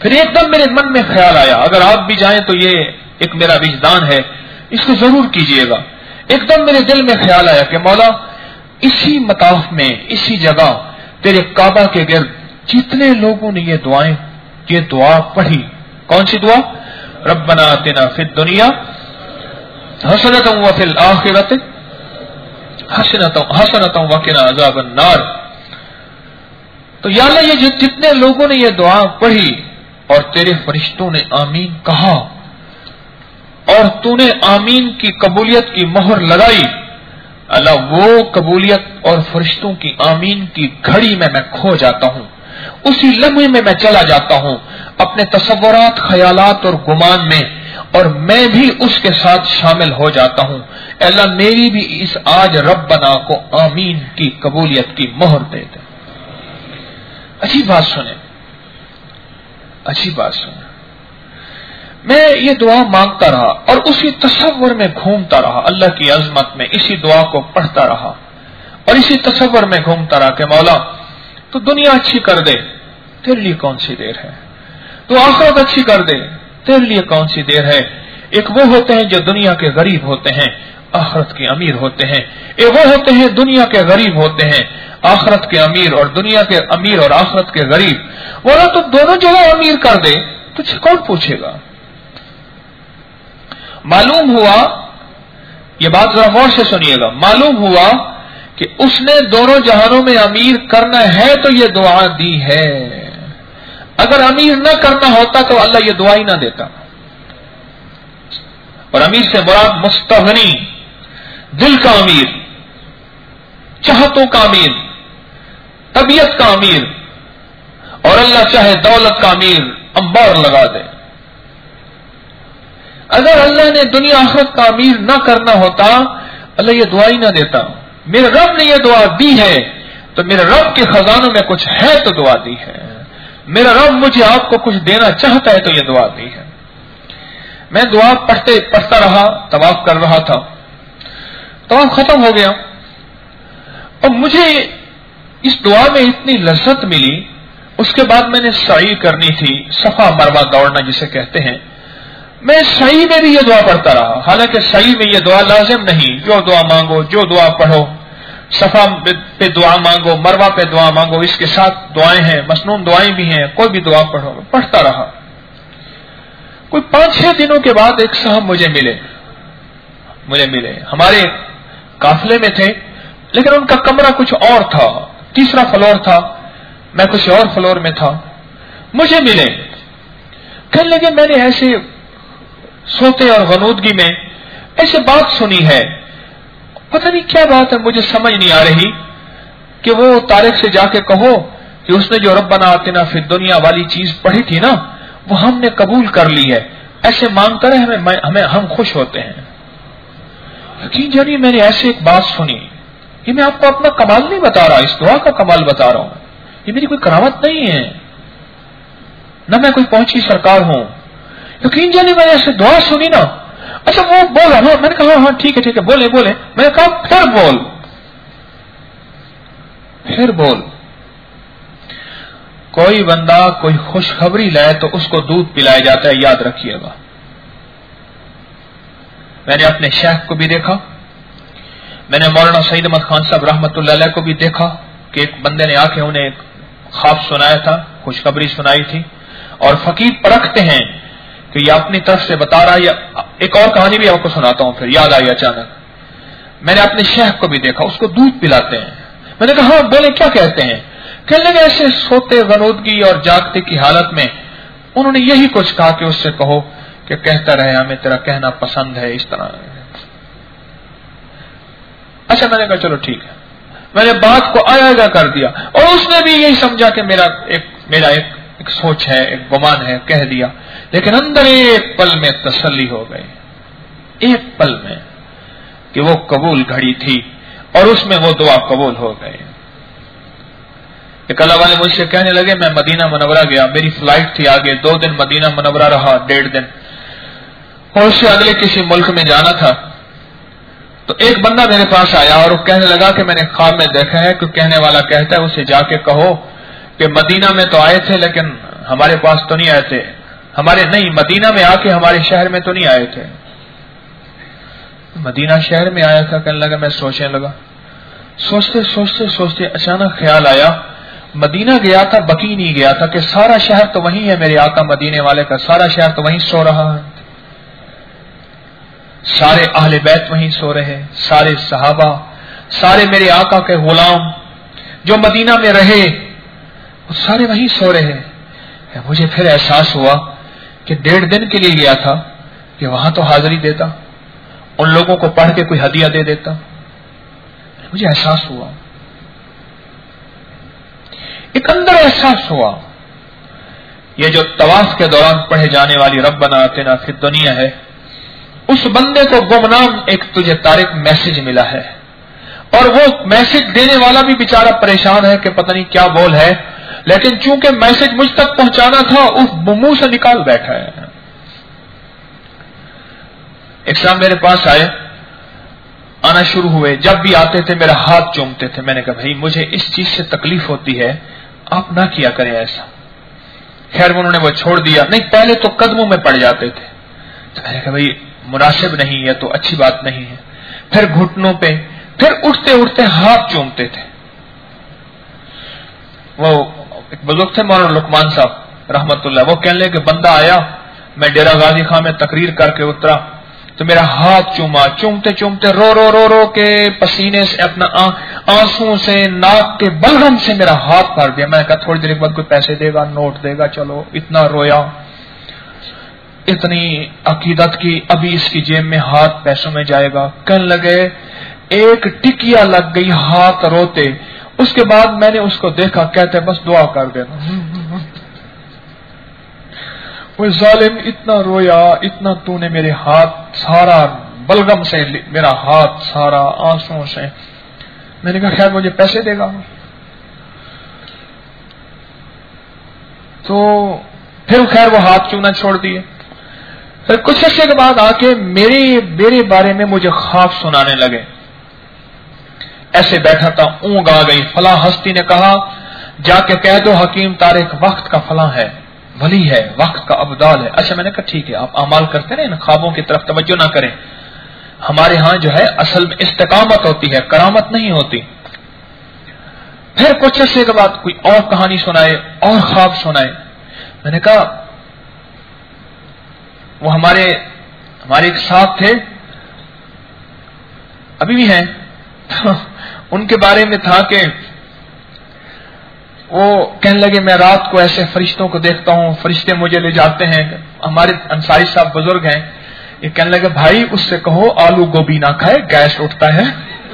پھر ایک دم میرے من میں خیال آیا، اگر آپ بھی جائیں تو یہ ایک میرا وجدان ہے، اس کو ضرور کیجیے گا۔ ایک دم میرے دل میں خیال آیا کہ مولا اسی مطاف میں، اسی جگہ تیرے کعبہ کے گرد جتنے لوگوں نے یہ دعائیں یہ دعا پڑھی، کون سی دعا؟ ربنا آتنا فی الدنیا حسنۃ وفی الآخرۃ حسنۃ حسنۃ وقنا عذاب النار۔ تو یا اللہ یہ جتنے لوگوں نے یہ دعا پڑھی اور تیرے فرشتوں نے آمین کہا اور تو نے آمین کی قبولیت کی مہر لگائی، اللہ وہ قبولیت اور فرشتوں کی آمین کی گھڑی میں میں کھو جاتا ہوں، اسی لمحے میں میں چلا جاتا ہوں اپنے تصورات، خیالات اور گمان میں، اور میں بھی اس کے ساتھ شامل ہو جاتا ہوں۔ اے اللہ میری بھی اس آج ربنا کو آمین کی قبولیت کی مہر دے دے۔ اچھی بات سنیں، اچھی بات سنیں، میں یہ دعا مانگتا رہا اور اسی تصور میں گھومتا رہا، اللہ کی عظمت میں اسی دعا کو پڑھتا رہا اور اسی تصور میں گھومتا رہا کہ مولا تو دنیا اچھی کر دے، تیرے لیے کون سی دیر ہے، تو آخرت اچھی کر دے، تیرے لیے کون سی دیر ہے۔ ایک وہ ہوتے ہیں جو دنیا کے غریب ہوتے ہیں، آخرت کے امیر ہوتے ہیں، ایک وہ ہوتے ہیں دنیا کے غریب ہوتے ہیں، آخرت کے امیر، اور دنیا کے امیر اور آخرت کے غریب۔ بولا تو دونوں جگہ امیر کر دے تجھ سے کون پوچھے گا؟ معلوم ہوا، یہ بات ذرا غور سے سنیے گا، معلوم ہوا کہ اس نے دونوں جہانوں میں امیر کرنا ہے تو یہ دعا دی ہے، اگر امیر نہ کرنا ہوتا تو اللہ یہ دعا ہی نہ دیتا۔ اور امیر سے مراد مستغنی، دل کا امیر، چاہتوں کا امیر، طبیعت کا امیر، اور اللہ چاہے دولت کا امیر انبار لگا دے۔ اگر اللہ نے دنیا آخرت کا امیر نہ کرنا ہوتا اللہ یہ دعا ہی نہ دیتا۔ میرے رب نے یہ دعا دی ہے تو میرے رب کے خزانوں میں کچھ ہے تو دعا دی ہے، میرا رب مجھے آپ کو کچھ دینا چاہتا ہے تو یہ دعا دی ہے۔ میں دعا پڑھتے پڑھتا رہا، طواف کر رہا تھا، طواف ختم ہو گیا اور مجھے اس دعا میں اتنی لذت ملی۔ اس کے بعد میں نے سعی کرنی تھی، صفا مروہ دوڑنا جسے کہتے ہیں، میں سعی میں بھی یہ دعا پڑھتا رہا، حالانکہ سعی میں یہ دعا لازم نہیں، جو دعا مانگو، جو دعا پڑھو، صفا پہ دعا مانگو، مروہ پہ دعا مانگو، اس کے ساتھ دعائیں ہیں، مسنون دعائیں بھی ہیں، کوئی بھی دعا پڑھو، پڑھتا رہا۔ کوئی پانچ چھ دنوں کے بعد ایک صاحب مجھے ملے مجھے ملے ہمارے قافلے میں تھے، لیکن ان کا کمرہ کچھ اور تھا، تیسرا فلور تھا، میں کچھ اور فلور میں تھا۔ مجھے ملے، کہنے لگے میں نے ایسے سوتے اور غنودگی میں ایسے بات سنی ہے، پتہ نہیں کیا بات ہے، مجھے سمجھ نہیں آ رہی کہ وہ طارق سے جا کے کہو کہ اس نے جو ربنا آتنا فی الدنیا والی چیز پڑھی تھی نا وہ ہم نے قبول کر لی ہے، ایسے مانگتا رہے، ہمیں ہمیں ہم خوش ہوتے ہیں۔ یقین جانیے میں نے ایسے ایک بات سنی، یہ میں آپ کو اپنا کمال نہیں بتا رہا، اس دعا کا کمال بتا رہا ہوں، یہ میری کوئی کرامت نہیں ہے، نہ میں کوئی پہنچی سرکار ہوں۔ یقین جانیے میں نے ایسے دعا سنی نا، اچھا وہ بولا نا، میں نے کہا ہاں ٹھیک ہے ٹھیک ہے بولے بولے، میں نے کہا پھر بول پھر بول کوئی بندہ کوئی خوشخبری لائے تو اس کو دودھ پلایا جاتا ہے، یاد رکھیے گا۔ میں نے اپنے شیخ کو بھی دیکھا، میں نے مولانا سعید احمد خان صاحب رحمۃ اللہ علیہ کو بھی دیکھا کہ ایک بندے نے آ کے انہیں ایک خواب سنایا تھا، خوشخبری سنائی تھی، اور فقیر پرکھتے ہیں کہ یہ اپنی طرف سے بتا رہا ہے یا ایک اور کہانی بھی آپ کو سناتا ہوں، پھر یاد آئی اچانک۔ میں نے اپنے شیخ کو بھی دیکھا، اس کو دودھ پلاتے ہیں، میں نے کہا ہاں بولے کیا کہتے ہیں؟ کہنے لگے ایسے سوتے غنودگی اور جاگتے کی حالت میں انہوں نے یہی کچھ کہا کہ اس سے کہو کہ کہتا رہے ہمیں تیرا کہنا پسند ہے، اس طرح۔ اچھا میں نے کہا چلو ٹھیک ہے، میں نے بات کو آیا گا کر دیا، اور اس نے بھی یہی سمجھا کہ میرا ایک میرا ایک, ایک سوچ ہے، ایک گمان ہے، کہہ دیا، لیکن اندر ایک پل میں تسلی ہو گئی، ایک پل میں کہ وہ قبول گھڑی تھی اور اس میں وہ دعا قبول ہو گئی۔ ایک اللہ والے مجھ سے کہنے لگے میں مدینہ منورہ گیا، میری فلائٹ تھی آگے، دو دن مدینہ منورہ رہا، ڈیڑھ دن، اور اس سے اگلے کسی ملک میں جانا تھا۔ تو ایک بندہ میرے پاس آیا اور وہ کہنے لگا کہ میں نے خواب میں دیکھا ہے کہ کہنے والا کہتا ہے اسے جا کے کہو کہ مدینہ میں تو آئے تھے لیکن ہمارے پاس تو نہیں آئے تھے، ہمارے نہیں مدینہ میں آ کے ہمارے شہر میں تو نہیں آئے تھے. مدینہ شہر میں آیا تھا. کہنے لگا میں سوچنے لگا، سوچتے سوچتے سوچتے اچانک خیال آیا مدینہ گیا تھا بکی نہیں گیا تھا کہ سارا شہر تو وہیں ہے میرے آقا مدینے والے کا، سارا شہر تو وہیں سو رہا ہے، سارے اہل بیت وہیں سو رہے، سارے صحابہ، سارے میرے آقا کے غلام جو مدینہ میں رہے وہ سارے وہیں سو رہے. مجھے پھر احساس ہوا کہ ڈیڑھ دن کے لیے گیا تھا کہ وہاں تو حاضری دیتا، ان لوگوں کو پڑھ کے کوئی ہدیہ دے دیتا. مجھے احساس ہوا، ایک اندر احساس ہوا یہ جو طواف کے دوران پڑھے جانے والی ربنا آتنا فی الدنیا ہے، اس بندے کو گمنام ایک تجھے طارق میسج ملا ہے، اور وہ میسج دینے والا بھی بیچارہ پریشان ہے کہ پتہ نہیں کیا بول ہے، لیکن چونکہ میسج مجھ تک پہنچانا تھا اس منہ سے نکال بیٹھا ہے. ایک صاحب میرے پاس آئے، آنا شروع ہوئے، جب بھی آتے تھے میرا ہاتھ چومتے تھے. میں نے کہا بھائی مجھے اس چیز سے تکلیف ہوتی ہے، آپ نہ کیا کریں ایسا. خیر انہوں نے وہ چھوڑ دیا. نہیں پہلے تو قدموں میں پڑ جاتے تھے، تو میں نے کہا بھائی مناسب نہیں ہے تو اچھی بات نہیں ہے. پھر گھٹنوں پہ، پھر اٹھتے اٹھتے ہاتھ چومتے تھے. وہ ایک بزرگ تھے مولانا لقمان صاحب رحمت اللہ، وہ کہنے لگے کہ بندہ آیا، میں ڈیرہ غازی خان میں تقریر کر کے اترا تو میرا ہاتھ چوما، چومتے چومتے رو رو رو رو کے پسینے سے اپنا آنسو سے ناک کے بلغم سے میرا ہاتھ بھر دیا. میں نے کہا تھوڑی دیر کے بعد کوئی پیسے دے گا، نوٹ دے گا. چلو اتنا رویا، اتنی عقیدت کی، ابھی اس کی جیب میں ہاتھ پیسوں میں جائے گا. کہنے لگے ایک ٹکیا لگ گئی ہاتھ روتے. اس کے بعد میں نے اس کو دیکھا، کہتے بس دعا کر دینا. وہ ظالم اتنا رویا، اتنا تو نے میرے ہاتھ سارا بلغم سے میرا ہاتھ سارا آنسوں سے. میں نے کہا خیر مجھے پیسے دے گا. تو پھر خیر وہ ہاتھ چونا چھوڑ دیے. پھر کچھ عرصے کے بعد آ کے میرے میرے بارے میں مجھے خواب سنانے لگے. ایسے بیٹھا تھا، اونگ آ گئی، فلاں ہستی نے کہا جا کے کہہ دو حکیم طارق وقت کا فلاں ہے، ولی ہے، وقت کا ابدال ہے. اچھا میں نے کہا ٹھیک ہے، آپ اعمال کرتے ہیں، ان خوابوں کی طرف توجہ نہ کریں. ہمارے ہاں جو ہے اصل میں استقامت ہوتی ہے، کرامت نہیں ہوتی. پھر کچھ عرصے کے بعد کوئی اور کہانی سنائے، اور خواب سنائے. میں نے کہا وہ ہمارے ہمارے ایک ساتھ تھے، ابھی بھی ہیں، ان کے بارے میں تھا کہ وہ کہنے لگے میں رات کو ایسے فرشتوں کو دیکھتا ہوں، فرشتے مجھے لے جاتے ہیں. ہمارے انصاری صاحب بزرگ ہیں، یہ کہنے لگے بھائی اس سے کہو آلو گوبھی نہ کھائے، گیس اٹھتا ہے.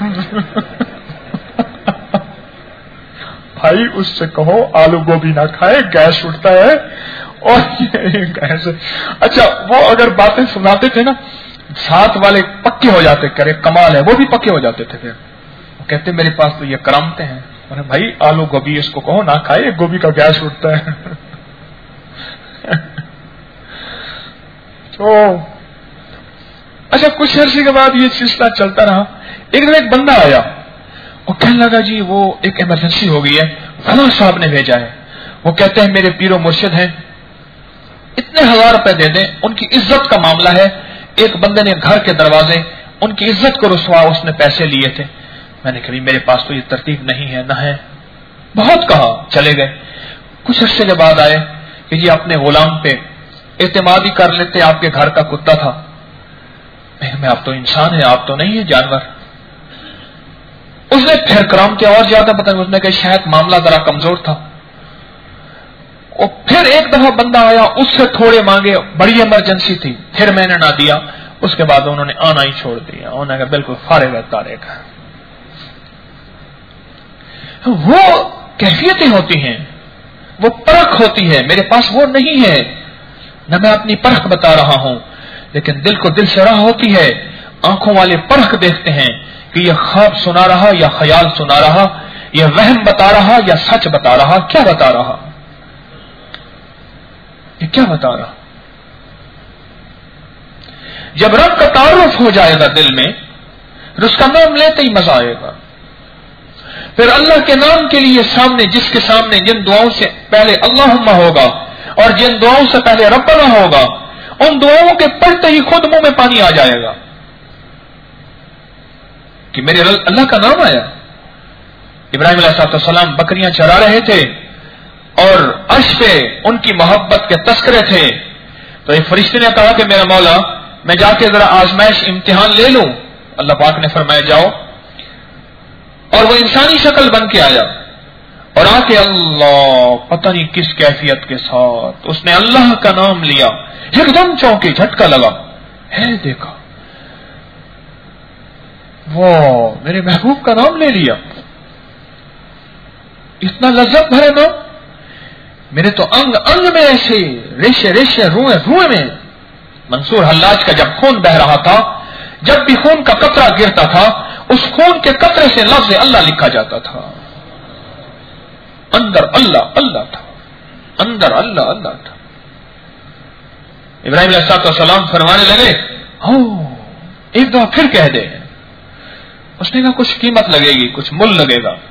بھائی اس سے کہو آلو گوبھی نہ کھائے، گیس اٹھتا ہے. اور گیس اچھا وہ اگر باتیں سناتے تھے نا ساتھ والے پکے ہو جاتے، کرے کمال ہے، وہ بھی پکے ہو جاتے تھے. پھر وہ کہتے میرے پاس تو یہ کرامتیں ہیں. بھائی آلو گوبھی اس کو کہو نہ کھائے، گوبھی کا گیس اٹھتا ہے. تو اچھا کچھ عرصے کے بعد یہ سلسلہ چلتا رہا. ایک دن ایک بندہ آیا، وہ کہنے لگا جی وہ ایک ایمرجنسی ہو گئی ہے، فلاں صاحب نے بھیجا ہے. وہ کہتے ہیں میرے پیر و مرشد ہیں، اتنے ہزار روپے دے دیں، ان کی عزت کا معاملہ ہے. ایک بندے نے گھر کے دروازے ان کی عزت کو رسوا، اس نے پیسے لیے تھے. میں نے کہا میرے پاس تو یہ ترتیب نہیں ہے، نہ ہے. بہت کہا، چلے گئے. کچھ عرصے کے بعد آئے کہ جی اپنے غلام پہ اعتماد ہی کر لیتے، آپ کے گھر کا کتا تھا. میں آپ تو انسان ہے، آپ تو نہیں ہے جانور. اس نے پھر کرامتیں اور زیادہ بتائی. اس نے کہا شاید معاملہ ذرا کمزور تھا. اور پھر ایک دفعہ بندہ آیا، اس سے تھوڑے مانگے، بڑی ایمرجنسی تھی، پھر میں نے نہ دیا. اس کے بعد انہوں نے آنا ہی چھوڑ دیا. انہوں نے کہا بالکل فارغ ہے طارق. وہ کیفیتیں ہوتی ہیں، وہ پرکھ ہوتی ہے. میرے پاس وہ نہیں ہے، نہ میں اپنی پرکھ بتا رہا ہوں، لیکن دل کو دل سے راہ ہوتی ہے. آنکھوں والے پرکھ دیکھتے ہیں کہ یہ خواب سنا رہا یا خیال سنا رہا، یہ وہم بتا رہا یا سچ بتا رہا، کیا بتا رہا، یہ کیا بتا رہا. جب رب کا تعارف ہو جائے گا دل میں، اس کا نام لیتے ہی مزہ آئے گا. پھر اللہ کے نام کے لیے سامنے، جس کے سامنے جن دعاؤں سے پہلے اللہم ہوگا، اور جن دعاؤں سے پہلے ربنا ہوگا ان دعاؤں کے پڑھتے ہی خود منہ میں پانی آ جائے گا کہ میرے اللہ کا نام آیا. ابراہیم علیہ السلام بکریاں چرا رہے تھے اور عرش پہ ان کی محبت کے تذکرے تھے. تو ایک فرشتے نے کہا کہ میرا مولا میں جا کے ذرا آزمائش امتحان لے لوں. اللہ پاک نے فرمایا جاؤ. اور وہ انسانی شکل بن کے آیا اور آ کے اللہ پتہ نہیں کس کیفیت کے ساتھ اس نے اللہ کا نام لیا. ایک دم چونکے جھٹکا لگا ہے دیکھا وہ میرے محبوب کا نام لے لیا. اتنا لذت بھرے نام میرے تو انگ انگ میں ایسے ریشے ریشے روئے روئے میں. منصور حلاج کا جب خون بہ رہا تھا جب بھی خون کا قطرہ گرتا تھا اس خون کے قطرے سے لفظ اللہ لکھا جاتا تھا. اندر اللہ اللہ تھا اندر اللہ اللہ تھا. ابراہیم علیہ السلام فرمانے لگے ہو ایک دفعہ پھر کہہ دے. اس نے کہا کچھ قیمت لگے گی کچھ مل لگے گا.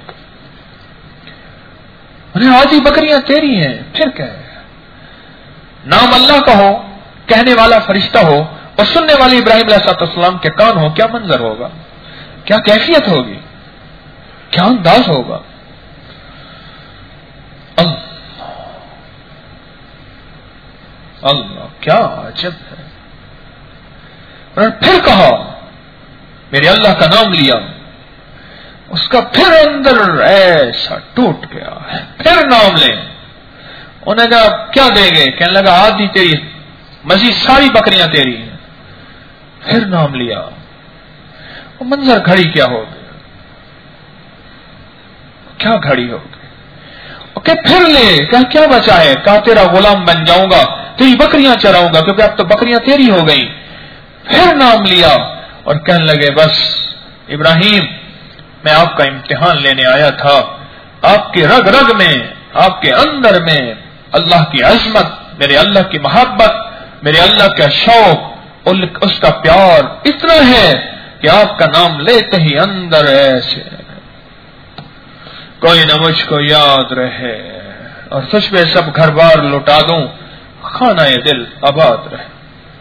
انہیں آدھی بکریاں تیری ہیں پھر کہے نام اللہ کا ہو کہنے والا فرشتہ ہو اور سننے والی ابراہیم علیہ السلام کے کان ہو. کیا منظر ہوگا کیا کیفیت ہوگی کیا انداز ہوگا. اللہ اللہ کیا عجب ہے. اور پھر کہا میرے اللہ کا نام لیا اس کا پھر اندر ایسا ٹوٹ گیا. پھر نام لیں انہیں کہا کیا دے گے کہنے لگا آدھی تیری مزید ساری بکریاں تیری ہیں. پھر نام لیا. وہ منظر گھڑی کیا ہو گیا کیا گھڑی ہو گئی کہ پھر لے کہا کیا بچا ہے کہا تیرا غلام بن جاؤں گا تیری بکریاں چراؤں گا کیونکہ اب تو بکریاں تیری ہو گئی. پھر نام لیا اور کہنے لگے بس ابراہیم میں آپ کا امتحان لینے آیا تھا. آپ کے رگ رگ میں آپ کے اندر میں اللہ کی عظمت میرے اللہ کی محبت میرے اللہ کا شوق اس کا پیار اتنا ہے کہ آپ کا نام لیتے ہی اندر ایسے کوئی نہ مجھ کو یاد رہے اور تجھ پہ سب گھر بار لوٹا دوں خانہ دل آباد رہے.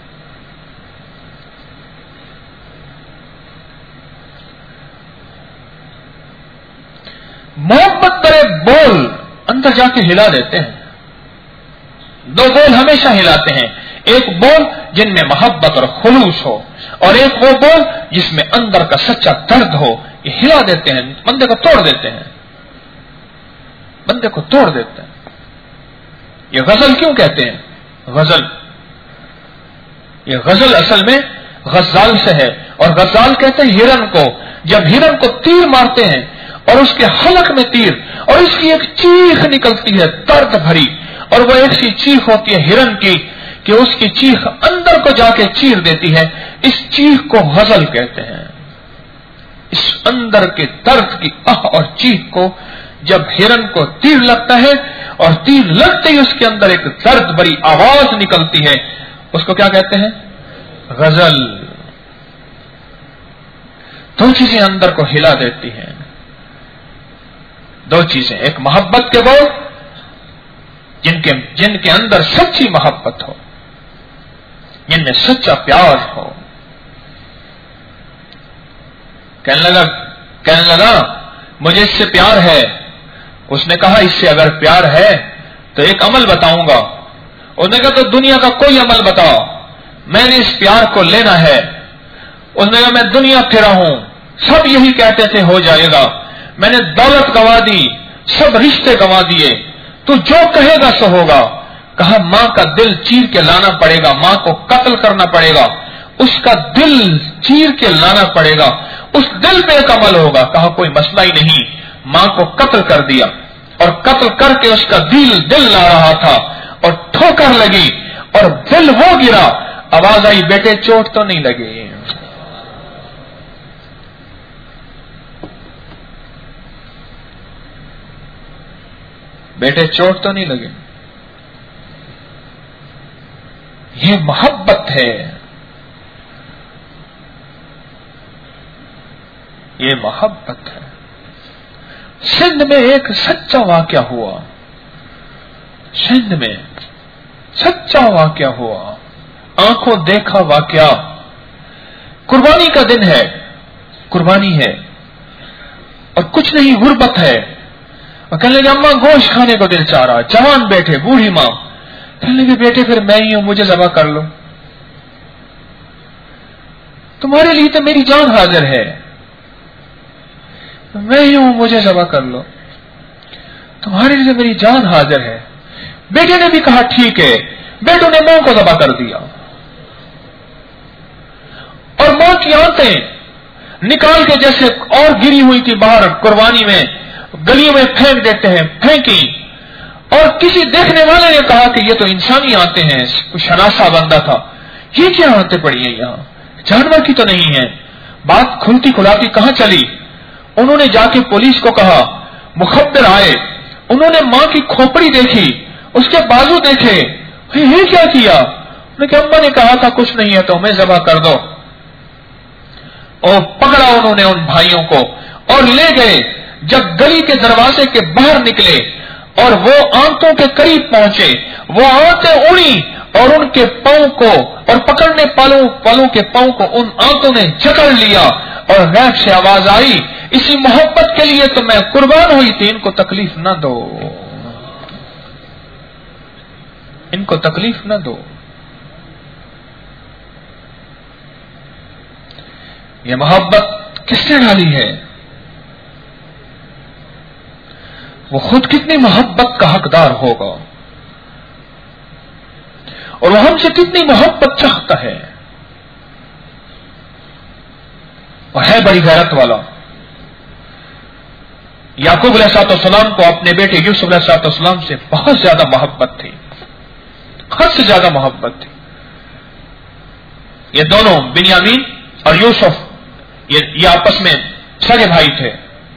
محبت برے بول اندر جا کے ہلا دیتے ہیں. دو بول ہمیشہ ہلاتے ہیں. ایک بول جن میں محبت اور خلوص ہو اور ایک وہ بول جس میں اندر کا سچا درد ہو. یہ ہلا دیتے ہیں بندے کو توڑ دیتے ہیں بندے کو توڑ دیتے ہیں. یہ غزل کیوں کہتے ہیں غزل یہ غزل اصل میں غزال سے ہے اور غزال کہتے ہیں ہرن کو. جب ہرن کو تیر مارتے ہیں اور اس کے حلق میں تیر اور اس کی ایک چیخ نکلتی ہے درد بھری اور وہ ایک سی چیخ ہوتی ہے ہرن کی کہ اس کی چیخ اندر کو جا کے چیر دیتی ہے. اس چیخ کو غزل کہتے ہیں. اس اندر کے درد کی آہ اور چیخ کو جب ہرن کو تیر لگتا ہے اور تیر لگتے ہی اس کے اندر ایک درد بھری آواز نکلتی ہے اس کو کیا کہتے ہیں غزل. دو چیزیں اندر کو ہلا دیتی ہیں. دو چیزیں ایک محبت کے بول جن کے جن کے اندر سچی محبت ہو جن میں سچا پیار ہو. کہنے لگا کہنے لگا مجھے اس سے پیار ہے. اس نے کہا اس سے اگر پیار ہے تو ایک عمل بتاؤں گا. اس نے کہا تو دنیا کا کوئی عمل بتاؤ میں نے اس پیار کو لینا ہے. اس نے کہا میں دنیا پھرا ہوں سب یہی کہتے تھے ہو جائے گا. میں نے دولت گوا دی سب رشتے گوا دیے تو جو کہے گا سو ہوگا. کہا ماں کا دل چیر کے لانا پڑے گا ماں کو قتل کرنا پڑے گا اس کا دل چیر کے لانا پڑے گا اس دل پہ ایک عمل ہوگا. کہا کوئی مسئلہ ہی نہیں. ماں کو قتل کر دیا اور قتل کر کے اس کا دل دل لا رہا تھا اور ٹھوکر لگی اور دل وہ گرا. آواز آئی بیٹے چوٹ تو نہیں لگی. بیٹے چوٹ تو نہیں لگے. یہ محبت ہے یہ محبت ہے. سندھ میں ایک سچا واقعہ ہوا. سندھ میں सच्चा वाकया हुआ, आंखों देखा वाकया। कुर्बानी का दिन है, कुर्बानी है और कुछ नहीं, गुर्बत है। और कहने लगे अम्मा गोश्त खाने को दिल चाह रहा। जवान बेटे, बूढ़ी मां कहने लगे बेटे फिर मैं ही हूं, मुझे ज़बह कर लो। तुम्हारे लिए तो मेरी जान हाजिर है, मैं ही हूं, मुझे ज़बह कर लो। तुम्हारे लिए मेरी जान हाजिर है। बेटे ने भी कहा ठीक है। बेटों ने मां को ज़बह कर दिया और मां की आंतें निकाल के जैसे और गिरी हुई थी बाहर कुर्बानी में, गलियों में फेंक देते हैं, फेंकी। और किसी देखने वाले ने कहा कि ये तो इंसानी आंतें हैं, शनासा बंदा था, ये क्या आंतें पड़ी हैं यहां, जानवर की तो नहीं है। बात खुलती खुलाती कहां चली। उन्होंने जाके पुलिस को कहा, मुखब्बिर आए, उन्होंने मां की खोपड़ी देखी, उसके बाजू देखे, ये क्या किया। उन्होंने अम्मा ने कहा था कुछ नहीं है तो हमें ज़बह कर दो। और पकड़ा उन्होंने उन भाइयों को और ले गए। जब गली के दरवाजे के बाहर निकले और वो आंतों के करीब पहुंचे, वो आंतें उड़ी और उनके पांव को और पकड़ने पालों पालों के पांव को उन आंतों ने जकड़ लिया और गैब से आवाज आई, इसी मोहब्बत के लिए तो मैं कुर्बान हुई थी, इनको तकलीफ न दो, इनको तकलीफ न दो। ये मोहब्बत किसने डाली है? वो खुद कितनी मोहब्बत का हकदार होगा और वो हमसे कितनी मोहब्बत चाहता है और है बड़ी गैरत वाला। याकूब अलैहिस्सलाम को अपने बेटे यूसुफ अलैहिस्सलाम से बहुत ज्यादा मोहब्बत थी, हद से ज्यादा मोहब्बत थी। ये दोनों बिन्यामीन और यूसुफ ये, ये आपस में सगे भाई थे,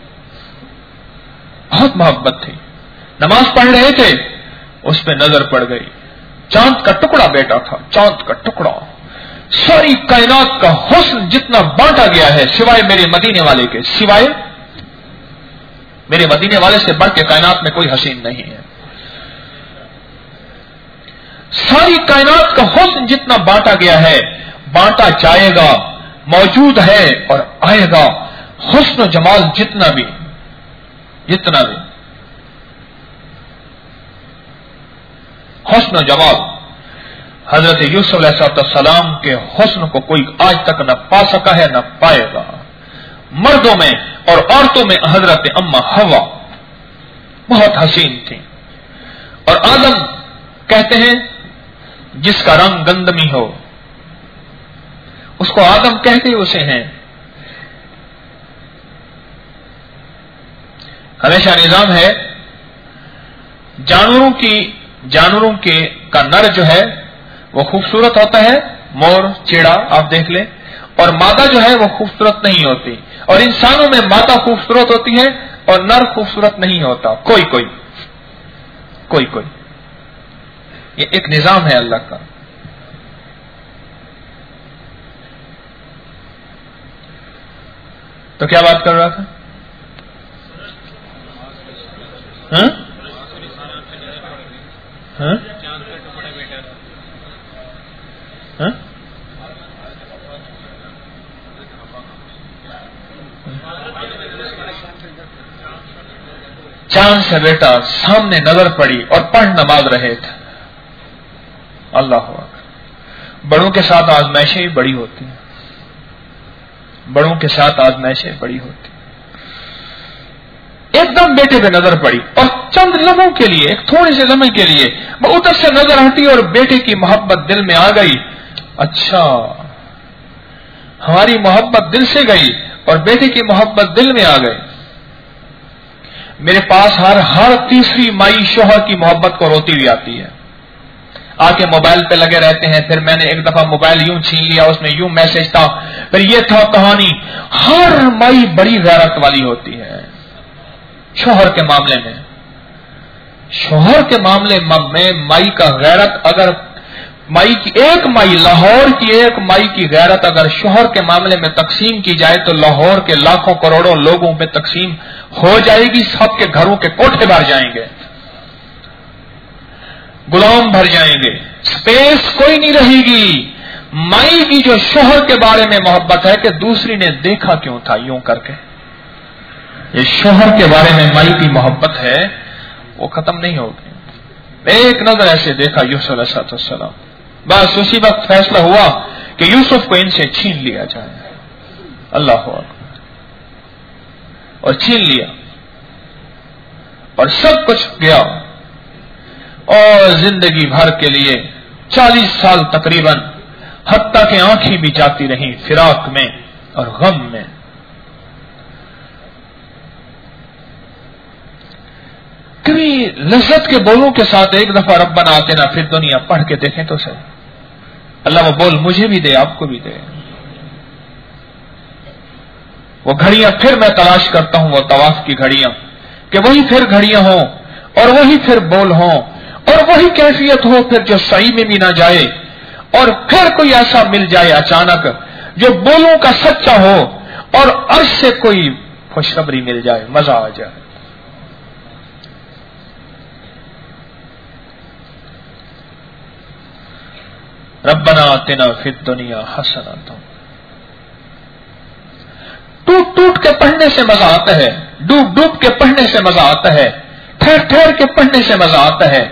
बहुत मोहब्बत थी। नमाज पढ़ रहे थे, उस पर नजर पड़ गई, चांद का टुकड़ा बेटा था, चांद का टुकड़ा। सारी कायनात का हुस्न जितना बांटा गया है सिवाय मेरे मदीने वाले के, सिवाय मेरे मदीने वाले से बढ़ के कायनात में कोई हसीन नहीं है। सारी कायनात का हुस्न जितना बांटा गया है, बांटा जाएगा, मौजूद है और आएगा। हुस्न जमाल जितना भी जितना भी हुस्न जमाल हजरत यूसुफ अलैहिस्सलाम के हुस्न को कोई आज तक न पा सका है न पाएगा। मर्दों में और औरतों में हजरत अम्मा हवा बहुत हसीन थी। और आदम कहते हैं जिसका रंग गंदमी हो उसको आदम कहते उसे हैं। हमेशा निजाम है जानवरों की जानवरों के का नर जो है वो खूबसूरत होता है, मोर चिड़ा आप देख लें, और मादा जो है वो खूबसूरत नहीं होती। और इंसानों में मादा खूबसूरत होती है और नर खूबसूरत नहीं होता, कोई कोई कोई कोई ये एक निजाम है अल्लाह का। तो क्या बात कर रहा था? हाँ? हाँ? हाँ? चांद से बेटा सामने नजर पड़ी और पढ़ नमाज रहे थे। अल्लाह अकबर। बड़ों के साथ आजमाइशें बड़ी होती हैं, बड़ों के साथ आजमाइशें बड़ी होती। एकदम बेटे पे नजर पड़ी और चंद लम्हों के लिए, एक थोड़े से लम्हे के लिए वो उधर से नजर हटी और बेटे की मोहब्बत दिल में आ गई। अच्छा, हमारी मोहब्बत दिल से गई और बेटे की मोहब्बत दिल में आ गई। मेरे पास हर हर तीसरी माई शोहर की मोहब्बत को रोती हुई आती है, आके मोबाइल पे लगे रहते हैं। फिर मैंने एक दफा मोबाइल यूं छीन लिया, उसमें यूं मैसेज था, फिर ये था कहानी। हर माई बड़ी गैरत वाली होती है शोहर के मामले में। शोहर के मामले में माई का गैरत, अगर माई की एक माई, लाहौर की एक माई की गैरत अगर शोहर के मामले में तकसीम की जाए तो लाहौर के लाखों करोड़ों लोगों में तकसीम हो जाएगी, सबके घरों के कोठे भर जाएंगे। गुलाम भर जाएंगे, स्पेस कोई नहीं रहेगी। माई की जो शोहर के बारे में मोहब्बत है कि दूसरी ने देखा क्यों था यूं करके, ये शोहर के बारे में माई की मोहब्बत है, वो खत्म नहीं होगी। एक नजर ऐसे देखा यूसुफ अलैहिस्सलाम, बस उसी वक्त फैसला हुआ कि यूसुफ को इनसे छीन लिया जाए। अल्लाह अकबर, और छीन लिया और सब कुछ गया। और जिंदगी भर के लिए चालीस साल तकरीबन, हत्ता के आंखें भी जाती रहीं फिराक में और गम में। कभी लज्जत के बोलों के साथ एक दफा रब्बना आतिना फिद दुनिया पढ़ के देखें तो सही। अल्लाह वो बोल मुझे भी दे, आपको भी दे। वो घड़ियां फिर मैं तलाश करता हूं, वो तवाफ की घड़ियां, कि वही फिर घड़ियां हों और वही फिर बोल हों और वही कैफियत हो फिर जो सही में भी ना जाए, और फिर कोई ऐसा मिल जाए अचानक जो बोलों का सच्चा हो और अर्श से कोई खुशखबरी मिल जाए, मजा आ जाए। रब्बना आतिना फिद दुनिया हसनतम। टूट टूट के पढ़ने से मजा आता है, डूब डूब के पढ़ने से मजा आता है, ठहर ठहर के पढ़ने से मजा आता है।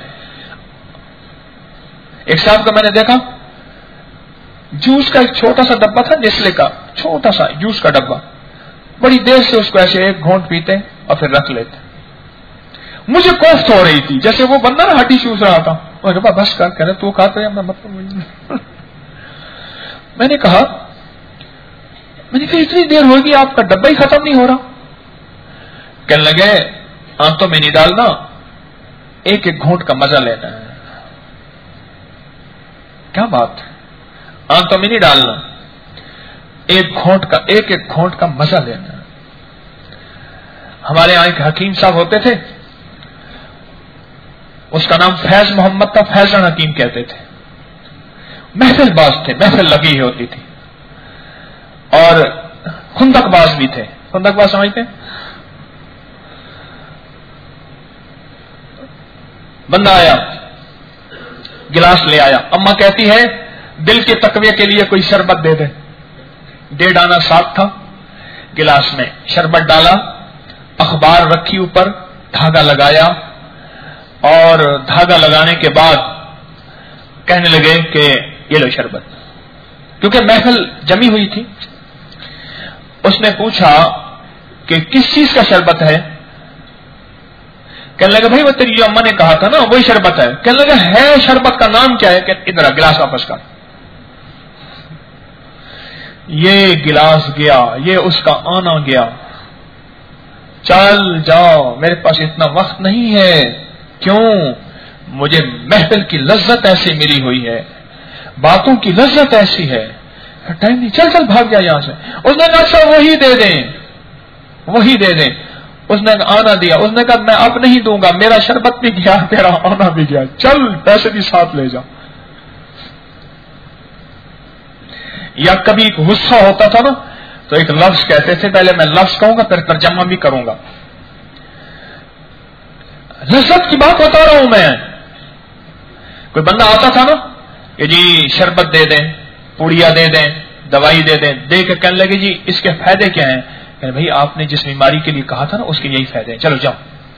एक साहब का मैंने देखा, जूस का एक छोटा सा डब्बा था, नेस्ले का छोटा सा जूस का डब्बा, बड़ी देर से उसको ऐसे एक घोंट पीते और फिर रख लेते। मुझे कोफ्त हो रही थी, जैसे वो बंदा ना हड्डी चूस रहा था। मैं कहा बस कर, कह रहे तू खाता है, मैं मतलब मैंने कहा मैंने कहा इतनी देर होगी आपका डब्बा ही खत्म नहीं हो रहा। कहने लगे आंतों में नहीं डालना, एक एक घूंट का मजा लेना है। क्या बात है, आंतों में नहीं डालना, एक घोंट का एक एक घोंट का मजा लेना है। हमारे यहां एक हकीम साहब होते थे, उसका नाम फैज मोहम्मद था, फैजन हकीम कहते थे। महफिल बाज थे, महफिल लगी होती थी, और खुंदकबाज भी थे। खुंदकबाज समझते? बंदा आया, गिलास ले आया, अम्मा कहती है दिल के तकवे के लिए कोई शरबत दे दे। डेढ़ आना साथ था, गिलास में शरबत डाला, अखबार रखी ऊपर, धागा लगाया, और धागा लगाने के बाद कहने लगे कि ये लो शरबत, क्योंकि महफिल जमी हुई थी। उसने पूछा कि किस चीज का शरबत है? कहने लगा भाई वो तेरी जो अम्मा ने कहा था ना वही शरबत है। कहने लगा है शरबत का नाम क्या है? इधर गिलास वापस कर। ये गिलास गया, ये उसका आना गया, चल जाओ मेरे पास इतना वक्त नहीं है। क्यों? मुझे महफिल की लज्जत ऐसी मिली हुई है, बातों की लज्जत ऐसी है, टाइम नहीं, चल चल भाग जा यहां से। उसने कहा अच्छा वही दे दें, वही दे दें। उसने आना दिया, उसने कहा मैं अब नहीं दूंगा, मेरा शरबत भी गया, तेरा आना भी गया, चल पैसे भी साथ ले जा। या कभी गुस्सा होता था ना तो एक लफ्ज कहते थे, पहले मैं लफ्ज कहूंगा फिर तर्जमा भी करूंगा। लज्जत की बात बता रहा हूं मैं। कोई बंदा आता था ना कि जी शरबत दे दें, पुड़िया दे दें, दवाई दे दें, दे के कहने लगे जी इसके फायदे क्या हैं? कहने भाई आपने जिस बीमारी के लिए कहा था ना उसके यही फायदे हैं, चलो जाओ।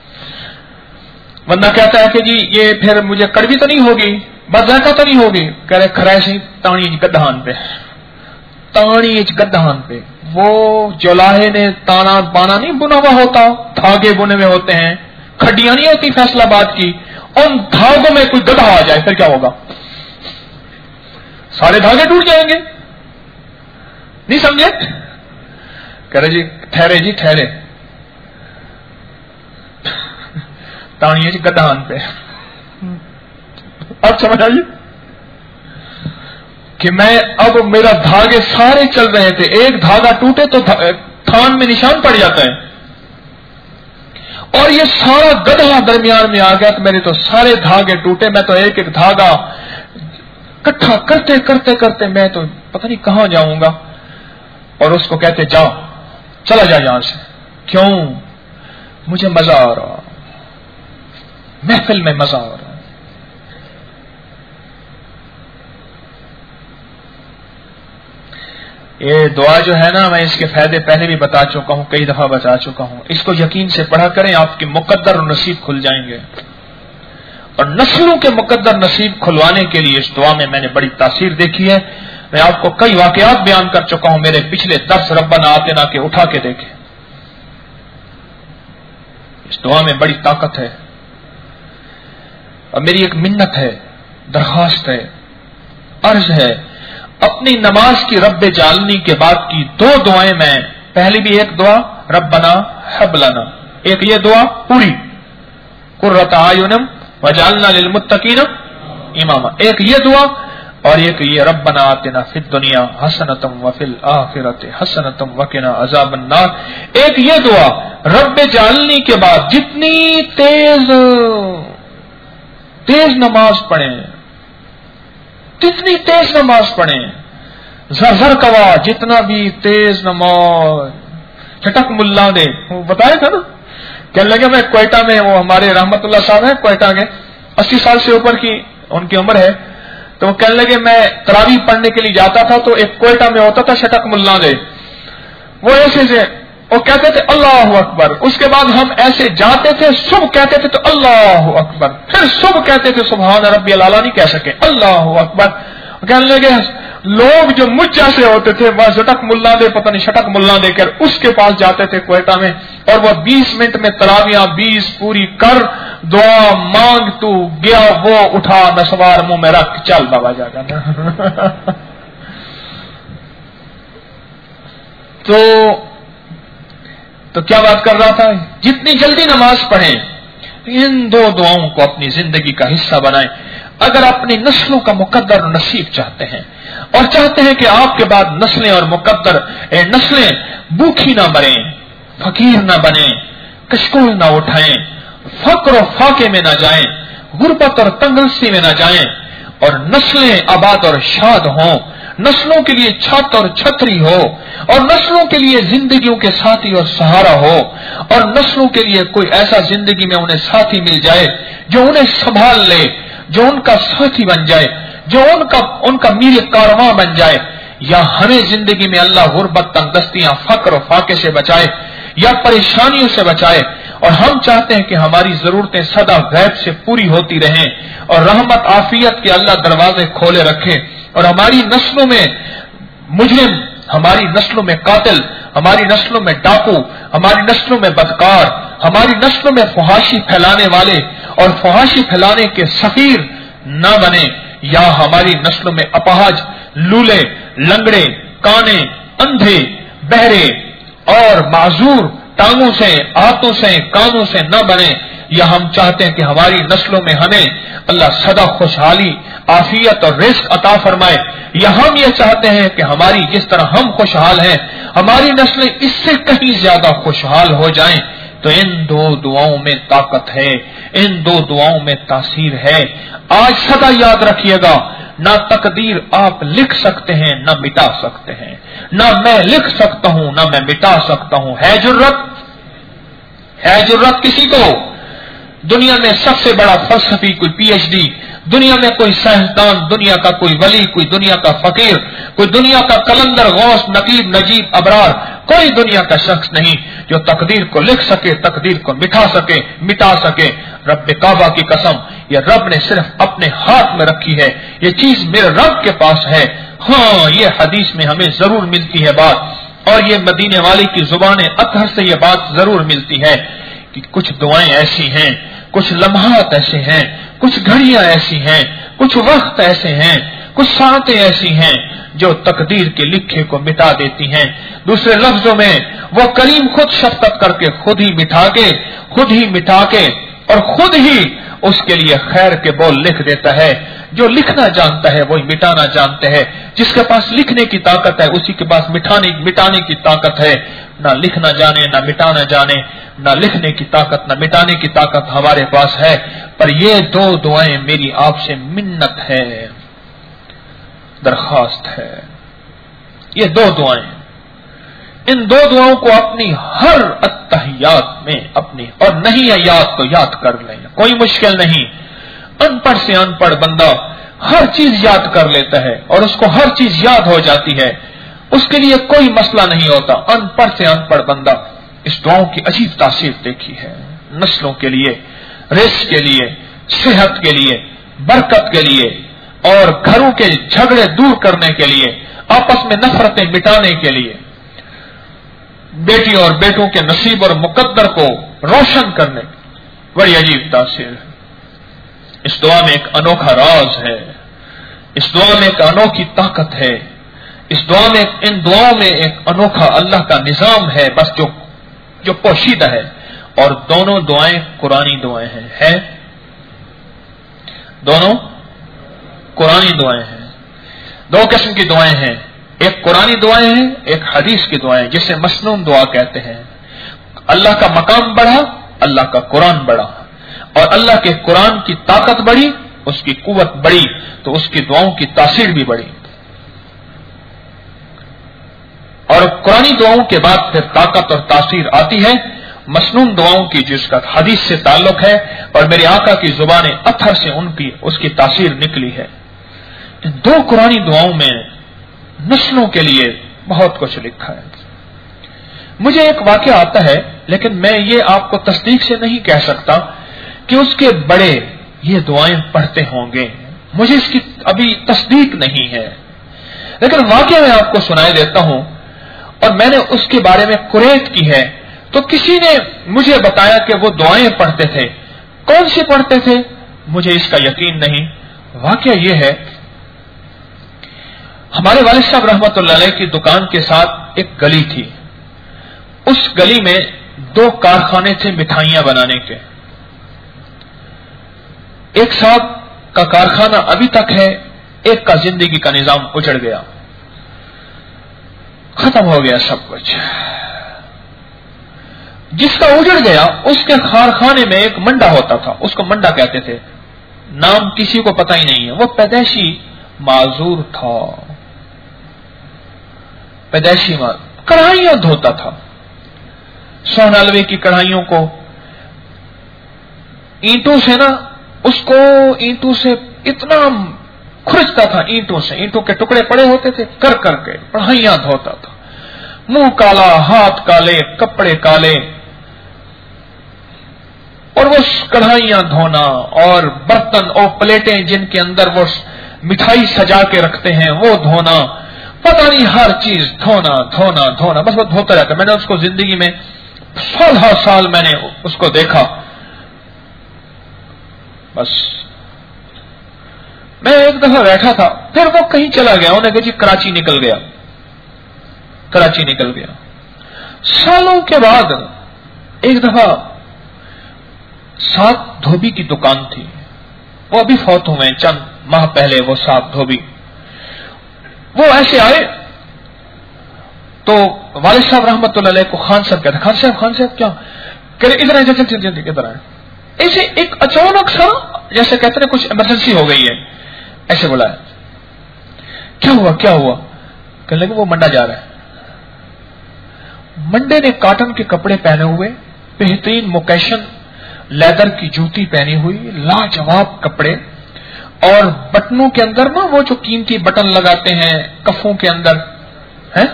बंदा कहता है कि जी ये फिर मुझे कड़वी तो नहीं होगी, बदजाका तो नहीं होगी? कह रहे खरा सी ताणी गद्दान पे, ताणी गद्दान पे। वो जोलाहे ने ताना बाना नहीं बुना हुआ होता, धागे बुने हुए होते हैं, खड्डियां नहीं होती फैसलाबाद की, उन धागों में कोई गधा आ जाए फिर क्या होगा? सारे धागे टूट जाएंगे। नहीं समझे? कह रहे जी ठहरे जी ठहरे, तानिए जी गद्दान पे। अब समझ आइए कि मैं अब मेरा धागे सारे चल रहे थे, एक धागा टूटे तो थान में निशान पड़ जाता है, और ये सारा गधा दरमियान में आ गया तो मेरे तो सारे धागे टूटे। मैं तो एक एक धागा इकट्ठा करते करते करते मैं तो पता नहीं कहां जाऊंगा। और उसको कहते जाओ, चला जा यहां से। क्यों? मुझे मजा आ रहा, महफिल में मजा आ रहा। یہ دعا جو ہے نا، میں اس کے فائدے پہلے بھی بتا چکا ہوں، کئی دفعہ بتا چکا ہوں. اس کو یقین سے پڑھا کریں، آپ کے مقدر اور نصیب کھل جائیں گے. اور نسلوں کے مقدر نصیب کھلوانے کے لیے اس دعا میں میں نے بڑی تاثیر دیکھی ہے. میں آپ کو کئی واقعات بیان کر چکا ہوں، میرے پچھلے درس ربنا آتنا کے اٹھا کے دیکھیں. اس دعا میں بڑی طاقت ہے. اور میری ایک منت ہے، درخواست ہے، عرض ہے، اپنی نماز کی رب جعلنی کے بعد کی دو دعائیں میں، پہلی بھی ایک دعا ربنا ہب لنا، ایک یہ دعا پوری قرۃ اعین وجعلنا للمتقین اماما، ایک یہ دعا اور ایک یہ ربنا آتنا فی الدنیا حسنۃ وفی الآخرۃ حسنۃ وقنا عذاب النار. ایک یہ دعا رب جعلنی کے بعد جتنی تیز تیز نماز پڑھیں، جتنی تیز نماز پڑھیں، زر زر کوا جتنا بھی تیز نماز، چٹک ملا دے، وہ بتایا تھا نا. کہنے لگے میں کوئٹہ میں، وہ ہمارے رحمت اللہ صاحب ہیں کوئٹہ کے، اسی سال سے اوپر کی ان کی عمر ہے، تو وہ کہنے لگے میں تراویح پڑھنے کے لیے جاتا تھا تو ایک کوئٹہ میں ہوتا تھا شٹک ملا دے، وہ ایسے سے وہ کہتے تھے اللہ اکبر، اس کے بعد ہم ایسے جاتے تھے، صبح کہتے تھے تو اللہ اکبر، پھر صبح کہتے تھے سبحان ربی الاعلی، نہیں کہہ سکے اللہ اکبر. کہنے لگے لوگ جو مجھ جیسے ہوتے تھے وہ زٹک ملا دے، پتہ نہیں شٹک ملا دے کر اس کے پاس جاتے تھے کوئٹہ میں، اور وہ بیس منٹ میں تراویاں بیس پوری کر، دعا مانگ، تو گیا وہ اٹھا نسوار منہ میں رکھ، چل بابا جا کر. تو تو کیا بات کر رہا تھا، جتنی جلدی نماز پڑھیں، ان دو دعاؤں کو اپنی زندگی کا حصہ بنائیں. اگر اپنی نسلوں کا مقدر نصیب چاہتے ہیں اور چاہتے ہیں کہ آپ کے بعد نسلیں اور مقدر نسلیں بھوکھی نہ مریں، فقیر نہ بنیں، کشکول نہ اٹھائیں، فقر و فاقے میں نہ جائیں، غربت اور تنگدستی میں نہ جائیں، اور نسلیں آباد اور شاد ہوں، نسلوں کے لیے چھت اور چھتری ہو، اور نسلوں کے لیے زندگیوں کے ساتھی اور سہارا ہو، اور نسلوں کے لیے کوئی ایسا زندگی میں انہیں ساتھی مل جائے جو انہیں سنبھال لے، جو ان کا ساتھی بن جائے، جو ان کا ان کا میر کارواں بن جائے. یا ہمیں زندگی میں اللہ غربت، تنگدستیاں، فقر و فاقے سے بچائے یا پریشانیوں سے بچائے، اور ہم چاہتے ہیں کہ ہماری ضرورتیں سدا غیب سے پوری ہوتی رہیں، اور رحمت عافیت کے اللہ دروازے کھولے رکھے، اور ہماری نسلوں میں مجرم، ہماری نسلوں میں قاتل، ہماری نسلوں میں ڈاکو، ہماری نسلوں میں بدکار، ہماری نسلوں میں فحاشی پھیلانے والے اور فحاشی پھیلانے کے سفیر نہ بنے، یا ہماری نسلوں میں اپاہج، لولے، لنگڑے، کانے، اندھے، بہرے اور معذور ٹانگوں سے، ہاتھوں سے، کانوں سے نہ بنے. یا ہم چاہتے ہیں کہ ہماری نسلوں میں ہمیں اللہ سدا خوشحالی، عافیت اور رزق عطا فرمائے، یا ہم یہ چاہتے ہیں کہ ہماری جس طرح ہم خوشحال ہیں ہماری نسلیں اس سے کہیں زیادہ خوشحال ہو جائیں. تو ان دو دعاؤں میں طاقت ہے، ان دو دعاؤں میں تاثیر ہے. آج سدا یاد رکھیے گا، نہ تقدیر آپ لکھ سکتے ہیں نہ مٹا سکتے ہیں، نہ میں لکھ سکتا ہوں نہ میں مٹا سکتا ہوں. ہے جرت، ہے جرت کسی کو دنیا میں سب سے بڑا فلسفی، کوئی پی ایچ ڈی، دنیا میں کوئی سائنسدان، دنیا کا کوئی ولی، کوئی دنیا کا فقیر، کوئی دنیا کا کلندر، غوث، نقیب، نجیب، ابرار، کوئی دنیا کا شخص نہیں جو تقدیر کو لکھ سکے، تقدیر کو مٹا سکے، مٹا سکے. رب کعبہ کی قسم، یہ رب نے صرف اپنے ہاتھ میں رکھی ہے، یہ چیز میرے رب کے پاس ہے. ہاں یہ حدیث میں ہمیں ضرور ملتی ہے بات، اور یہ مدینے والے کی زبان اطہر سے یہ بات ضرور ملتی ہے کہ کچھ دعائیں ایسی ہیں، کچھ لمحات ایسے ہیں، کچھ گھڑیاں ایسی ہیں، کچھ وقت ایسے ہیں، کچھ ساعتیں ایسی ہیں جو تقدیر کے لکھے کو مٹا دیتی ہیں. دوسرے لفظوں میں وہ کریم خود شفقت کر کے خود ہی مٹا کے خود ہی مٹا کے اور خود ہی اس کے لیے خیر کے بول لکھ دیتا ہے. جو لکھنا جانتا ہے وہی مٹانا جانتا ہے. جس کے پاس لکھنے کی طاقت ہے اسی کے پاس مٹانے مٹانے کی طاقت ہے. نہ لکھنا جانے نہ مٹانا جانے، نہ لکھنے کی طاقت نہ مٹانے کی طاقت ہمارے پاس ہے. پر یہ دو دعائیں میری آپ سے منت ہے، درخواست ہے. یہ دو دعائیں، ان دو دعاؤں کو اپنی ہر اتحیات میں اپنی، اور نہیں ہے یاد تو یاد کر لیں، کوئی مشکل نہیں. ان پڑھ سے ان پڑھ بندہ ہر چیز یاد کر لیتا ہے اور اس کو ہر چیز یاد ہو جاتی ہے. اس کے لیے کوئی مسئلہ نہیں ہوتا. ان پڑھ سے ان پڑھ بندہ اس دعاؤں کی عجیب تاثیر دیکھی ہے. نسلوں کے لیے، رزق کے لیے، صحت کے لیے، برکت کے لیے، اور گھروں کے جھگڑے دور کرنے کے لیے، آپس میں نفرتیں مٹانے کے لیے، بیٹیوں اور بیٹوں کے نصیب اور مقدر کو روشن کرنے کی بڑی عجیب تاثیر ہے. اس دعا میں ایک انوکھا راز ہے، اس دعا میں ایک انوکھی طاقت ہے، اس دعا میں ان دعاؤں میں ایک انوکھا اللہ کا نظام ہے بس جو جو پوشیدہ ہے. اور دونوں دعائیں قرآنی دعائیں ہیں ہے دونوں قرآنی دعائیں ہیں. دو قسم کی دعائیں ہیں، ایک قرآنی دعائیں ہیں، ایک حدیث کی دعائیں جسے مسنون دعا کہتے ہیں. اللہ کا مقام بڑھا، اللہ کا قرآن بڑھا، اور اللہ کے قرآن کی طاقت بڑھی، اس کی قوت بڑھی تو اس کی دعاؤں کی تاثیر بھی بڑھی. اور قرآنی دعاؤں کے بعد پھر طاقت اور تاثیر آتی ہے مسنون دعاؤں کی جس کا حدیث سے تعلق ہے اور میرے آقا کی زبان اطہر سے ان کی اس کی تاثیر نکلی ہے. ان دو قرآنی دعاؤں میں نسلوں کے لیے بہت کچھ لکھا ہے. مجھے ایک واقعہ آتا ہے لیکن میں یہ آپ کو تصدیق سے نہیں کہہ سکتا کہ اس کے بڑے یہ دعائیں پڑھتے ہوں گے، مجھے اس کی ابھی تصدیق نہیں ہے، لیکن واقعہ میں آپ کو سنائی دیتا ہوں. اور میں نے اس کے بارے میں قریت کی ہے تو کسی نے مجھے بتایا کہ وہ دعائیں پڑھتے تھے. کون سی پڑھتے تھے مجھے اس کا یقین نہیں. واقعہ یہ ہے، ہمارے والد صاحب رحمت اللہ علیہ کی دکان کے ساتھ ایک گلی تھی. اس گلی میں دو کارخانے تھے مٹھائیاں بنانے کے. ایک صاحب کا کارخانہ ابھی تک ہے، ایک کا زندگی کا نظام اجڑ گیا، ختم ہو گیا سب کچھ. جس کا اجڑ گیا اس کے کارخانے میں ایک منڈا ہوتا تھا، اس کو منڈا کہتے تھے، نام کسی کو پتہ ہی نہیں ہے. وہ پیدائشی معذور تھا، پیدائشی معذور، کڑھائیاں دھوتا تھا. سونالوے کی کڑھائیوں کو اینٹوں سے نا اس کو اینٹوں سے اتنا کھرچتا تھا، اینٹوں سے اینٹوں کے ٹکڑے پڑے ہوتے تھے، کر کر کے کڑھائیاں دھوتا تھا. منہ کالا، ہاتھ کالے، کپڑے کالے، اور وہ کڑھائیاں دھونا اور برتن اور پلیٹیں جن کے اندر وہ مٹھائی سجا کے رکھتے ہیں وہ دھونا، پتہ نہیں ہر چیز دھونا دھونا دھونا، بس وہ دھوتا رہتا. میں نے اس کو زندگی میں سولہ سال میں نے اس کو دیکھا. بس میں ایک دفعہ بیٹھا تھا، پھر وہ کہیں چلا گیا، انہوں نے کہا جی کراچی نکل گیا، کراچی نکل گیا. سالوں کے بعد ایک دفعہ ساتھ دھوبی کی دکان تھی، وہ ابھی فوت ہوئے چند ماہ پہلے. وہ ساتھ دھوبی وہ ایسے آئے تو والد صاحب رحمت اللہ علیہ کو خان صاحب کہتے، خان صاحب خان صاحب کیا کہ ادھر آئے جلدی جلدی ادھر آئے. ایسے ایک اچانک سا جیسے کہتے ہیں کچھ ایمرجنسی ہو گئی ہے، ایسے بلایا. کیا ہوا کیا ہوا؟ کہنے لگے وہ منڈا جا رہا ہے. منڈے نے کاٹن کے کپڑے پہنے ہوئے، بہترین موکیشن لیدر کی جوتی پہنی ہوئی، لاجواب کپڑے، اور بٹنوں کے اندر نا وہ جو قیمتی بٹن لگاتے ہیں کفوں کے اندر ہے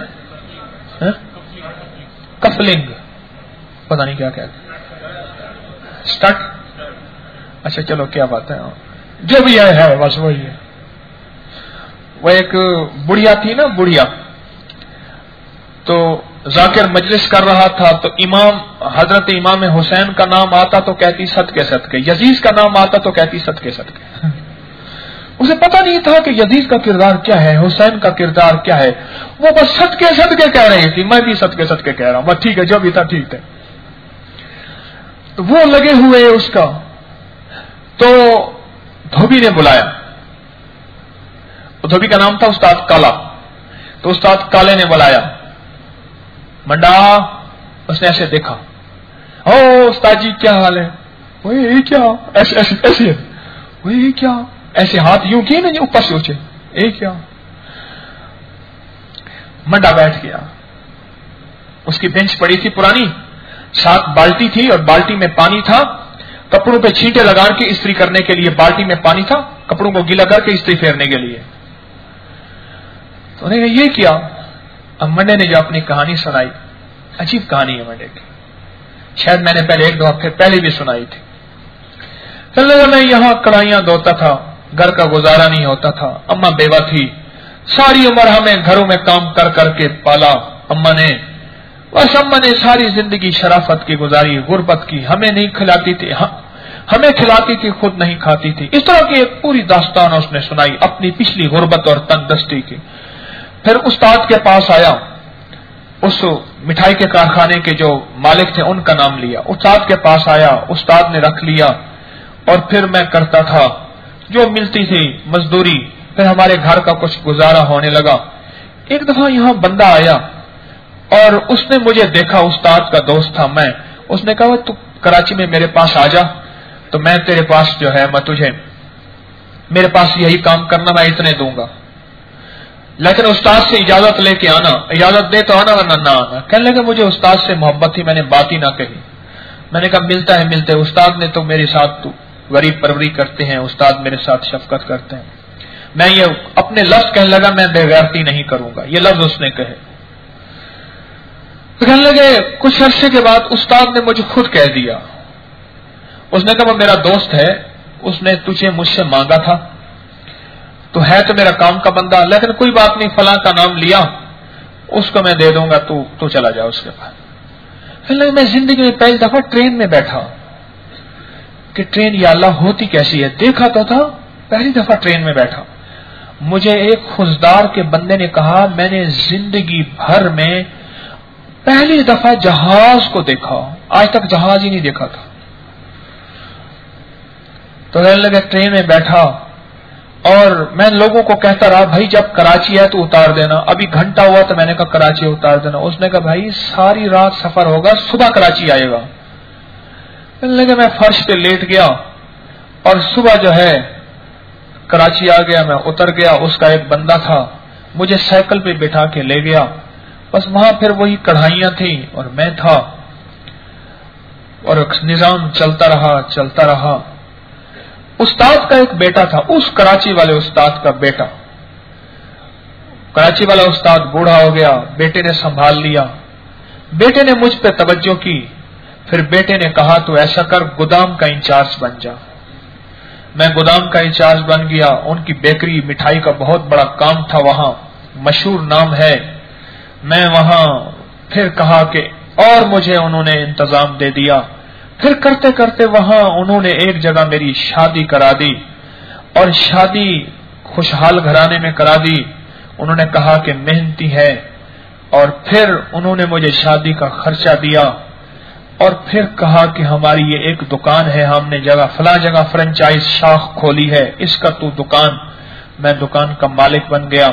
کفلنگ، پتہ نہیں کیا کہتے ہیں، سٹٹ. اچھا چلو کیا بات ہے، جو بھی ہے بس وہی ہے. وہ ایک بڑھیا تھی نا، بڑھیا، تو ذاکر مجلس کر رہا تھا تو امام حضرت امام حسین کا نام آتا تو کہتی صدقے صدقے، یزید کا نام آتا تو کہتی صدقے صدقے. اسے پتہ نہیں تھا کہ یزید کا کردار کیا ہے، حسین کا کردار کیا ہے، وہ بس صدقے صدقے کہہ رہی تھی. میں بھی صدقے صدقے کہہ رہا ہوں، بس ٹھیک ہے جو بھی تھا ٹھیک ہے. تو وہ لگے ہوئے اس کا، تو دھوبی نے بلایا. دھوبی کا نام تھا استاد کالا، تو استاد کالے نے بلایا. منڈا، اس نے ایسے دیکھا، او استاد جی کیا حال ہے؟ وہ یہ کیا ایسے ایسے ایسے وہ یہ کیا ایسے ہاتھ یوں کیے نا اوپر سے اونچے، یہ کیا؟ منڈا بیٹھ گیا. اس کی بینچ پڑی تھی پرانی، ساتھ بالٹی تھی اور بالٹی میں پانی تھا، کپڑوں پہ چھینٹے لگا کے استری کرنے کے لیے بالٹی میں پانی تھا، کپڑوں کو گیلا کر کے استری پھیرنے کے لیے. تو انہوں نے یہ کیا، अब मंडे ने जो अपनी कहानी सुनाई, अजीब कहानी है मंडे की, शायद मैंने पहले एक दो हफ्ते पहले भी सुनाई थी। फिर लगा मैं यहाँ कढ़ाइयां धोता था, घर का गुजारा नहीं होता था, अम्मा बेवा थी, सारी उम्र हमें घरों में काम कर करके पाला अम्मा ने, बस अम्मा ने सारी जिंदगी शराफत की गुजारी, गुर्बत की, हमें नहीं खिलाती थी, हमें खिलाती थी, खुद नहीं खाती थी। इस तरह की एक पूरी दास्तान उसने सुनाई अपनी पिछली गुर्बत और तंगदस्ती की। फिर उस्ताद के पास आया, उस मिठाई के कारखाने के जो मालिक थे उनका नाम लिया, उस्ताद के पास आया, उस्ताद ने रख लिया और फिर मैं करता था जो मिलती थी मजदूरी, फिर हमारे घर का कुछ गुजारा होने लगा। एक दफा यहाँ बंदा आया और उसने मुझे देखा, उस्ताद का दोस्त था मैं, उसने कहा तू कराची में मेरे पास आ जा, तो मैं तेरे पास जो है मैं तुझे मेरे पास यही काम करना, मैं इतने दूंगा, लेकिन उस्ताद से इजाजत लेके आना, इजाजत दे तो आना वरना ना आना। कहने लगे मुझे उस्ताद से मोहब्बत थी, मैंने बात ही ना कही। मैंने कहा मिलता है मिलते है, उस्ताद ने तो मेरे साथ तो गरीब परवरी करते हैं, उस्ताद मेरे साथ शफकत करते हैं। मैं ये अपने लफ्ज कहने लगा मैं बेगैरती नहीं करूंगा, ये लफ्ज उसने कहे। तो कहने लगे कुछ अरसे के बाद उस्ताद ने मुझे खुद कह दिया, उसने कहा वो मेरा दोस्त है, उसने तुझे मुझसे मांगा था, तो है तो मेरा काम का बंदा, लेकिन कोई बात नहीं, फलां का नाम लिया, उसको मैं दे दूंगा, तू तू चला जा उसके पास। मैं जिंदगी में पहली दफा ट्रेन में बैठा कि ट्रेन या अल्लाह होती कैसी है, देखा तो था, पहली दफा ट्रेन में बैठा। मुझे एक खुजदार के बंदे ने कहा मैंने जिंदगी भर में पहली दफा जहाज को देखा, आज तक जहाज ही नहीं देखा था। तो कहने लगे ट्रेन में बैठा और मैं लोगों को कहता रहा भाई जब कराची है तो उतार देना, अभी घंटा हुआ तो मैंने कहा कराची उतार देना। उसने कहा भाई सारी रात सफर होगा, सुबह कराची आएगा। कहने लगे मैं फर्श पे लेट गया और सुबह जो है कराची आ गया, मैं उतर गया। उसका एक बंदा था, मुझे साइकिल पे बिठा के ले गया, बस वहां फिर वही कढ़ाइयां थी और मैं था और निजाम चलता रहा चलता रहा। उस्ताद का एक बेटा था, उस कराची वाले उस्ताद का बेटा, कराची वाला उस्ताद बूढ़ा हो गया, बेटे ने संभाल लिया। बेटे ने मुझ पे तवज्जो की, फिर बेटे ने कहा तो ऐसा कर गोदाम का इंचार्ज बन जा। मैं गोदाम का इंचार्ज बन गया। उनकी बेकरी मिठाई का बहुत बड़ा काम था, वहां मशहूर नाम है। मैं वहां फिर कहा कि और मुझे उन्होंने इंतजाम दे दिया। फिर करते करते वहां उन्होंने एक जगह मेरी शादी करा दी और शादी खुशहाल घराने में करा दी। उन्होंने कहा कि मेहनती है और फिर उन्होंने मुझे शादी का खर्चा दिया और फिर कहा कि हमारी ये एक दुकान है, हमने जगह फला जगह फ्रेंचाइज शाख खोली है, इसका तू दुकान। मैं दुकान का मालिक बन गया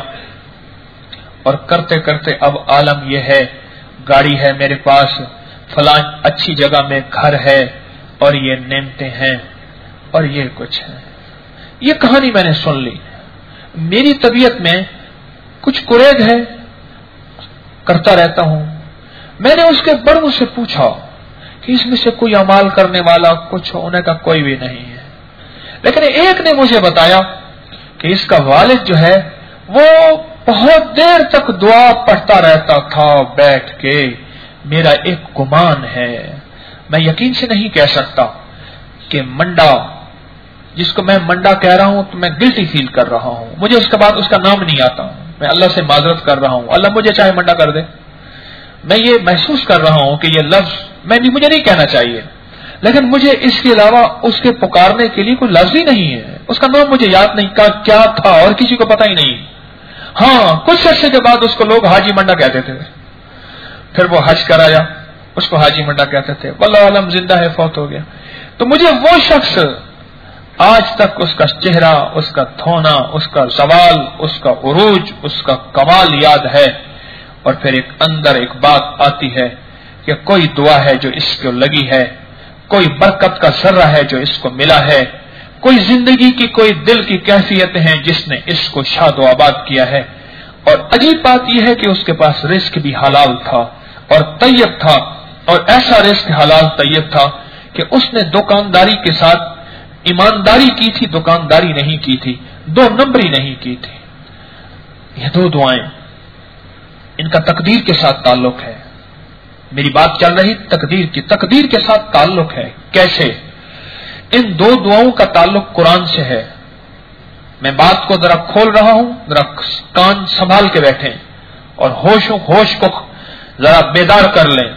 और करते करते अब आलम यह है, गाड़ी है मेरे पास, फला अच्छी जगह में घर है और ये नेमतें हैं और ये कुछ है। ये कहानी मैंने सुन ली, मेरी तबीयत में कुछ कुरेद है, करता रहता हूं। मैंने उसके बड़ों से पूछा कि इसमें से कोई अमाल करने वाला कुछ होने का कोई भी नहीं है, लेकिन एक ने मुझे बताया कि इसका वालिद जो है वो बहुत देर तक दुआ पढ़ता रहता था बैठ के। मेरा एक गुमान है, मैं यकीन से नहीं कह सकता कि मंडा, जिसको मैं मंडा कह रहा हूं तो मैं गिल्टी फील कर रहा हूं, मुझे उसके बाद उसका नाम नहीं आता, मैं अल्लाह से माजरत कर रहा हूं, अल्लाह मुझे चाहे मंडा कर दे। मैं ये महसूस कर रहा हूं कि ये लफ्ज मैं नहीं, मुझे नहीं कहना चाहिए, लेकिन मुझे इसके अलावा उसके पुकारने के लिए कोई लफ्ज ही नहीं है। उसका नाम मुझे याद नहीं का क्या था और किसी को पता ही नहीं। हाँ, कुछ अर्से के बाद उसको लोग हाजी मंडा कहते थे, फिर वो हज कराया, उसको हाजी मंडा कहते थे, वल्लाह आलम जिंदा है, फौत हो गया। तो मुझे वो शख्स आज तक उसका चेहरा, उसका धोना, उसका सवाल, उसका उरूज, उसका कमाल याद है। और फिर एक अंदर एक बात आती है कि कोई दुआ है जो इसको लगी है, कोई बरकत का सर्रा है जो इसको मिला है, कोई जिंदगी की कोई दिल की कैफियत है जिसने इसको शादो आबाद किया है। और अजीब बात यह है कि उसके पास रिस्क भी हलाल था और तैयब था, और ऐसा रिस्क हलाल तैयब था कि उसने दुकानदारी के साथ ईमानदारी की थी, दुकानदारी नहीं की थी, दो नंबरी नहीं की थी। ये दो दुआएं ان کا تقدیر کے ساتھ تعلق ہے. میری بات چل رہی تقدیر کی. تقدیر کے ساتھ تعلق ہے. کیسے؟ ان دو دعاؤں کا تعلق قرآن سے ہے. میں بات کو ذرا کھول رہا ہوں, ذرا کان سنبھال کے بیٹھیں اور ہوش ہوش کو ذرا بیدار کر لیں.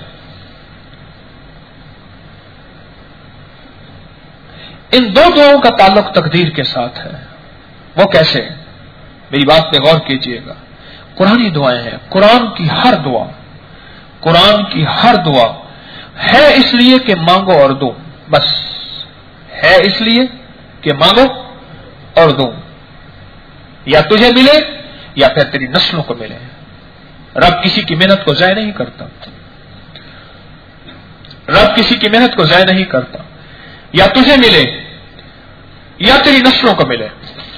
ان دو دعاؤں کا تعلق تقدیر کے ساتھ ہے. وہ کیسے؟ میری بات پہ غور کیجئے گا. قرآنی دعائیں ہیں. قرآن کی ہر دعا قرآن کی ہر دعا ہے اس لیے کہ مانگو اور دو. بس ہے اس لیے کہ مانگو اور دو. یا تجھے ملے یا پھر تیری نسلوں کو ملے. رب کسی کی محنت کو ضائع نہیں کرتا. رب کسی کی محنت کو ضائع نہیں کرتا. یا تجھے ملے یا تیری نسلوں کو ملے.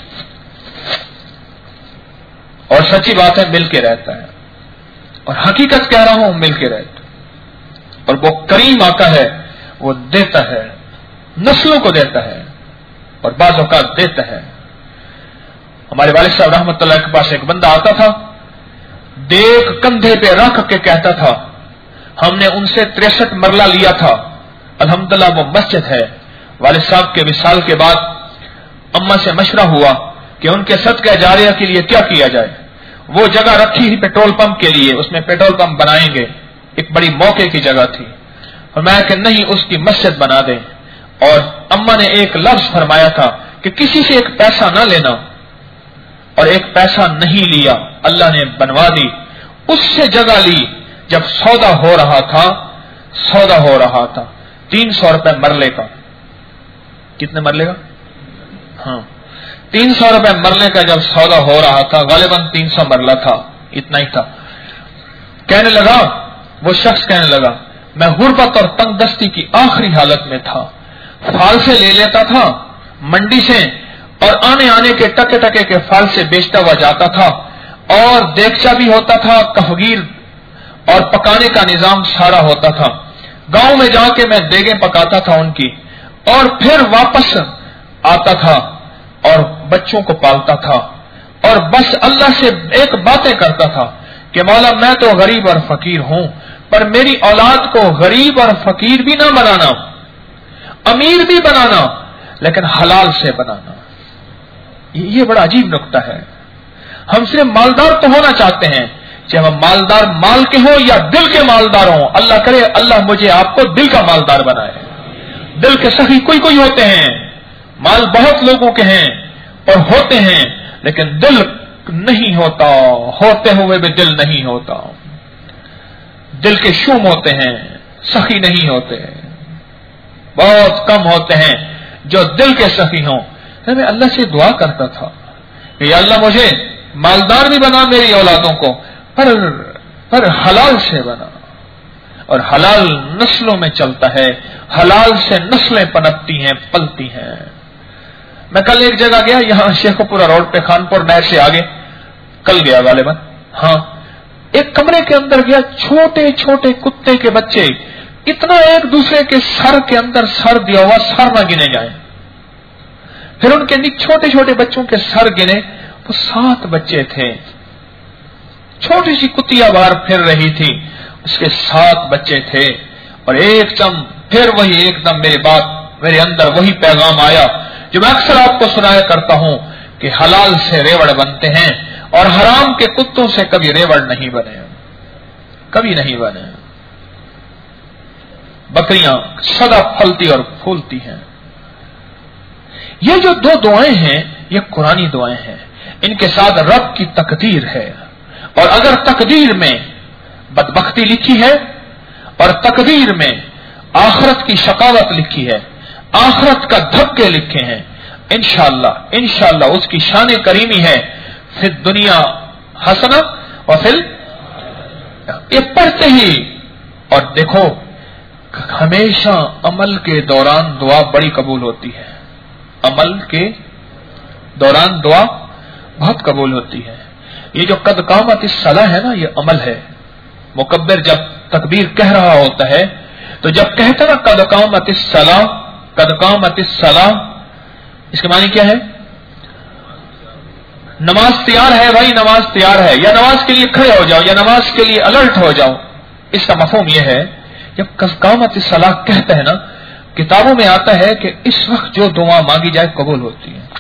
اور سچی بات ہے مل کے رہتا ہے. اور حقیقت کہہ رہا ہوں مل کے رہتا. اور وہ کریم آقا ہے, وہ دیتا ہے, نسلوں کو دیتا ہے اور بعض اوقات دیتا ہے. ہمارے والد صاحب رحمۃ اللہ کے پاس ایک بندہ آتا تھا, دیکھ کندھے پہ رکھ کے کہتا تھا ہم نے ان سے تریسٹھ مرلہ لیا تھا, الحمدللہ وہ مسجد ہے. والد صاحب کے وصال کے بعد اما سے مشورہ ہوا کہ ان کے صدقہ جاریہ کے لیے کیا کیا جائے. وہ جگہ رکھی ہی پیٹرول پمپ کے لیے, اس میں پیٹرول پمپ بنائیں گے. ایک بڑی موقع کی جگہ تھی. فرمایا کہ نہیں, اس کی مسجد بنا دیں. اور اما نے ایک لفظ فرمایا تھا کہ کسی سے ایک پیسہ نہ لینا, اور ایک پیسہ نہیں لیا, اللہ نے بنوا دی. اس سے جگہ لی. جب سودا ہو رہا تھا سودا ہو رہا تھا تین سو روپے مرلے کا. کتنے مرلے کا؟ ہاں تین سو روپے مرلے کا جب سودا ہو رہا تھا, غالباً تین سو مرلہ تھا, اتنا ہی تھا. کہنے لگا, وہ شخص کہنے لگا میں غربت اور تنگ دستی کی آخری حالت میں تھا, فال سے لے لیتا تھا منڈی سے, اور آنے آنے کے ٹکے ٹکے کے فال سے بیچتا ہوا جاتا تھا, اور دیگچا بھی ہوتا تھا, کفگیر اور پکانے کا نظام سارا ہوتا تھا. گاؤں میں جا کے میں دیگیں پکاتا تھا ان کی, اور پھر واپس آتا تھا اور بچوں کو پالتا تھا, اور بس اللہ سے ایک باتیں کرتا تھا کہ مولا میں تو غریب اور فقیر ہوں, پر میری اولاد کو غریب اور فقیر بھی نہ بنانا, امیر بھی بنانا, لیکن حلال سے بنانا. یہ بڑا عجیب نقطہ ہے. ہم صرف مالدار تو ہونا چاہتے ہیں, چاہے ہم مالدار مال کے ہوں یا دل کے مالدار ہوں. اللہ کرے اللہ مجھے آپ کو دل کا مالدار بنائے. دل کے سخی کوئی کوئی ہوتے ہیں, مال بہت لوگوں کے ہیں اور ہوتے ہیں, لیکن دل نہیں ہوتا, ہوتے ہوئے بھی دل نہیں ہوتا. دل کے شوم ہوتے ہیں, سخی نہیں ہوتے. بہت کم ہوتے ہیں جو دل کے سخی ہوں. میں اللہ سے دعا کرتا تھا کہ یا اللہ مجھے مالدار بھی بنا میری اولادوں کو, پر پر حلال سے بنا. اور حلال نسلوں میں چلتا ہے, حلال سے نسلیں پنپتی ہیں, پلتی ہیں. میں کل ایک جگہ گیا, یہاں شیخو پورا روڈ پہ, خانپور نہر سے آگے, کل گیا غالباً, ہاں ایک کمرے کے اندر گیا, چھوٹے چھوٹے کتے کے بچے, اتنا ایک دوسرے کے سر کے اندر سر دیا ہوا, سر نہ گنے جائیں. پھر ان کے چھوٹے چھوٹے بچوں کے سر گنے, وہ سات بچے تھے. چھوٹی سی کتیا باہر پھر رہی تھی, اس کے سات بچے تھے. اور ایک دم پھر وہی ایک دم میرے بات میرے اندر وہی پیغام آیا جو میں اکثر آپ کو سنایا کرتا ہوں کہ حلال سے ریوڑ بنتے ہیں, اور حرام کے کتوں سے کبھی ریوڑ نہیں بنے, کبھی نہیں بنے. بکریاں سدا پھلتی اور پھولتی ہیں. یہ جو دو دعائیں ہیں یہ قرآنی دعائیں ہیں, ان کے ساتھ رب کی تقدیر ہے. اور اگر تقدیر میں بدبختی لکھی ہے اور تقدیر میں آخرت کی شقاوت لکھی ہے, آخرت کا دھکے لکھے ہیں, انشاءاللہ انشاءاللہ اس کی شان کریمی ہے. پھر دنیا حسنہ اور پھر یہ پڑھتے ہی, اور دیکھو ہمیشہ عمل کے دوران دعا بڑی قبول ہوتی ہے. عمل کے دوران دعا بہت قبول ہوتی ہے. یہ جو قد قامت الصلاۃ ہے نا, یہ عمل ہے. مکبر جب تکبیر کہہ رہا ہوتا ہے تو جب کہتا نا قد قامت الصلاۃ, قد قامت الصلاۃ, اس کے معنی کیا ہے؟ نماز تیار ہے بھائی، نماز تیار ہے، یا نماز کے لیے کھڑے ہو جاؤ، یا نماز کے لیے الرٹ ہو جاؤ. اس کا مفہوم یہ ہے، جب قامت الصلاۃ کہتا ہے نا، کتابوں میں آتا ہے کہ اس وقت جو دعا مانگی جائے قبول ہوتی ہے.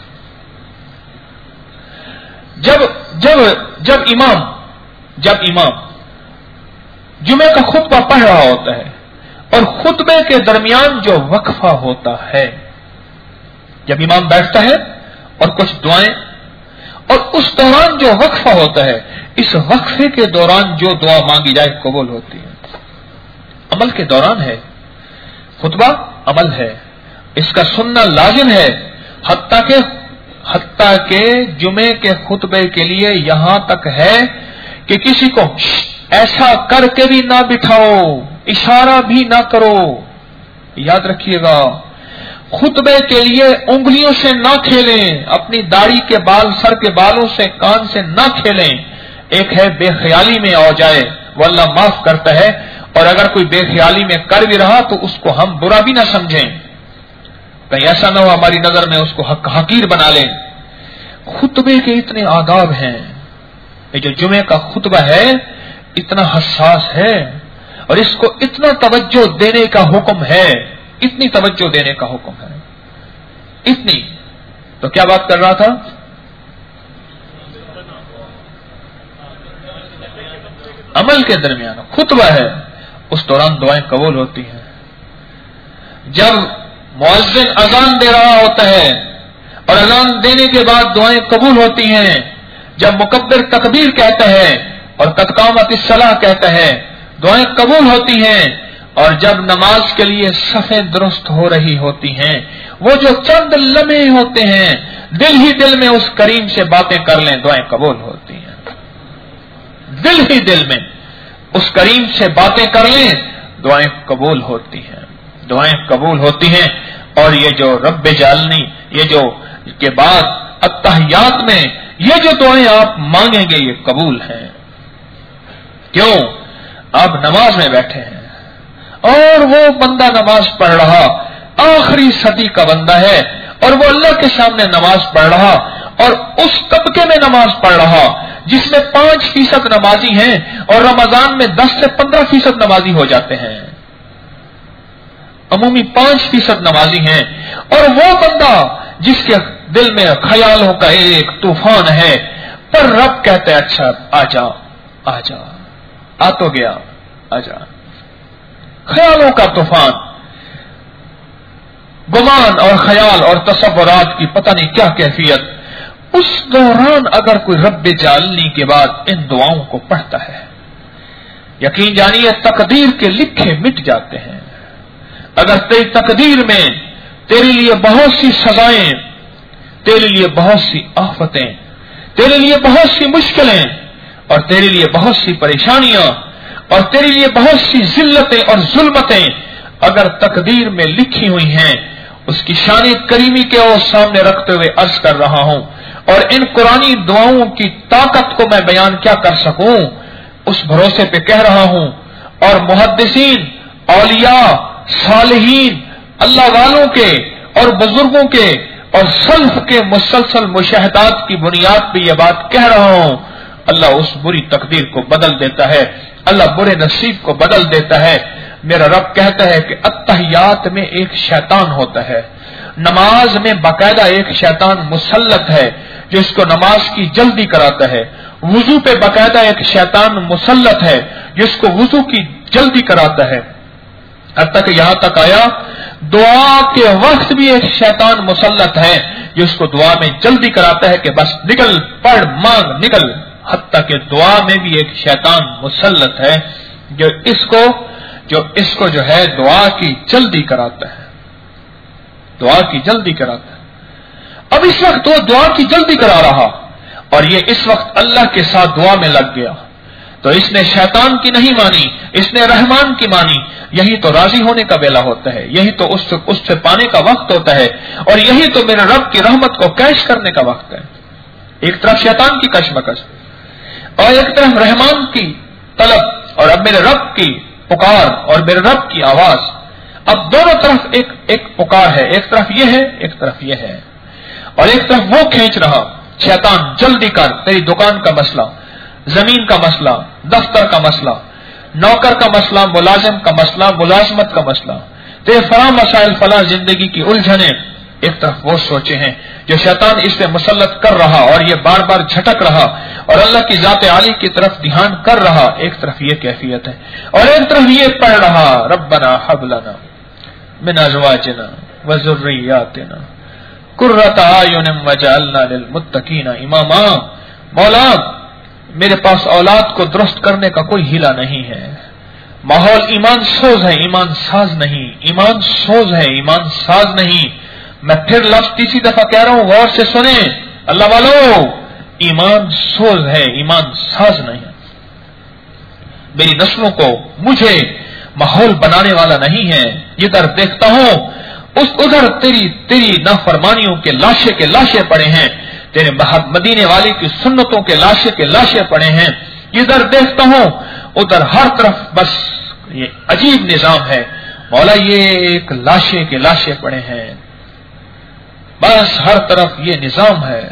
جب جب جب امام جب امام جمعے کا خطبہ پڑھ رہا ہوتا ہے اور خطبے کے درمیان جو وقفہ ہوتا ہے، جب امام بیٹھتا ہے اور کچھ دعائیں، اور اس دوران جو وقفہ ہوتا ہے، اس وقفے کے دوران جو دعا مانگی جائے قبول ہوتی ہے. عمل کے دوران ہے، خطبہ عمل ہے، اس کا سننا لازم ہے، حتیٰ کہ حتیٰ کہ جمعے کے خطبے کے لیے یہاں تک ہے کہ کسی کو ایسا کر کے بھی نہ بٹھاؤ، اشارہ بھی نہ کرو. یاد رکھیے گا، خطبے کے لیے انگلیوں سے نہ کھیلیں، اپنی داڑھی کے بال، سر کے بالوں سے، کان سے نہ کھیلیں. ایک ہے بے خیالی میں ہو جائے، وہ اللہ معاف کرتا ہے، اور اگر کوئی بے خیالی میں کر بھی رہا تو اس کو ہم برا بھی نہ سمجھیں، کہیں ایسا نہ ہو ہماری نظر میں اس کو حق حقیر بنا لیں. خطبے کے اتنے آداب ہیں، یہ جو جمعے کا خطبہ ہے اتنا حساس ہے، اور اس کو اتنا توجہ دینے کا حکم ہے، اتنی توجہ دینے کا حکم ہے، اتنی. تو کیا بات کر رہا تھا؟ عمل کے درمیان خطبہ ہے، اس دوران دعائیں قبول ہوتی ہیں. جب مؤذن اذان دے رہا ہوتا ہے اور اذان دینے کے بعد دعائیں قبول ہوتی ہیں، جب مکبر تکبیر کہتا ہے اور قد قامت الصلاۃ کہتا ہے دعائیں قبول ہوتی ہیں. اور جب نماز کے لیے صفیں درست ہو رہی ہوتی ہیں، وہ جو چند لمحے ہوتے ہیں دل ہی دل میں اس کریم سے باتیں کر لیں، دعائیں قبول ہوتی ہیں. دل ہی دل میں اس کریم سے باتیں کر لیں، دعائیں قبول ہوتی ہیں، دعائیں قبول ہوتی ہیں. اور یہ جو رب جعلنی، یہ جو کے بعد التحیات میں یہ جو دعائیں آپ مانگیں گے یہ قبول ہیں. کیوں؟ آپ نماز میں بیٹھے ہیں اور وہ بندہ نماز پڑھ رہا، آخری صدی کا بندہ ہے، اور وہ اللہ کے سامنے نماز پڑھ رہا، اور اس طبقے میں نماز پڑھ رہا جس میں پانچ فیصد نمازی ہیں اور رمضان میں دس سے پندرہ فیصد نمازی ہو جاتے ہیں، عمومی پانچ فیصد نمازی ہیں. اور وہ بندہ جس کے دل میں خیالوں کا ایک طوفان ہے، پر رب کہتے اچھا آ جا آ جا، آ تو گیا، آ جا. خیالوں کا طوفان، گمان اور خیال اور تصورات کی پتہ نہیں کیا کیفیت. اس دوران اگر کوئی رب جعلنی کے بعد ان دعاؤں کو پڑھتا ہے، یقین جانیے تقدیر کے لکھے مٹ جاتے ہیں. اگر تیری تقدیر میں تیرے لیے بہت سی سزائیں، تیرے لیے بہت سی آفتیں، تیرے لیے بہت سی مشکلیں، اور تیرے لیے بہت سی پریشانیاں، اور تیرے لیے بہت سی ذلتیں اور ظلمتیں اگر تقدیر میں لکھی ہوئی ہیں، اس کی شان کریمی کے اور سامنے رکھتے ہوئے عرض کر رہا ہوں، اور ان قرآنی دعاؤں کی طاقت کو میں بیان کیا کر سکوں، اس بھروسے پہ کہہ رہا ہوں. اور محدثین، اولیاء، صالحین، اللہ والوں کے اور بزرگوں کے اور سلف کے مسلسل مشاہدات کی بنیاد پہ یہ بات کہہ رہا ہوں، اللہ اس بری تقدیر کو بدل دیتا ہے، اللہ برے نصیب کو بدل دیتا ہے. میرا رب کہتا ہے کہ التحیات میں ایک شیطان ہوتا ہے، نماز میں باقاعدہ ایک شیطان مسلط ہے جو اس کو نماز کی جلدی کراتا ہے. وضو پہ باقاعدہ ایک شیطان مسلط ہے جو اس کو وضو کی جلدی کراتا ہے. حتیٰ کہ یہاں تک آیا دعا کے وقت بھی ایک شیطان مسلط ہے جو اس کو دعا میں جلدی کراتا ہے کہ بس نکل، پڑھ، مانگ، نکل. حتیٰ کہ دعا میں بھی ایک شیطان مسلط ہے جو اس کو جو اس کو جو ہے دعا کی جلدی کراتا ہے، دعا کی جلدی کراتا ہے. اب اس وقت وہ دعا کی جلدی کرا رہا اور یہ اس وقت اللہ کے ساتھ دعا میں لگ گیا، تو اس نے شیطان کی نہیں مانی، اس نے رحمان کی مانی. یہی تو راضی ہونے کا ویلا ہوتا ہے، یہی تو اس سے, اس سے پانے کا وقت ہوتا ہے، اور یہی تو میرے رب کی رحمت کو کیش کرنے کا وقت ہے. ایک طرف شیطان کی کشمکش اور ایک طرف رحمان کی طلب، اور اب میرے رب کی پکار اور میرے رب کی آواز. اب دونوں طرف ایک ایک پکار ہے، ایک طرف یہ ہے، ایک طرف یہ ہے، اور ایک طرف وہ کھینچ رہا शैतान जल्दी कर, तेरी दुकान का मसला, जमीन का मसला, दफ्तर का मसला, नौकर का मसला, मुलाजिम का मसला, मुलाजमत का मसला, तेरे फला मसाइल, फला जिंदगी की उलझने, एक तरफ वो सोचे हैं जो शैतान इस पे मुसल्लत कर रहा और ये बार बार झटक रहा और अल्लाह की जात आली की तरफ ध्यान कर रहा, एक तरफ ये कैफियत है और एक तरफ ये पढ़ रहा रब्बना हब लना मिन अज़वाजिना व ज़ुर्रिय्यातिना कुर्रता अयुनिन वजअलना लिल मुत्तकीना इमामा। मौला मेरे पास औलाद को दुरुस्त करने का कोई हीला नहीं है, माहौल ईमान सोज है, ईमान साज नहीं, ईमान सोज है, ईमान साज नहीं। मैं फिर लफ्ज तीसरी दफा कह रहा हूं, गौर से सुने अल्लाह वालों, ईमान सोज है, ईमान साज नहीं। मेरी नस्लों को मुझे माहौल बनाने वाला नहीं है। जिधर देखता हूं उस उधर तेरी तेरी नाफरमानियों के लाशे के लाशे पड़े हैं, तेरे मदीने वाली की सुन्नतों के लाशे के लाशे पड़े हैं। जिधर देखता हूं उधर हर तरफ बस ये अजीब निजाम है मौला, ये एक लाशे के लाशे पड़े हैं, बस हर तरफ ये निजाम है।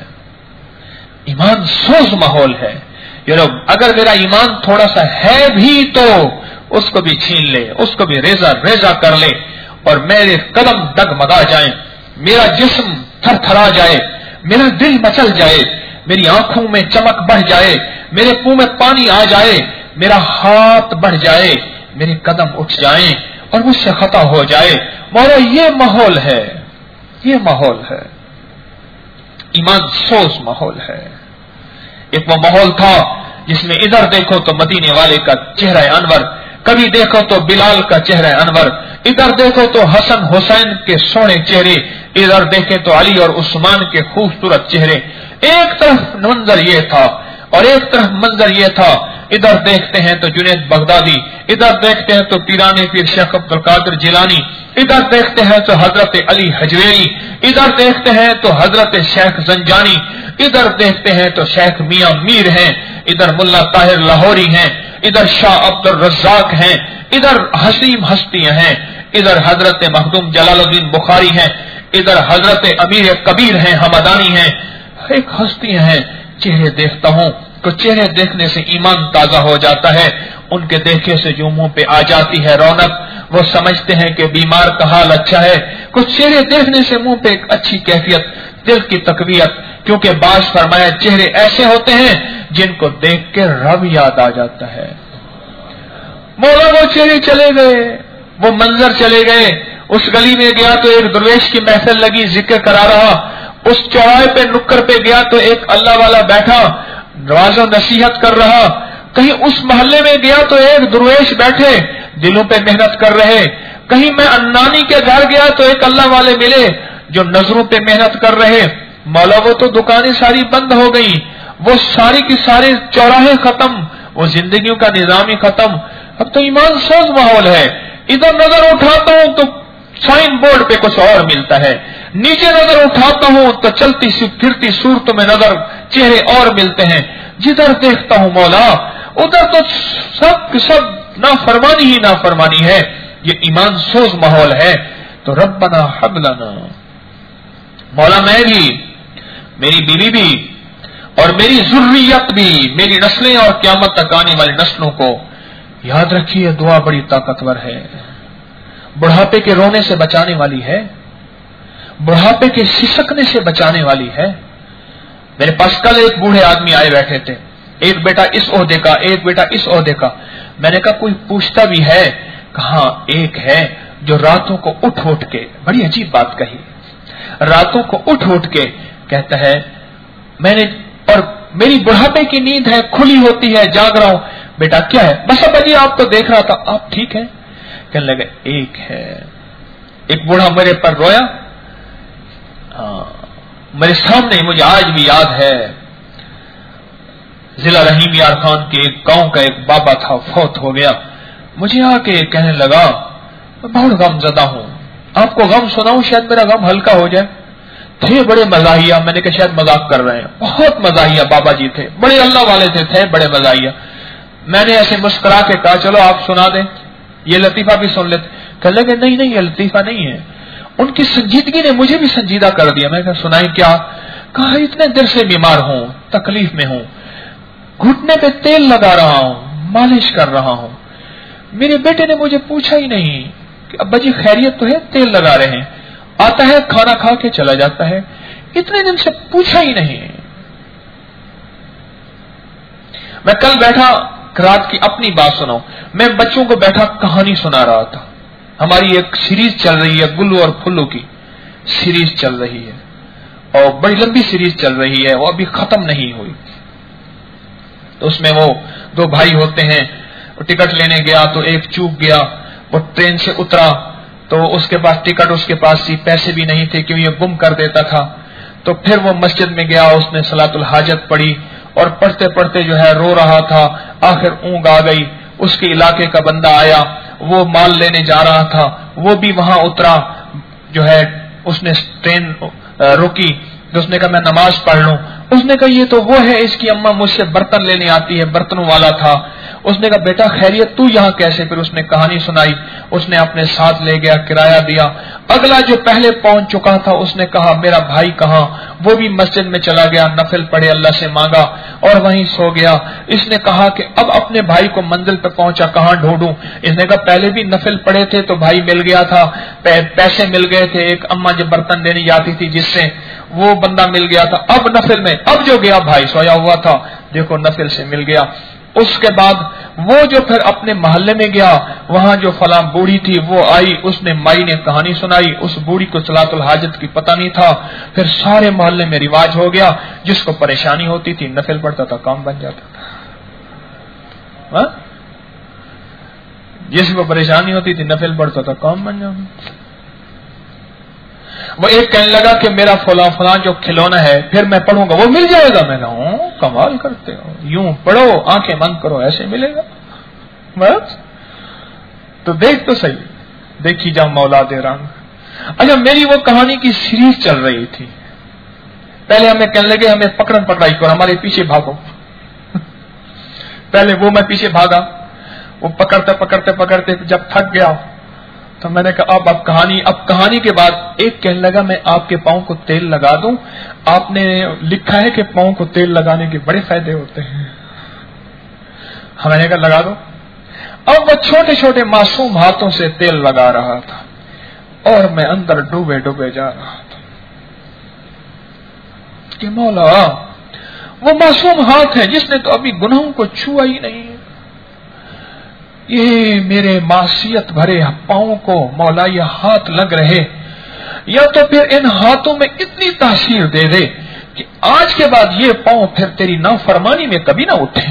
ईमान सोज माहौल है। ये लोग अगर मेरा ईमान थोड़ा सा है भी तो उसको भी छीन ले, उसको भी रेजा रेजा कर ले और मेरे कदम डगमगा जाए, मेरा जिस्म थरथरा जाए, मेरा दिल मचल जाए, मेरी आंखों में चमक बढ़ जाए, मेरे मुंह में पानी आ जाए, मेरा हाथ बढ़ जाए, मेरे कदम उठ जाएं और मुझसे खता हो जाए। मौला ये माहौल है, ये माहौल है, ईमान सोज माहौल है। एक वो माहौल था जिसमें इधर देखो तो मदीने वाले का चेहरा अनवर, कभी देखो तो बिलाल का चेहरा अनवर, इधर देखो तो हसन हुसैन के सोने चेहरे, इधर देखे तो अली और उस्मान के खूबसूरत चेहरे। एक तरफ मंजर ये था और एक तरफ मंजर ये था, इधर देखते हैं तो जुनैद बगदादी, इधर देखते हैं तो पीराने पीर शेख अब्दुल कादिर जिलानी, इधर देखते हैं तो हजरत अली हजवेरी, इधर देखते हैं तो हजरत शेख जंजानी, इधर देखते हैं तो शेख मियां मीर हैं, इधर मुल्ला ताहिर लाहौरी हैं, इधर शाह अब्दुल रज्जाक हैं, इधर हसीम हस्तियां हैं, इधर हजरत मखदूम जलालुद्दीन बुखारी हैं, इधर हजरत अमीर कबीर हैं, हमदानी हैं, एक हस्तियां हैं। चेहरे देखता हूं तो चेहरे देखने से ईमान ताजा हो जाता है, उनके देखे से जो मुंह पे आ जाती है रौनक, वो समझते हैं कि बीमार का हाल अच्छा है। कुछ चेहरे देखने से मुंह पे एक अच्छी कैफियत, दिल की तकवीयत, क्योंकि बाज फरमाया चेहरे ऐसे होते हैं जिनको देख के रब याद आ जाता है। मौला वो चेहरे चले गए, वो मंजर चले गए। उस गली में गया तो एक दरवेश की महफिल लगी, जिक्र करा रहा। उस चौराहे पे नुक्कर पे गया तो एक अल्लाह वाला बैठा, नवाजो नसीहत कर रहा। कहीं उस मोहल्ले में गया तो एक दरवेश बैठे, दिलों पे मेहनत कर रहे। कहीं मैं अन्नानी के घर गया तो एक अल्लाह वाले मिले जो नजरों पे मेहनत कर रहे। मौला वो तो दुकानें सारी बंद हो गई, वो सारी की सारे चौराहे खत्म, वो जिंदगियों का निजाम ही खत्म। अब तो ईमान सोज माहौल है। इधर नजर उठाता हूं तो साइन बोर्ड पे कुछ और मिलता है, नीचे नजर उठाता हूं तो चलती फिरती सूरतों में नजर चेहरे और मिलते हैं। जिधर देखता हूं मौला उधर तो सब सब नाफरमानी ही नाफरमानी है। ये ईमान सोज माहौल है। तो रब्बना हब लना, मौला मैं भी, मेरी बीवी भी और मेरी जुर्रियत भी, मेरी नस्लें और क्यामत तक आने वाली नस्लों को याद रखिए, दुआ बड़ी ताकतवर है, बुढ़ापे के रोने से बचाने वाली है, बुढ़ापे के सिसकने से बचाने वाली है। मेरे पास कल एक बूढ़े आदमी आए बैठे थे, एक बेटा इस ओहदे का, एक बेटा इस ओहदे का। मैंने कहा कोई पूछता भी है? कहा एक है जो रातों को उठ उठ के, बड़ी अजीब बात कही, रातों को उठ उठ के कहता है मैंने, और मेरी बुढ़ापे की नींद है, खुली होती है, जाग रहा हूं। बेटा क्या है? बस अब जी आपको देख रहा था, आप ठीक है? कहने लगे एक है। एक बूढ़ा मेरे पर रोया, हाँ, मेरे सामने, मुझे आज भी याद है, जिला रहीम यार खान के एक गांव का एक बाबा था, फौत हो गया। मुझे आके कहने लगा मैं बहुत गमजदा हूं, आपको गम सुनाऊं, शायद मेरा गम हल्का हो जाए। थे बड़े मजाहिया, मैंने कहा शायद मजाक कर रहे हैं, बहुत मजाहिया बाबा जी थे, बड़े अल्लाह वाले थे, थे बड़े मजाहिया। मैंने ऐसे मुस्कुरा के कहा चलो आप सुना दें, ये लतीफा भी सुन लेते। कहने लगे नहीं नहीं ये लतीफा नहीं है। ان کی سنجیدگی نے مجھے بھی سنجیدہ کر دیا. میں نے کہا سنائی کیا؟ کہا اتنے دیر سے بیمار ہوں, تکلیف میں ہوں, گھٹنے پہ تیل لگا رہا ہوں, مالش کر رہا ہوں. میرے بیٹے نے مجھے پوچھا ہی نہیں کہ ابا جی خیریت تو ہے؟ تیل لگا رہے ہیں. آتا ہے کھانا کھا کے چلا جاتا ہے, اتنے دن سے پوچھا ہی نہیں. میں کل بیٹھا, رات کی اپنی بات سناؤں, میں بچوں کو بیٹھا کہانی سنا رہا تھا. ہماری ایک سیریز چل رہی ہے, گلو اور پھلو کی سیریز چل رہی ہے, اور بڑی لمبی سیریز چل رہی ہے, وہ ابھی ختم نہیں ہوئی. تو اس میں وہ دو بھائی ہوتے ہیں, وہ ٹکٹ لینے گیا تو ایک چوک گیا, وہ ٹرین سے اترا تو اس کے پاس ٹکٹ, اس کے پاس سی پیسے بھی نہیں تھے کہ یہ گم کر دیتا تھا. تو پھر وہ مسجد میں گیا, اس نے صلاۃ الحاجت پڑھی اور پڑھتے پڑھتے جو ہے رو رہا تھا. آخر اونگ آ گئی. اس کے علاقے کا بندہ آیا, وہ مال لینے جا رہا تھا, وہ بھی وہاں اترا. جو ہے اس نے ٹرین روکی تو اس نے کہا میں نماز پڑھ لوں. اس نے کہا یہ تو وہ ہے, اس کی اماں مجھ سے برتن لینے آتی ہے, برتنوں والا تھا. اس نے کہا بیٹا خیریت تو یہاں کیسے؟ پھر اس نے کہانی سنائی, اس نے اپنے ساتھ لے گیا, کرایہ دیا. اگلا جو پہلے پہنچ چکا تھا اس نے کہا میرا بھائی کہاں؟ وہ بھی مسجد میں چلا گیا, نفل پڑھے, اللہ سے مانگا اور وہیں سو گیا. اس نے کہا کہ اب اپنے بھائی کو منزل پہ پہنچا, کہاں ڈھونڈوں؟ اس نے کہا پہلے بھی نفل پڑھے تھے تو بھائی مل گیا تھا, پیسے مل گئے تھے, ایک اماں جو برتن دینے جاتی تھی جس سے, وہ بندہ مل گیا تھا. اب نفل میں, اب جو گیا بھائی سویا ہوا تھا, دیکھو نفل سے مل گیا. اس کے بعد وہ جو پھر اپنے محلے میں گیا, وہاں جو فلاں بوڑھی تھی وہ آئی, اس نے مائی نے کہانی سنائی. اس بوڑھی کو صلاۃ الحاجت کی پتہ نہیں تھا. پھر سارے محلے میں رواج ہو گیا, جس کو پریشانی ہوتی تھی نفل پڑھتا تھا, کام بن جاتا تھا. ہاں؟ جس کو پریشانی ہوتی تھی نفل پڑھتا تھا, کام بن جاتا. وہ ایک کہنے لگا کہ میرا فلاں فلاں جو کھلونا ہے پھر میں پڑھوں گا, وہ مل جائے گا. میں کہا ہوں کمال کرتے ہو, یوں پڑھو آنکھیں بند کرو ایسے ملے گا. بس تو دیکھ تو صحیح, دیکھی جا مولا دے رنگ. اچھا میری وہ کہانی کی سیریز چل رہی تھی. پہلے ہمیں کہنے لگے ہمیں پکڑن پکڑائی کرو, ہمارے پیچھے بھاگو. پہلے وہ میں پیچھے بھاگا, وہ پکڑتے پکڑتے پکڑتے جب تھک گیا تو میں نے کہا اب اب کہانی اب کہانی کے بعد ایک کہنے لگا میں آپ کے پاؤں کو تیل لگا دوں, آپ نے لکھا ہے کہ پاؤں کو تیل لگانے کے بڑے فائدے ہوتے ہیں. ہم نے کہا لگا دو. اب وہ چھوٹے چھوٹے معصوم ہاتھوں سے تیل لگا رہا تھا اور میں اندر ڈوبے ڈوبے جا رہا تھا کہ مولا وہ معصوم ہاتھ ہے جس نے تو ابھی گناہوں کو چھوا ہی نہیں, یہ میرے معصیت بھرے پاؤں کو مولا یہ ہاتھ لگ رہے, یا تو پھر ان ہاتھوں میں اتنی تاثیر دے دے کہ آج کے بعد یہ پاؤں پھر تیری نافرمانی میں کبھی نہ اٹھے,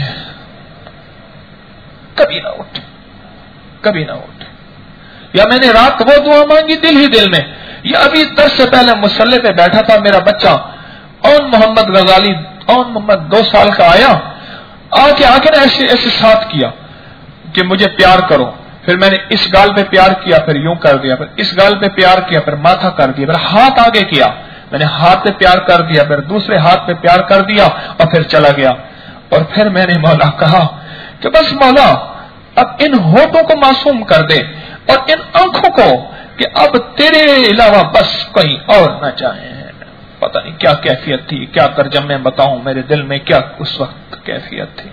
کبھی نہ اٹھے, کبھی نہ اٹھے. یا میں نے رات وہ دعا مانگی دل ہی دل میں, یا ابھی درس سے پہلے مصلی پہ بیٹھا تھا, میرا بچہ اون محمد غزالی اون محمد دو سال کا آیا, آ کے آ کے نا ایسے ایسے ساتھ کیا کہ مجھے پیار کرو. پھر میں نے اس گال پہ پیار کیا, پھر یوں کر دیا, پھر اس گال پہ پیار کیا, پھر ماتھا کر دیا, پھر ہاتھ آگے کیا, میں نے ہاتھ پہ پیار کر دیا, پھر دوسرے ہاتھ پہ پیار کر دیا اور پھر چلا گیا. اور پھر میں نے مولا کہا کہ بس مولا اب ان ہونٹوں کو معصوم کر دے اور ان آنکھوں کو کہ اب تیرے علاوہ بس کوئی اور نہ چاہے. پتہ نہیں کیا کیفیت تھی, کیا ترجمے بتاؤں, میرے دل میں کیا اس وقت کیفیت تھی.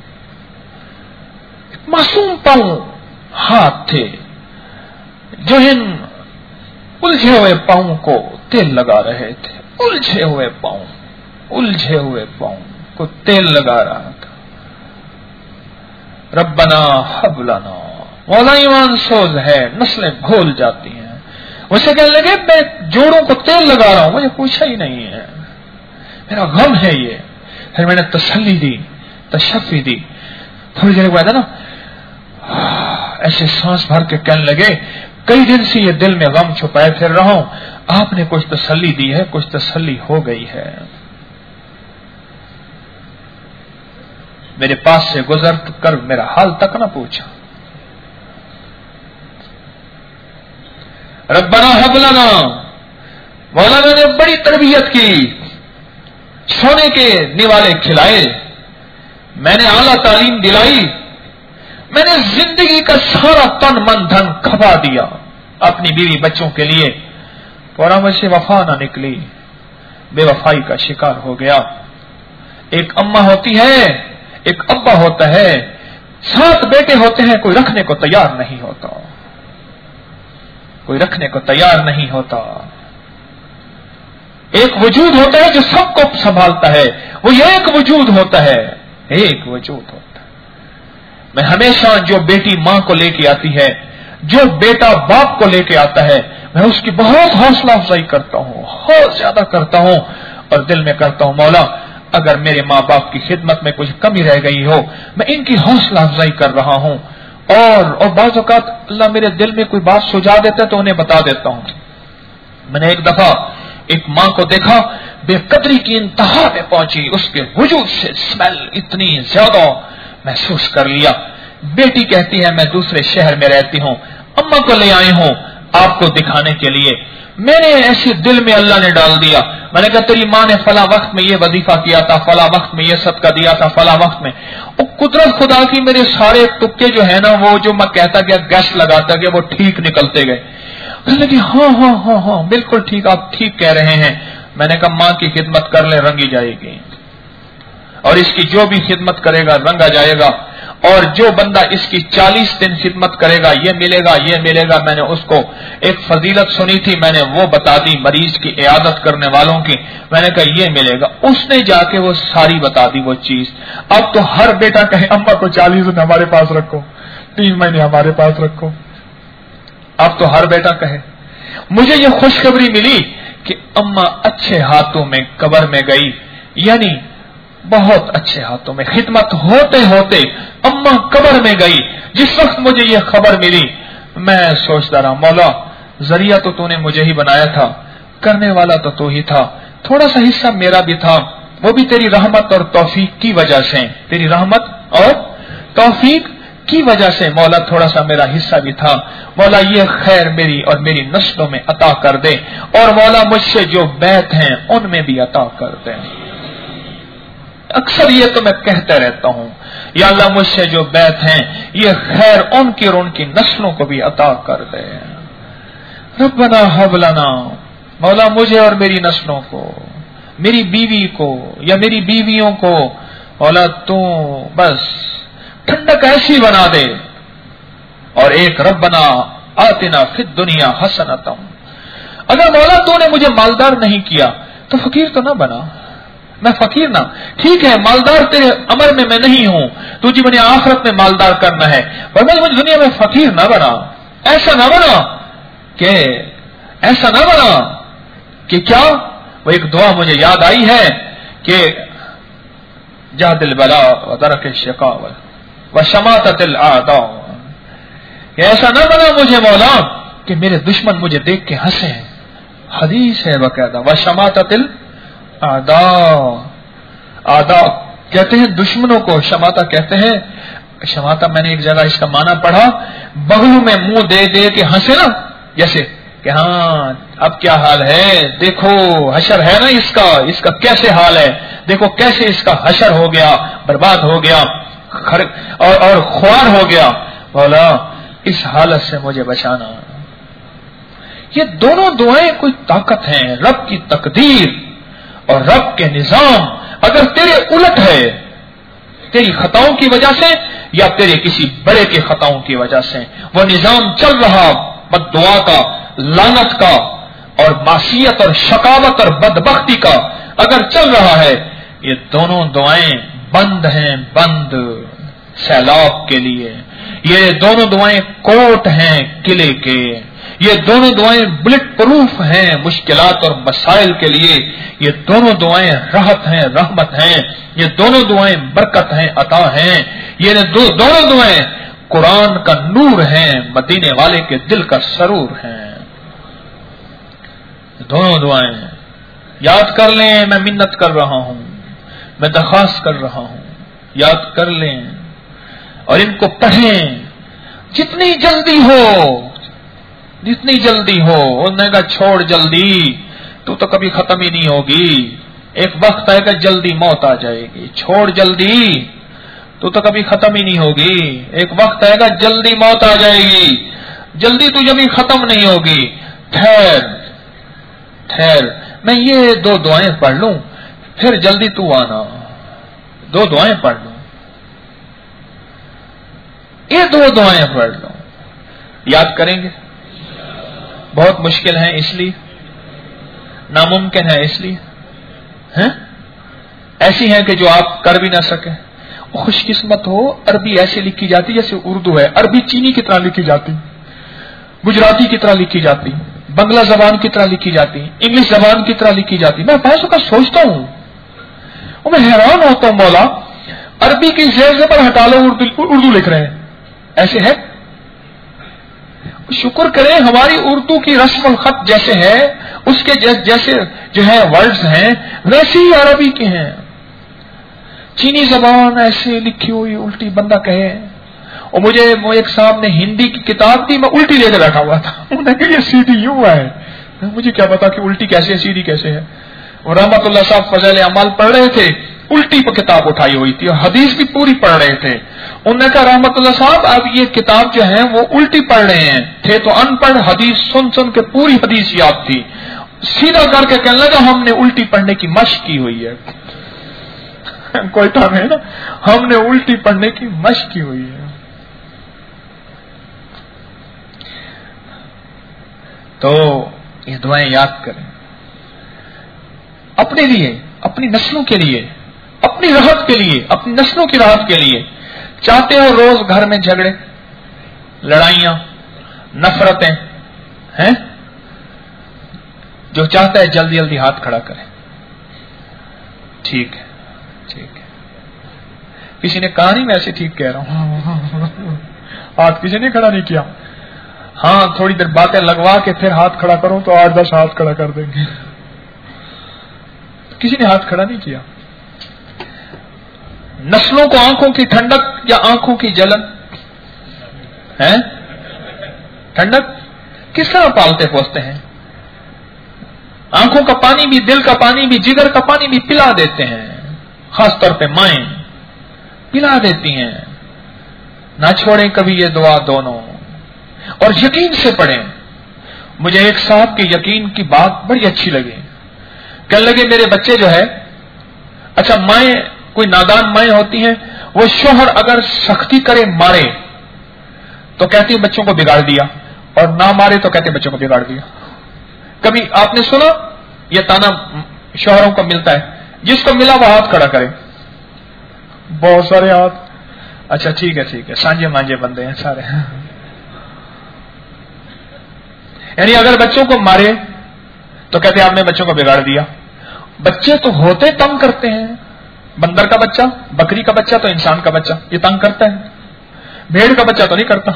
معصوم پاؤں ہاتھ تھے جو ان الجھے ہوئے پاؤں کو تیل لگا رہے تھے, الجھے ہوئے پاؤں, الجھے ہوئے پاؤں کو تیل لگا رہا تھا. ربنا حب لنا, مولا ایمان سوز ہے, نسلیں بھول جاتی ہیں. اسے کہنے لگے میں جوڑوں کو تیل لگا رہا ہوں, مجھے پوچھا ہی نہیں ہے, میرا غم ہے یہ. پھر میں نے تسلی دی, تشفی دی. تھوڑی دیر بعد نا ایسے سانس بھر کے کہنے لگے کئی دن سے یہ دل میں غم چھپائے پھر رہا ہوں, آپ نے کچھ تسلی دی ہے, کچھ تسلی ہو گئی ہے. میرے پاس سے گزر کر میرا حال تک نہ پوچھا. ربنا حب لنا, مولانا نے بڑی تربیت کی, سونے کے نوالے کھلائے, میں نے اعلیٰ تعلیم دلائی, میں نے زندگی کا سارا تن من دھن کھپا دیا اپنی بیوی بچوں کے لیے. फौरा मुझसे वफा ना निकली, बेवफाई का शिकार हो गया। एक अम्मा होती है, एक अब्बा होता है, सात बेटे होते हैं, कोई रखने को तैयार नहीं होता, कोई रखने को तैयार नहीं होता। एक वजूद होता है जो सबको संभालता है, वो एक वजूद होता है, एक वजूद होता है। मैं हमेशा जो बेटी मां को लेके आती है, जो बेटा बाप को लेके आता है, मैं उसकी बहुत हौसला अफजाई करता हूं, बहुत ज्यादा करता हूं, और दिल में करता हूं मौला अगर मेरे माँ बाप की खिदमत में कुछ कमी रह गई हो, मैं इनकी हौसला अफजाई कर रहा हूं। और और बाज़ औक़ात अल्लाह मेरे दिल में कोई बात सुझा देता है तो उन्हें बता देता हूं। मैंने एक दफा एक मां को देखा, बेकदरी की इंतहा पे पहुंची, उसके वजूद से स्मेल इतनी ज्यादा महसूस कर लिया। बेटी कहती है मैं दूसरे शहर में रहती हूं, अम्मा को ले आई हूं आपको दिखाने के लिए। मैंने ऐसे दिल में अल्लाह ने डाल दिया, मैंने कहा तेरी माँ ने फला वक्त में ये वजीफा किया था, फला वक्त में ये सदका दिया था, फला वक्त में। वो कुदरत खुदा की मेरे सारे तुक्के जो है ना, वो जो मैं कहता गया गैस लगाता गया, वो ठीक निकलते गए। मैंने कहा हाँ हाँ हाँ हाँ बिल्कुल ठीक, आप ठीक कह रहे हैं। मैंने कहा माँ की खिदमत कर ले, रंगी जाएगी, और इसकी जो भी खिदमत करेगा रंगा जाएगा, और जो बंदा इसकी चालीस दिन खिदमत करेगा ये मिलेगा ये मिलेगा। मैंने उसको एक फजीलत सुनी थी, मैंने वो बता दी मरीज की इयादत करने वालों की। मैंने कहा ये मिलेगा, उसने जाके वो सारी बता दी वो चीज। अब तो हर बेटा कहे अम्मा को चालीस दिन हमारे पास रखो, तीन महीने हमारे पास रखो। अब तो हर बेटा कहे। मुझे ये खुशखबरी मिली कि अम्मा अच्छे हाथों में कब्र में गई, यानी बहुत अच्छे हाथों में खिदमत होते होते अम्मा कब्र में गई। जिस वक्त मुझे ये खबर मिली मैं सोचता रहा मौला जरिया तो तूने मुझे ही बनाया था, करने वाला तो तू ही था, थोड़ा सा हिस्सा मेरा भी था, वो भी तेरी रहमत और तौफीक की वजह से, तेरी रहमत और तौफीक की वजह से मौला थोड़ा सा मेरा हिस्सा भी था। मौला ये खैर मेरी और मेरी नस्लों में अता कर दे, और मौला मुझसे जो बैत हैं उनमें भी अता कर दे। अक्सर ये तो मैं कहते रहता हूं, या अल्लाह मुझसे जो बैत हैं ये खैर उनकी और उनकी नस्लों को भी अता कर दे। रब्बना हब लना, मौला मुझे और मेरी नस्लों को, मेरी बीवी को या मेरी बीवियों को मौला तू बस ठंडक ऐसी बना दे। और एक रब्बना आतिना फिद दुनिया हसनतम, अगर मौला तूने मुझे मालदार नहीं किया तो फकीर तो ना बना, मैं फकीर ना, ठीक है मालदार तेरे अमर में मैं नहीं हूं, तुझे मुझे आखिरत में मालदार करना है, पर मैं मुझे दुनिया में फकीर ना बना। ऐसा ना बना कि ऐसा ना बना कि क्या, वो एक दुआ मुझे याद आई है कि जादिल बला व दरक शिकावत व शमाततिल आदा, ऐसा ना बना मुझे मौला कि मेरे दुश्मन मुझे देख के हंसे। हदीस है बकायदा, व शमाततिल आदा, आदा कहते हैं दुश्मनों को, शमाता कहते हैं। शमाता मैंने एक जगह इसका माना पढ़ा, बगलों में मुंह दे दे के हंसे ना, जैसे कि हाँ अब क्या हाल है, देखो हशर है ना इसका, इसका कैसे हाल है, देखो कैसे इसका हशर हो गया, बर्बाद हो गया खर, और, और ख्वार हो गया। बोला इस हालत से मुझे बचाना। ये दोनों दुआएं कोई ताकत हैं, रब की तकदीर और रब के निजाम अगर तेरे उलट है, तेरी खताओं की वजह से या तेरे किसी बड़े के खताओं की वजह से, वो निजाम चल रहा बद्दुआ का, लानत का और मासियत और शकावत और बदबख्ती का अगर चल रहा है, ये दोनों दुआएं बंद हैं, बंद सैलाब के लिए। ये दोनों दुआएं कोट हैं किले के, ये दोनों दुआएं बुलेट प्रूफ हैं मुश्किलात और मसाइल के लिए। ये दोनों दुआएं राहत हैं, रहमत हैं, ये दोनों दुआएं बरकत हैं, अता हैं। ये दो, दोनों दुआएं कुरान का नूर हैं, मदीने वाले के दिल का सरूर हैं। दोनों दुआएं याद कर लें, मैं मिन्नत कर रहा हूं, मैं दरख्वास्त कर रहा हूं, याद कर लें और इनको पढ़ें जितनी जल्दी हो, जितनी जल्दी हो। उन्होंने कहा छोड़ जल्दी, तू तो कभी खत्म ही नहीं होगी, एक वक्त आएगा जल्दी मौत आ जाएगी। छोड़ जल्दी, तू तो कभी खत्म ही नहीं होगी, एक वक्त आएगा जल्दी मौत आ जाएगी, जल्दी तू जब खत्म नहीं होगी। ठहर, خیر میں یہ دو دعائیں پڑھ لوں پھر جلدی تو آنا، دو دعائیں پڑھ لوں، یہ دو دعائیں پڑھ لوں، یاد کریں گے؟ بہت مشکل ہے اس لیے، ناممکن ہے اس لیے، ہیں ایسی ہیں کہ جو آپ کر بھی نہ سکیں۔ خوش قسمت ہو عربی ایسے لکھی جاتی جیسے اردو ہے، عربی چینی کی طرح لکھی جاتی، گجراتی کی طرح لکھی جاتی، بنگلہ زبان کی طرح لکھی جاتی، انگلش زبان کی طرح لکھی جاتی۔ میں پیسوں کا سوچتا ہوں اور میں حیران ہوتا ہوں، مولا عربی کی زیر زبر ہٹا لو، اردو اردو لکھ رہے ہیں، ایسے ہے؟ شکر کریں ہماری اردو کی رسم الخط جیسے ہے اس کے جیسے جو ہے ورڈز ہیں ویسے ہی عربی کے ہیں۔ چینی زبان ایسے لکھی ہوئی الٹی بندہ کہے، اور مجھے وہ ایک صاحب نے ہندی کی کتاب دی، میں الٹی لے کے بیٹھا ہوا تھا، انہوں نے کہا یہ سیدھی یوں ہے، مجھے کیا پتا کہ الٹی کیسے ہے سیدھی کیسے ہے۔ اور رحمت اللہ صاحب فضائل اعمال پڑھ رہے تھے، الٹی پہ کتاب اٹھائی ہوئی تھی اور حدیث بھی پوری پڑھ رہے تھے۔ انہوں نے کہا رحمت اللہ صاحب اب یہ کتاب جو ہے وہ الٹی پڑھ رہے ہیں، تھے تو ان پڑھ، حدیث سن سن کے پوری حدیث یاد تھی، سیدھا کر کے کہنے لگا ہم نے الٹی پڑھنے کی مشق کی ہوئی ہے۔ کوئی ٹائم ہے نا، ہم نے الٹی پڑھنے کی مشق کی ہوئی ہے۔ تو یہ دعائیں یاد کریں اپنے لیے، اپنی نسلوں کے لیے، اپنی راحت کے لیے، اپنی نسلوں کی راحت کے لیے۔ چاہتے ہو روز گھر میں جھگڑے، لڑائیاں، نفرتیں ہیں؟ جو چاہتا ہے جلدی جلدی ہاتھ کھڑا کرے۔ ٹھیک ہے ٹھیک ہے، کسی نے کہا نہیں میں ایسے ٹھیک کہہ رہا ہوں، ہاتھ کسی نے کھڑا نہیں کیا۔ ہاں تھوڑی دیر باتیں لگوا کے پھر ہاتھ کھڑا کرو تو آٹھ دس ہاتھ کھڑا کر دیں گے، کسی نے ہاتھ کھڑا نہیں کیا۔ نسلوں کو آنکھوں کی ٹھنڈک یا آنکھوں کی جلن ہے؟ ٹھنڈک کس طرح پالتے پوستے ہیں؟ آنکھوں کا پانی بھی، دل کا پانی بھی، جگر کا پانی بھی پلا دیتے ہیں، خاص طور پہ مائیں پلا دیتی ہیں۔ نہ چھوڑیں کبھی یہ دعا دونوں، اور یقین سے پڑھیں۔ مجھے ایک صاحب کے یقین کی بات بڑی اچھی لگی، کہنے لگے میرے بچے جو ہے، اچھا مائیں کوئی نادان مائیں ہوتی ہیں، وہ شوہر اگر سختی کرے مارے تو کہتی ہیں بچوں کو بگاڑ دیا، اور نہ مارے تو کہتے ہیں بچوں کو بگاڑ دیا۔ کبھی آپ نے سنا یہ تانا شوہروں کو ملتا ہے؟ جس کو ملا وہ ہاتھ کھڑا کرے۔ بہت سارے ہاتھ، اچھا ٹھیک ہے ٹھیک ہے، سانجے مانجے بندے ہیں سارے۔ یعنی اگر بچوں کو مارے تو کہتے ہیں آپ نے بچوں کو بگاڑ دیا۔ بچے تو ہوتے تنگ کرتے ہیں، بندر کا بچہ، بکری کا بچہ تو انسان کا بچہ یہ تنگ کرتا ہے، بھیڑ کا بچہ تو نہیں کرتا،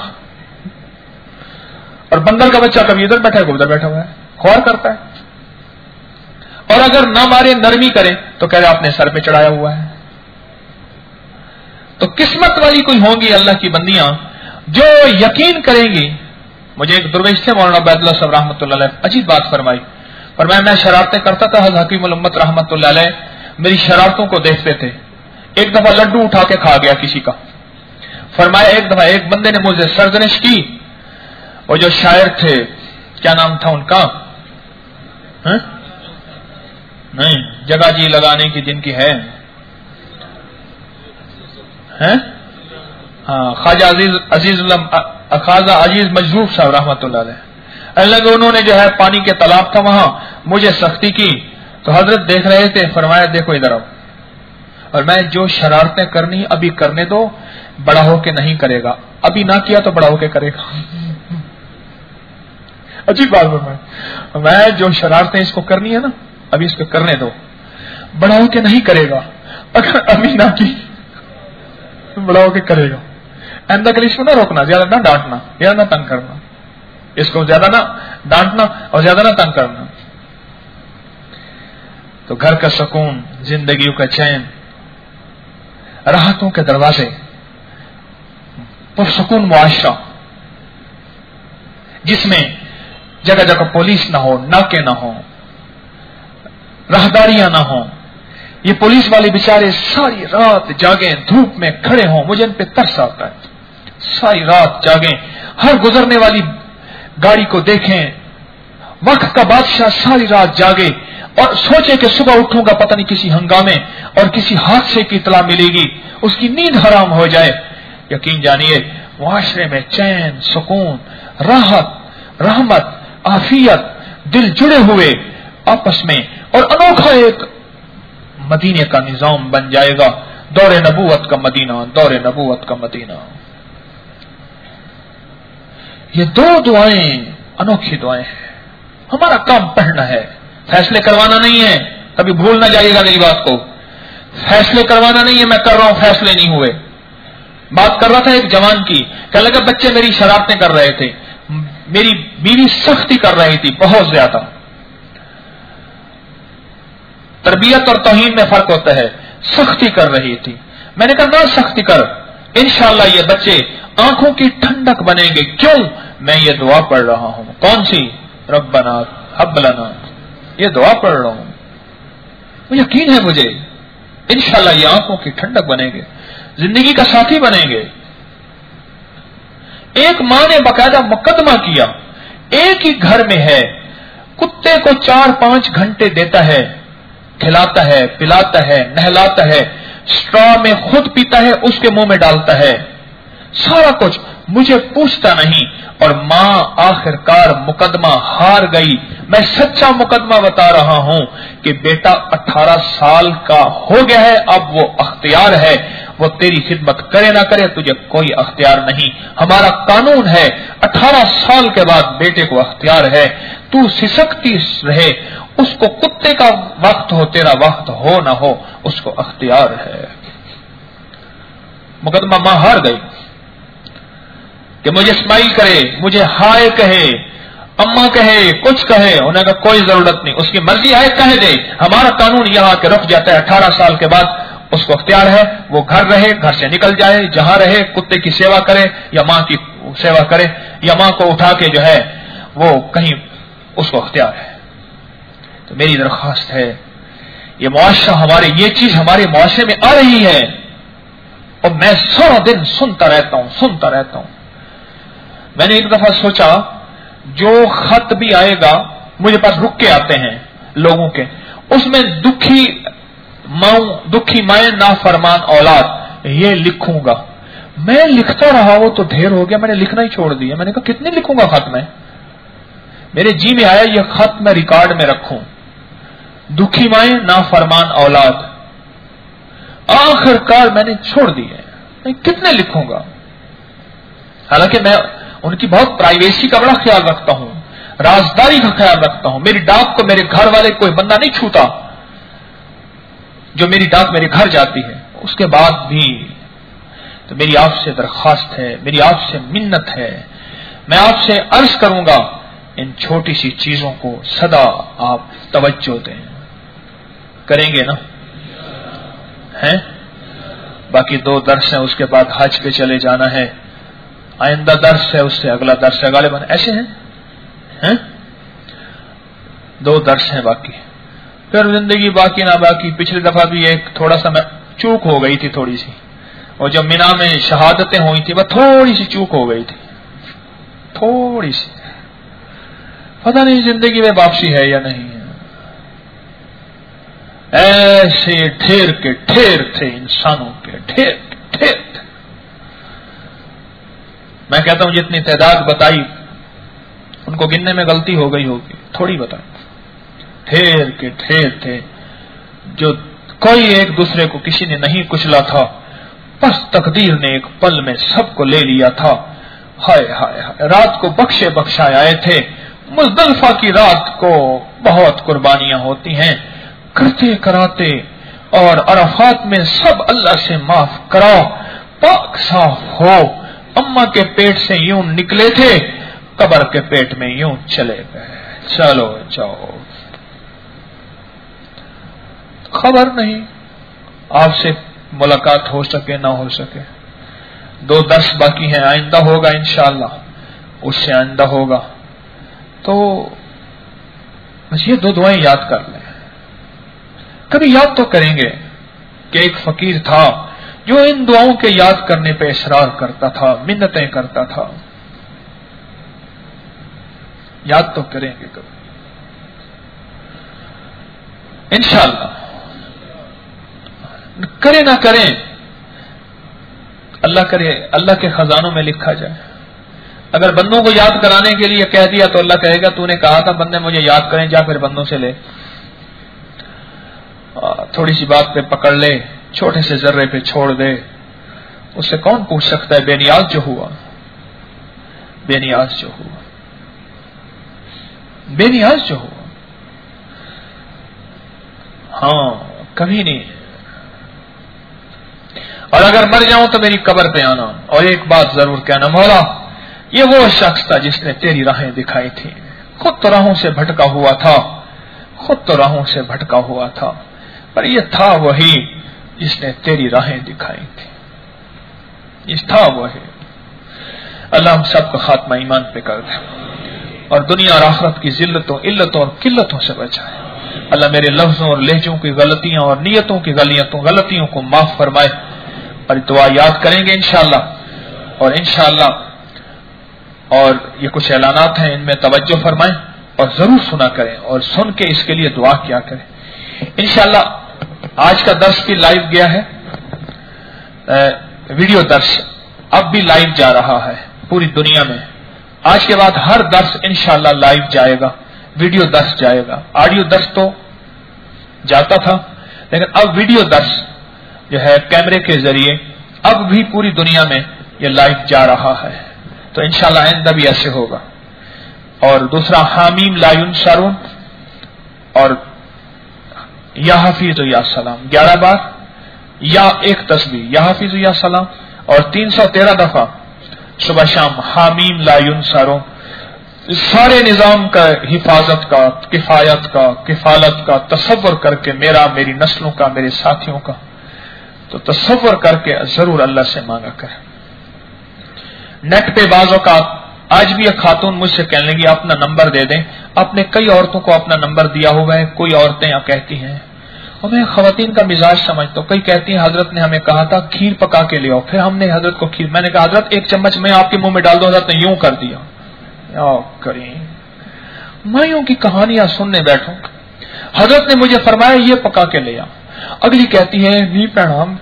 اور بندر کا بچہ کبھی ادھر بیٹھا ہے کبھی ادھر بیٹھا ہوا ہے، خوار کرتا ہے۔ اور اگر نہ مارے نرمی کرے تو کہہ رہے آپ نے سر پہ چڑھایا ہوا ہے۔ تو قسمت والی کوئی ہوں گی اللہ کی بندیاں جو یقین کریں گی۔ مجھے ایک درویش تھے مولانا عبید اللہ صاحب رحمۃ اللہ علیہ، عجیب بات فرمائی، فرمایا میں شرارتیں کرتا تھا، حضرت حکیم الامت رحمۃ اللہ علیہ میری شرارتوں کو دیکھتے تھے۔ ایک دفعہ لڈو اٹھا کے کھا گیا کسی کا، فرمایا ایک دفعہ ایک بندے نے مجھے سرزنش کی، وہ جو شاعر تھے کیا نام تھا ان کا، ہاں؟ نہیں جگہ جی لگانے کی جن کی ہے، ہیں؟ ہاں خواجہ عزیز عزیز خواجہ عزیز مجذوب صاحب رحمۃ اللہ علیہ، اللہ انہوں نے جو ہے پانی کے تالاب تھا وہاں مجھے سختی کی تو حضرت دیکھ رہے تھے، فرمایا دیکھو ادھر آؤ، اور میں جو شرارتیں کرنی ابھی کرنے دو، بڑا ہو کے نہیں کرے گا، ابھی نہ کیا تو بڑا ہو کے کرے گا۔ عجیب بات فرمائی، میں جو شرارتیں اس کو کرنی ہے نا ابھی اس کو کرنے دو، بڑا ہو کے نہیں کرے گا، اگر ابھی نہ کی بڑا ہو کے کرے گا۔ آئندہ کل اس کو نہ روکنا، زیادہ نہ ڈانٹنا، زیادہ نہ تنگ کرنا، اس کو زیادہ نہ ڈانٹنا اور زیادہ نہ تنگ کرنا۔ تو گھر کا سکون، زندگیوں کا چین، راحتوں کے دروازے، پرسکون معاشرہ جس میں جگہ جگہ پولیس نہ ہو، ناکے نہ ہو، راہداریاں نہ ہوں، یہ پولیس والے بیچارے ساری رات جاگیں، دھوپ میں کھڑے ہوں، مجھے ان پہ ترس آتا ہے، ساری رات جاگیں، ہر گزرنے والی گاڑی کو دیکھیں، वक्त का बादशाह सारी रात जागे और सोचे कि सुबह उठूंगा पता नहीं किसी हंगामे और किसी हादसे की इतला मिलेगी, उसकी नींद हराम हो जाए। यकीन जानिए मुआशरे में चैन, सुकून, राहत, रहमत, आफियत, दिल जुड़े हुए आपस में और अनोखा एक मदीने का निजाम बन जाएगा। दौरे नबूवत का मदीना, दौरे नबूवत का मदीना। ये दो दुआएं अनोखी दुआएं हैं। हमारा काम पढ़ना है, फैसले करवाना नहीं है। कभी भूल ना जाइएगा मेरी बात को। फैसले करवाना नहीं है, मैं कर रहा हूं, फैसले नहीं हुए। बात कर रहा था एक जवान की, कहने लगा बच्चे मेरी शरारतें कर रहे थे, मेरी बीवी सख्ती कर रही थी बहुत ज्यादा। तरबियत और तौहीन में फर्क होता है। सख्ती कर रही थी, मैंने कहा ना सख्ती कर, इंशाअल्लाह ये बच्चे आंखों की ठंडक बनेंगे। क्यों? मैं ये दुआ पढ़ रहा हूं। कौन सी? रब्बना हब लना, ये दुआ पढ़ रहा हूं, मुझे यकीन है मुझे इंशाअल्लाह ये आंखों की ठंडक बनेंगे, जिंदगी का साथी बनेंगे। एक मां ने बाकायदा मुकदमा किया, एक ही घर में है, कुत्ते को चार पांच घंटे देता है, खिलाता है, पिलाता है, नहलाता है, स्ट्रॉ में खुद पीता है, उसके मुंह में डालता है, सारा कुछ, मुझे पूछता नहीं। और मां आखिरकार मुकदमा हार गई। मैं सच्चा मुकदमा बता रहा हूं कि बेटा अठारह साल का हो गया है, अब वो अख्तियार है, वो तेरी खिदमत करे ना करे तुझे कोई अख्तियार नहीं। हमारा कानून है अठारह साल के बाद बेटे को अख्तियार है। तू सिसकती रहे, उसको कुत्ते का वक्त हो, तेरा वक्त हो ना हो, उसको अख्तियार है। मुकदमा मां हार गई कि मुझे स्माइल करे, मुझे हाय कहे, अम्मा कहे, कुछ कहे, उन्हें का कोई जरूरत नहीं, उसकी मर्जी आए कहे दे। हमारा कानून यहां के रुक जाता है, अठारह साल के बाद उसको अख्तियार है, वो घर रहे, घर से निकल जाए, जहां रहे, कुत्ते की सेवा करे या मां की सेवा करे या मां को उठा के जो है वो कहीं, उसको अख्तियार है। तो मेरी दरख्वास्त है, ये मुआशरा हमारे, ये चीज हमारे मुआशरे में आ रही है और मैं सारा दिन सुनता रहता हूं सुनता रहता हूं मैंने एक दफा सोचा, जो खत भी आएगा मुझे पास रुक के आते हैं लोगों के, उसमें दुखी माऊ, दुखी माए नाफरमान औलाद, ये लिखूंगा। मैं लिखता रहा वो तो ढेर हो गया, मैंने लिखना ही छोड़ दिया। मैंने कहा कितने लिखूंगा खत में। मेरे जी में आया ये खत मैं रिकॉर्ड में रखूं, दुखी माए नाफरमान औलाद। आखिरकार मैंने छोड़ दिए, मैं कितने लिखूंगा। हालांकि मैं उनकी बहुत प्राइवेसी का बड़ा ख्याल रखता हूं, राजदारी का ख्याल रखता हूं। मेरी डाक को मेरे घर वाले कोई बंदा नहीं छूता, जो मेरी डाक मेरे घर जाती है। उसके बाद भी तो मेरी आपसे दरख्वास्त है, मेरी आपसे मिन्नत है, मैं आपसे अर्ज करूंगा, इन छोटी सी चीजों को सदा आप तवज्जो दें। करेंगे ना? हैं? बाकी दो दर्स हैं, उसके बाद हज पे चले जाना है। आइंदा दर्स है, उससे अगला दर्स है, गालिबन ऐसे हैं हैं दो दर्स हैं बाकी, फिर जिंदगी बाकी ना बाकी। पिछली दफा भी एक थोड़ा सा मैं चूक हो गई थी थोड़ी सी, और जब मिना में शहादतें हुई थी वह थोड़ी सी चूक हो गई थी, थोड़ी सी। पता नहीं जिंदगी में वापसी है या नहीं है। ऐसे ढेर के ढेर थे, इंसानों के ढेर के ढेर थे। मैं कहता हूं जितनी तादाद बताई उनको गिनने में गलती हो गई होगी, थोड़ी बताई। ढेर के ढेर थे, जो कोई एक दूसरे को किसी ने नहीं कुचला था, बस तकदीर ने एक पल में सबको ले लिया था। हाय हाय हाय, रात को बख्शे बख्शाए आए थे। मुज़दलिफा की रात को बहुत कुर्बानियां होती हैं, करते कराते, और अरफात में सब अल्लाह से माफ कराओ, पाक साफ हो। अम्मा के पेट से यूं निकले थे, कब्र के पेट में यूं चले गए। चलो जाओ, खबर नहीं आपसे मुलाकात हो सके ना हो सके। दो दर्स बाकी हैं, आइंदा होगा इंशाअल्लाह, उससे आइंदा होगा। तो बस ये दो दुआएं याद कर लें। कभी याद तो करेंगे कि एक फकीर था जो इन दुआओं के याद करने पे इसरार करता था, मिन्नतें करता था। याद तो करेंगे कभी। इंशाअल्लाह। करे ना करें, अल्लाह करे, अल्लाह के खजानों में लिखा जाए। अगर बंदों को याद कराने के लिए कह दिया तो अल्लाह कहेगा तूने कहा था बंदे मुझे याद करें, जा फिर बंदों से ले। थोड़ी सी बात पे पकड़ ले, छोटे से जर्रे पे छोड़ दे, उससे कौन पूछ सकता है? बेनियाज जो हुआ, बेनियाज जो हुआ, बेनियाज जो हुआ, हाँ कभी नहीं। और अगर मर जाऊं तो मेरी कब्र पे आना और एक बात जरूर कहना, मौला ये वो शख्स था जिसने तेरी राहें दिखाई थी, खुद तो राहों से भटका हुआ था, खुद तो राहों से भटका हुआ था, पर ये था वही जिसने तेरी राहें दिखाई थी, ये था वही। अल्लाह हम सबका खात्मा ईमान पे कर दे और दुनिया और आखिरत की जिल्लतों, इल्लतों और किल्लतों से बचाए। अल्लाह मेरे लफ्जों और लहजों की गलतियां और नियतों की गलियतों गलतियों को माफ फरमाए। और दुआ याद करेंगे इंशाअल्लाह, और इंशाअल्लाह और ये कुछ ऐलानात हैं, इनमें तवज्जो फरमाएं और जरूर सुना करें और सुन के इसके लिए दुआ किया करें। इंशाअल्लाह आज का दर्स भी लाइव गया है, वीडियो दर्स अब भी लाइव जा रहा है पूरी दुनिया में। आज के बाद हर दर्स इंशाअल्लाह लाइव जाएगा, वीडियो दर्स जाएगा। ऑडियो दर्स तो जाता था, लेकिन अब वीडियो दर्स जो है कैमरे के जरिए अब भी पूरी दुनिया में ये लाइव जा रहा है। तो इंशाअल्लाह आइंदा भी ऐसे होगा। और दूसरा हामीम ला युनसरून और या हफीज या सलाम ग्यारह बार, या एक तस्बीह या हफीज या सलाम, और तीन सौ तेरह दफा सुबह शाम हामीम ला युनसरून। सारे निजाम का हिफाजत का, किफायत का, किफालत का तसव्वुर करके, मेरा, मेरी नस्लों का, मेरे साथियों का, तो तसव्वुर करके जरूर अल्लाह से मांगा करें। नेट पे बाज़ों का आज भी एक खातून मुझसे कहने लगी अपना नंबर दे दें। आपने कई औरतों को अपना नंबर दिया हुआ है, कोई औरतें यहाँ कहती हैं, और मैं खवातीन का मिजाज समझता हूँ, कई कहती हैं हजरत ने हमें कहा था खीर पका के ले आओ, फिर हमने हजरत को खीर, मैंने कहा हजरत एक चम्मच मैं आपके मुंह में डाल दूं, हजरत ने यूं कर दिया। करें मैं यूं की कहानियां सुनने बैठूं, हजरत ने मुझे फरमाया ये पका के ले आ। अगली कहती है नी प्रणाम,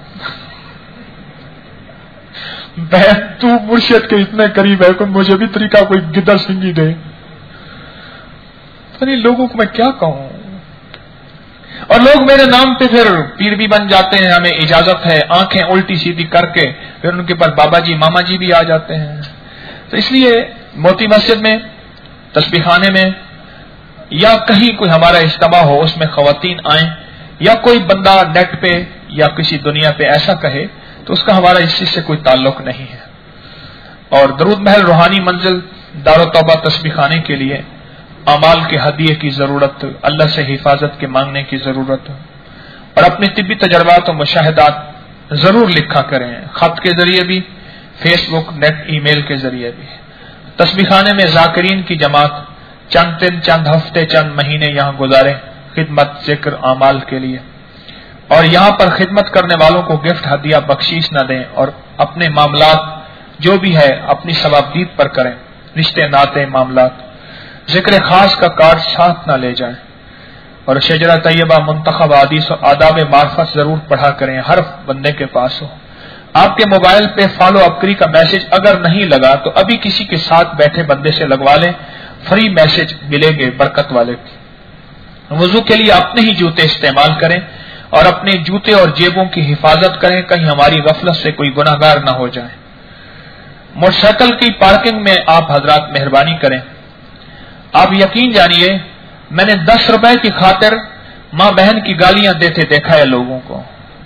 बहन तू मुर्शिद के इतने करीब है, कोई मुझे भी तरीका कोई गिद्दर सिंगी दे। तो नहीं लोगों को मैं क्या कहूं, और लोग मेरे नाम पे फिर पीर भी बन जाते हैं, हमें इजाजत है, आंखें उल्टी सीधी करके फिर उनके पास बाबा जी मामा जी भी आ जाते हैं। तो इसलिए मोती मस्जिद में, तस्बीह खाने में, या कहीं कोई हमारा इज्तिमा हो उसमें खवातीन आए, या कोई बंदा नेट पे या किसी दुनिया पे ऐसा कहे, तो उसका हमारा इस चीज से कोई ताल्लुक नहीं है। और दरूद महल रूहानी मंजिल दारो तौबा तस्बीह खाने के लिए अमाल के हदिये की जरूरत, अल्लाह से हिफाजत के मांगने की जरूरत, और अपने तिब्बी तजर्बात और मुशाहिदात जरूर लिखा करें, खत के जरिए भी, फेसबुक, नेट, ईमेल के जरिए भी। तस्बीह खाने में जाकिरीन की जमात चंद दिन, चंद हफ्ते, चंद महीने यहाँ गुजारे खिदमत, जिक्र, अमाल के लिए, और यहाँ पर खिदमत करने वालों को गिफ्ट, हदिया, बख्शीश न दें, और अपने मामलात जो भी है अपनी सवाबदीद पर करें, रिश्ते नाते मामलात, जिक्र खास का कार्ड साथ न ले जाएं, और शजरा तैयबा, मुंतखब हदीस और आदाब मार्फत जरूर पढ़ा करें, हर बंदे के पास हो। आपके मोबाइल पे फॉलो अपकरी का मैसेज अगर नहीं लगा तो अभी किसी के साथ बैठे बंदे से लगवा लें, फ्री मैसेज मिलेंगे बरकत वाले। वुजू के लिए अपने ही जूते इस्तेमाल करें और अपने जूते और जेबों की हिफाजत करें, कहीं हमारी गफलत से कोई गुनाहगार न हो जाए। मोटरसाइकिल की पार्किंग में आप हजरात मेहरबानी करें। आप यकीन जानिए मैंने दस रुपए की खातिर मां बहन की गालियां देते देखा है लोगों को,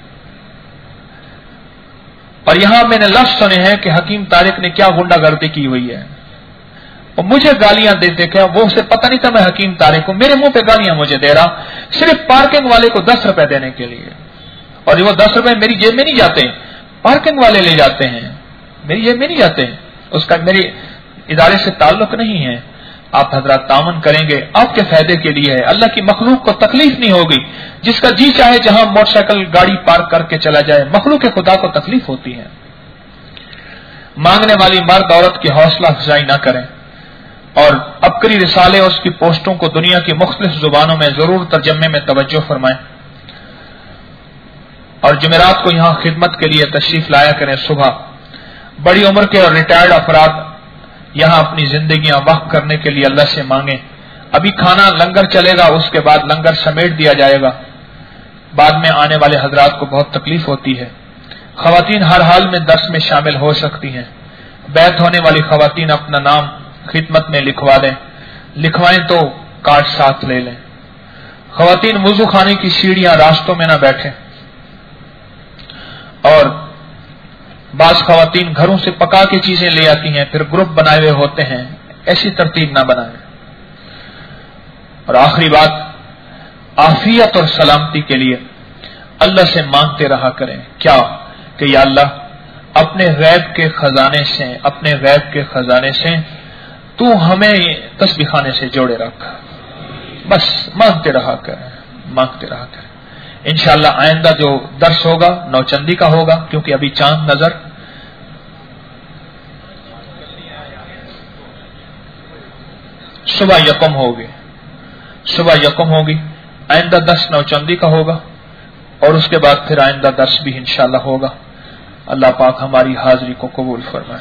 और यहां मैंने लफ्ज सुने हैं कि हकीम तारिक ने क्या गुंडागर्दी की हुई है, और मुझे गालियां दे देखा, वो उसे पता नहीं था मैं हकीम तारिक हूं, मेरे मुंह पे गालियां मुझे दे रहा, सिर्फ पार्किंग वाले को दस रुपए देने के लिए। और वो दस रुपए मेरी जेब में नहीं जाते, पार्किंग वाले ले जाते हैं, मेरी जेब में नहीं जाते, उसका मेरे इदारे से ताल्लुक नहीं है। आप हजरात तामन करेंगे, आपके फायदे के लिए है, अल्लाह की मखलूक को तकलीफ नहीं होगी। जिसका जी चाहे जहां मोटरसाइकिल गाड़ी पार्क करके चला जाए, मखलूक खुदा को तकलीफ होती है। मांगने वाली मर्द औरत की हौसला अफजाई न करें, اور ابکری رسالے اس کی پوسٹوں کو دنیا کی مختلف زبانوں میں ضرور ترجمے میں توجہ فرمائیں، اور جمعرات کو یہاں خدمت کے لیے تشریف لایا کریں۔ صبح بڑی عمر کے اور ریٹائرڈ افراد یہاں اپنی زندگیاں وقف کرنے کے لیے اللہ سے مانگیں۔ ابھی کھانا لنگر چلے گا، اس کے بعد لنگر سمیٹ دیا جائے گا، بعد میں آنے والے حضرات کو بہت تکلیف ہوتی ہے۔ خواتین ہر حال میں درس میں شامل ہو سکتی ہیں۔ بیعت ہونے والی خواتین اپنا نام خدمت میں لکھوا دیں، لکھوائیں تو کارڈ ساتھ لے لیں۔ خواتین وضو خانے کی سیڑھیاں راستوں میں نہ بیٹھیں، اور بعض خواتین گھروں سے پکا کے چیزیں لے آتی ہیں، پھر گروپ بنائے ہوئے ہوتے ہیں، ایسی ترتیب نہ بنائیں۔ اور آخری بات، عافیت اور سلامتی کے لیے اللہ سے مانگتے رہا کریں۔ کیا کہ یا اللہ اپنے غیب کے خزانے سے اپنے غیب کے خزانے سے تو ہمیں تسبیح خانے سے جوڑے رکھ، بس مانگتے رہا کریں مانگتے رہا کریں انشاءاللہ آئندہ جو درس ہوگا نوچندی کا ہوگا، کیونکہ ابھی چاند نظر صبح یکم ہوگی صبح یکم ہوگی آئندہ دس نوچندی کا ہوگا، اور اس کے بعد پھر آئندہ درس بھی انشاءاللہ ہوگا۔ اللہ پاک ہماری حاضری کو قبول فرمائے۔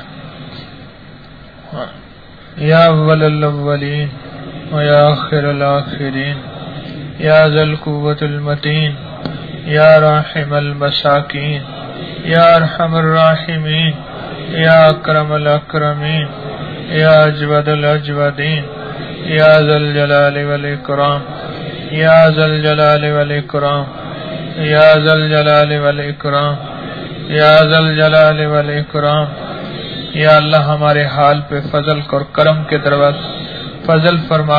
یا اول الاولین و یا آخر الاخرین یا ذا القوة المتین یا راحم المساکین یا ارحم الراحمین یا اکرم الاکرمین یا اجود الاجودین یا ذا الجلال والاکرام یا ذا الجلال والاکرام یا ذا الجلال والاکرام یا ذا الجلال والاکرام۔ یا اللہ ہمارے حال پہ فضل اور کرم کے دروازے فضل فرما،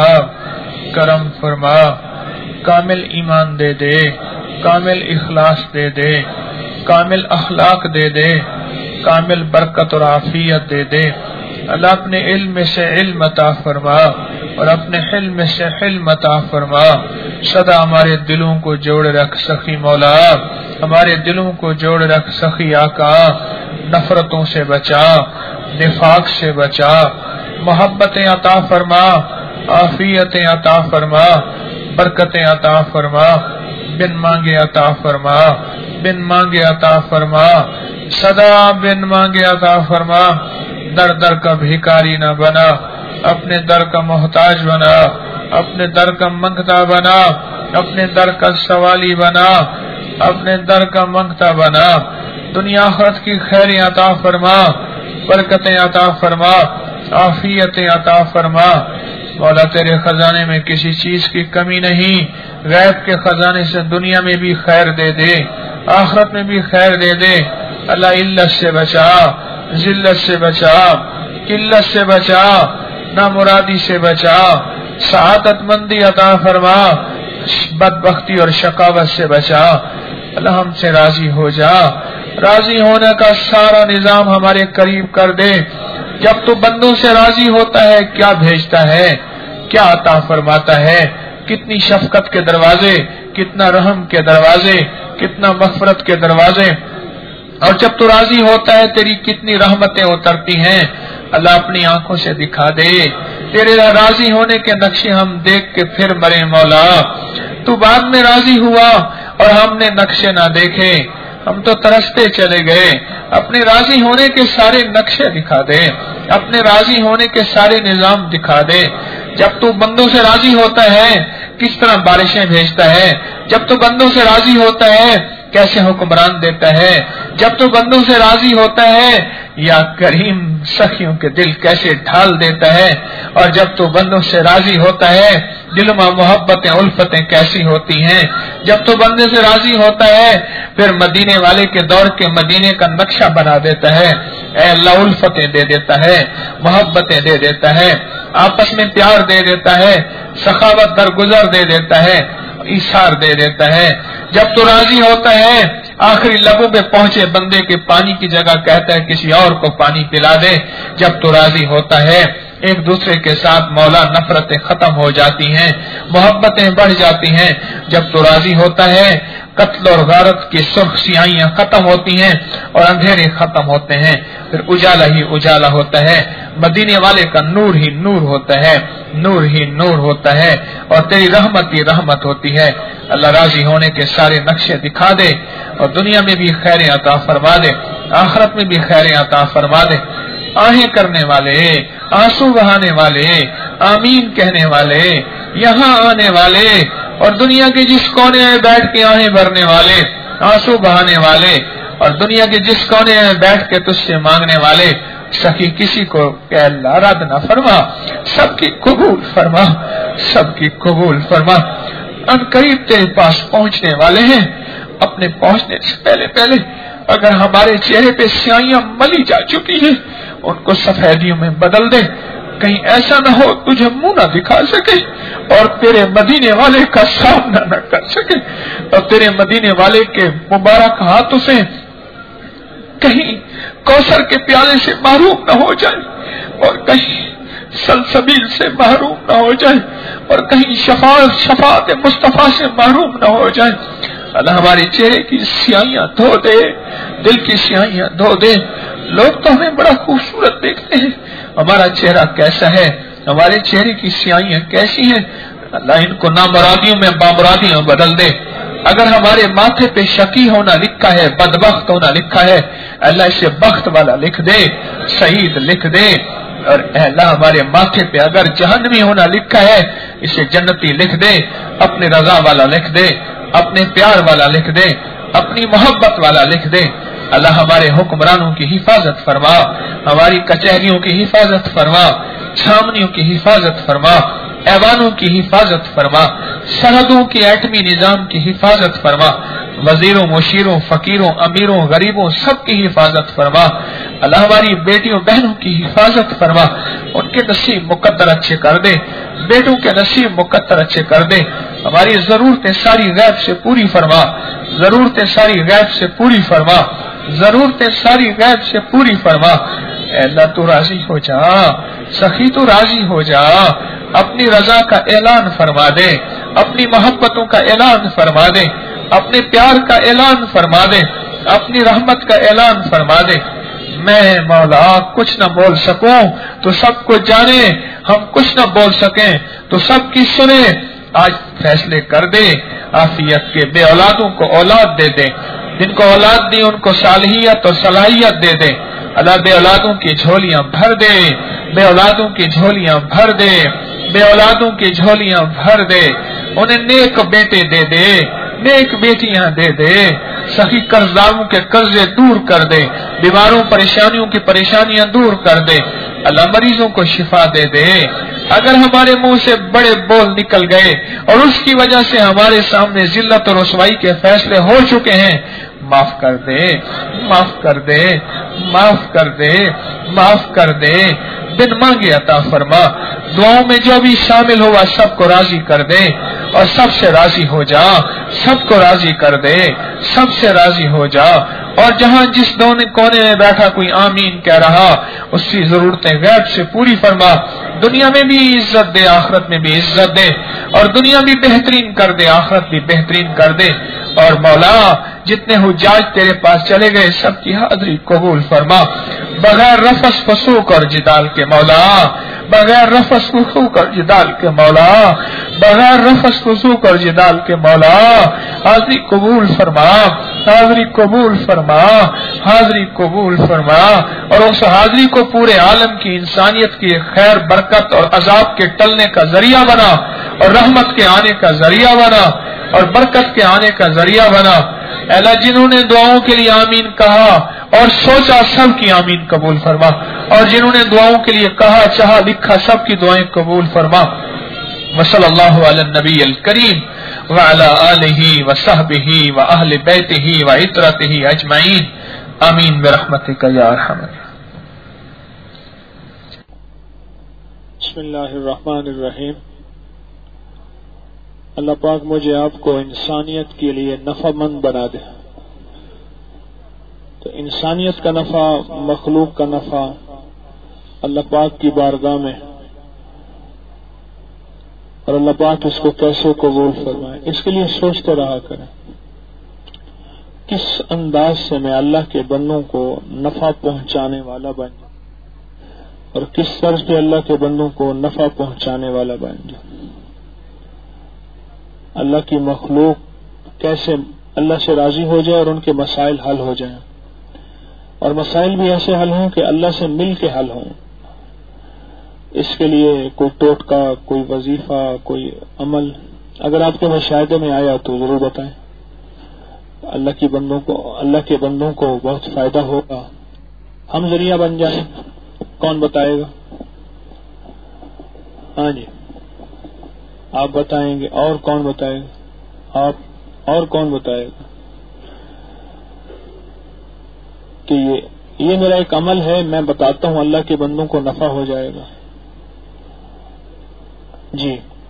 کرم فرما، کامل ایمان دے دے، کامل اخلاص دے دے، کامل اخلاق دے دے، کامل برکت اور عافیت دے دے۔ اللہ اپنے علم سے علم عطا فرما اور اپنے حلم سے حلم عطا فرما۔ سدا ہمارے دلوں کو جوڑ رکھ سخی مولا، ہمارے دلوں کو جوڑ رکھ سخی آقا۔ نفرتوں سے بچا، نفاق سے بچا، محبتیں عطا فرما، عافیتیں عطا فرما، برکتیں عطا فرما، بن مانگے عطا فرما، بن مانگے عطا فرما، سدا بن مانگے عطا فرما۔ در در کا بھیکاری نہ بنا، اپنے در کا محتاج بنا، اپنے در کا منگتا بنا، اپنے در کا سوالی بنا، اپنے در کا منگتا بنا۔ دنیا آخرت کی خیریں عطا فرما، برکتیں عطا فرما، عافیتیں عطا فرما۔ مولا تیرے خزانے میں کسی چیز کی کمی نہیں، غیب کے خزانے سے دنیا میں بھی خیر دے دے، آخرت میں بھی خیر دے دے۔ اللہ علت سے بچا، ذلت سے بچا، قلت سے بچا، نامرادی سے بچا، سعادت مندی عطا فرما، بدبختی اور شقاوت سے بچا۔ اللہ ہم سے راضی ہو جا، راضی ہونے کا سارا نظام ہمارے قریب کر دے۔ جب تو بندوں سے راضی ہوتا ہے کیا بھیجتا ہے، کیا عطا فرماتا ہے، کتنی شفقت کے دروازے، کتنا رحم کے دروازے، کتنا مغفرت کے دروازے، اور جب تو راضی ہوتا ہے تیری کتنی رحمتیں اترتی ہیں۔ اللہ اپنی آنکھوں سے دکھا دے، تیرے راضی ہونے کے نقشے ہم دیکھ کے پھر مرے مولا۔ تو بعد میں راضی ہوا اور ہم نے نقشے نہ دیکھے، ہم تو ترستے چلے گئے۔ اپنے راضی ہونے کے سارے نقشے دکھا دے، اپنے راضی ہونے کے سارے نظام دکھا دے۔ جب تو بندوں سے راضی ہوتا ہے کس طرح بارشیں بھیجتا ہے، جب تو بندوں سے راضی ہوتا ہے کیسے حکمران دیتا ہے، جب تو بندوں سے راضی ہوتا ہے یا کریم سخیوں کے دل کیسے ڈھال دیتا ہے، اور جب تو بندوں سے راضی ہوتا ہے دل میں محبتیں الفتیں کیسی ہوتی ہیں۔ جب تو بندے سے راضی ہوتا ہے پھر مدینے والے کے دور کے مدینے کا نقشہ بنا دیتا ہے۔ اے اللہ الفتیں دے دیتا ہے، محبتیں دے دیتا ہے، آپس میں پیار دے دیتا ہے، سخاوت درگزر دے دیتا ہے، ایثار دے دیتا ہے۔ جب تو راضی ہوتا ہے آخری لبوں پہ پہنچے بندے کے پانی کی جگہ کہتا ہے کسی اور کو پانی پلا دے۔ جب تو راضی ہوتا ہے ایک دوسرے کے ساتھ مولا نفرتیں ختم ہو جاتی ہیں، محبتیں بڑھ جاتی ہیں۔ جب تو راضی ہوتا ہے قتل اور غارت کی سرخ سیاہیاں ختم ہوتی ہیں اور اندھیرے ختم ہوتے ہیں، پھر اجالا ہی اجالا ہوتا ہے، مدینے والے کا نور ہی نور ہوتا ہے، نور ہی نور ہوتا ہے، اور تیری رحمت ہی رحمت ہوتی ہے۔ اللہ راضی ہونے کے سارے نقشے دکھا دے اور دنیا میں بھی خیریں عطا فرما دے، آخرت میں بھی خیریں عطا فرما دے۔ آہیں کرنے والے، آنسو بہانے والے، آمین کہنے والے، یہاں آنے والے اور دنیا کے جس کونے میں بیٹھ کے آہیں بھرنے والے، آنسو بہانے والے اور دنیا کے جس کونے میں بیٹھ کے تجھ سے مانگنے والے، سخی کسی کو کہ اللہ رد نہ فرما، سب کی قبول فرما، سب کی قبول فرما۔ ان قریب تیرے پاس پہنچنے والے ہیں، اپنے پہنچنے سے پہلے پہلے اگر ہمارے چہرے پہ سیاہیاں ملی جا چکی ہیں ان کو سفیدیوں میں بدل دے، کہیں ایسا نہ ہو تجھے منہ نہ دکھا سکے اور تیرے مدینے والے کا سامنا نہ کر سکے، اور تیرے مدینے والے کے مبارک ہاتھوں سے کہیں کوثر کے پیالے سے محروم نہ ہو جائے، اور کہیں سلسبیل سے محروم نہ ہو جائے، اور کہیں شفاعت شفاعت مصطفیٰ سے محروم نہ ہو جائے۔ اللہ ہمارے چہرے کی سیاہیاں دھو دے، دل کی سیاہیاں دھو دے۔ لوگ تو ہمیں بڑا خوبصورت دیکھتے ہیں، ہمارا چہرہ کیسا ہے، ہمارے چہرے کی سیاہیاں کیسی ہیں؟ اللہ ان کو نامرادیوں میں بامرادیوں بدل دے۔ اگر ہمارے ماتھے پہ شقی ہونا لکھا ہے، بدبخت ہونا لکھا ہے، اللہ اسے بخت والا لکھ دے، شہید لکھ دے۔ اور اے اللہ ہمارے ماتھے پہ اگر جہنمی ہونا لکھا ہے اسے جنتی لکھ دے، اپنی رضا والا لکھ دے، اپنے پیار والا لکھ دے، اپنی محبت والا لکھ دے۔ اللہ ہمارے حکمرانوں کی حفاظت فرما، ہماری کچہریوں کی حفاظت فرما، چھاونیوں کی حفاظت فرما، ایوانوں کی حفاظت فرما، سرحدوں کے ایٹمی نظام کی حفاظت فرما، وزیروں مشیروں فقیروں امیروں غریبوں سب کی حفاظت فرما۔ اللہ ہماری بیٹیوں بہنوں کی حفاظت فرما، ان کے نصیب مقدر اچھے کر دے، بیٹوں کے نصیب مقدر اچھے کر دے، ہماری ضرورتیں ساری غیب سے پوری فرما، ضرورتیں ساری غیب سے پوری فرما، ضرورتیں ساری غیب سے پوری فرما۔ اے اللہ تو راضی ہو جا، سخی تو راضی ہو جا، اپنی رضا کا اعلان فرما دے، اپنی محبتوں کا اعلان فرما دے، اپنے پیار کا اعلان فرما دے، اپنی رحمت کا اعلان فرما دے۔ میں مولا کچھ نہ بول سکوں تو سب کو جانے، ہم کچھ نہ بول سکیں تو سب کی سنے، آج فیصلے کر دے، عافیت کے بے اولادوں کو اولاد دے دے، جن کو اولاد دی ان کو صالحیت اور صلاحیت دے دے۔ اللہ بے اولادوں کی جھولیاں بھر دے، بے اولادوں کی جھولیاں بھر دے، بے اولادوں کی جھولیاں بھر دے، انہیں نیک بیٹے دے دے، نیک بیٹیاں دے دے، سخی قرضداروں کے قرضے دور کر دے، بیماروں پریشانیوں کی پریشانیاں دور کر دے، اللہ مریضوں کو شفا دے دے۔ اگر ہمارے منہ سے بڑے بول نکل گئے اور اس کی وجہ سے ہمارے سامنے ذلت اور رسوائی کے فیصلے ہو چکے ہیں، معاف کر دے، معاف کر دے، معاف کر دے، معاف کر دے، بن مانگے عطا فرما۔ دعاؤں میں جو بھی شامل ہوا سب کو راضی کر دے اور سب سے راضی ہو جا، سب کو راضی کر دے، سب سے راضی ہو جا۔ اور جہاں جس دونے کونے میں بیٹھا کوئی آمین کہہ رہا اس کی ضرورتیں غیب سے پوری فرما، دنیا میں بھی عزت دے، آخرت میں بھی عزت دے، اور دنیا بھی بہترین کر دے، آخرت بھی بہترین کر دے۔ اور مولا جتنے حجاج تیرے پاس چلے گئے سب کی حاضری قبول فرما، بغیر رفث فسوق اور جدال کے مولا، بغیر رفث فسوق اور جدال کے مولا، بغیر رفث فسوق اور جدال کے مولا، حاضری قبول فرما، حاضری قبول فرما، حاضری قبول فرما، اور اس حاضری کو پورے عالم کی انسانیت کی خیر برکت اور عذاب کے ٹلنے کا ذریعہ بنا، اور رحمت کے آنے کا ذریعہ بنا، اور برکت کے آنے کا ذریعہ بنا۔ اللہ جنہوں نے دعاؤں کے لیے آمین کہا اور سوچا سب کی آمین قبول فرما، اور جنہوں نے دعاؤں کے لیے کہا چاہا لکھا سب کی دعائیں قبول فرما۔ وصلی اللہ علی النبی الکریم وعلی آلہ وصحبہ واہل بیتہ وعترتہ اجمعین، آمین برحمتک یا ارحم الراحمین۔ بسم اللہ الرحمن الرحیم۔ اللہ پاک مجھے آپ کو انسانیت کے لیے نفع مند بنا دے، تو انسانیت کا نفع، مخلوق کا نفع، اللہ پاک کی بارگاہ میں اور اللہ پاک اس کو کیسے قبول فرمائے، اس کے لیے سوچتے رہا کریں کس انداز سے میں اللہ کے بندوں کو نفع پہنچانے والا بن جاؤں اور کس طرح پہ اللہ کے بندوں کو نفع پہنچانے والا بن جاؤں۔ اللہ کی مخلوق کیسے اللہ سے راضی ہو جائے اور ان کے مسائل حل ہو جائیں، اور مسائل بھی ایسے حل ہوں کہ اللہ سے مل کے حل ہوں۔ اس کے لیے کوئی ٹوٹکا، کوئی وظیفہ، کوئی عمل اگر آپ کے مشاہدے میں آیا تو ضرور بتائیں، اللہ کی بندوں کو اللہ کے بندوں کو بہت فائدہ ہوگا، ہم ذریعہ بن جائیں۔ کون بتائے گا؟ ہاں جی آپ بتائیں گے، اور کون بتائے گا؟ آپ اور کون بتائے گا کہ یہ یہ میرا ایک عمل ہے، میں بتاتا ہوں اللہ کے بندوں کو نفع ہو جائے گا؟ جی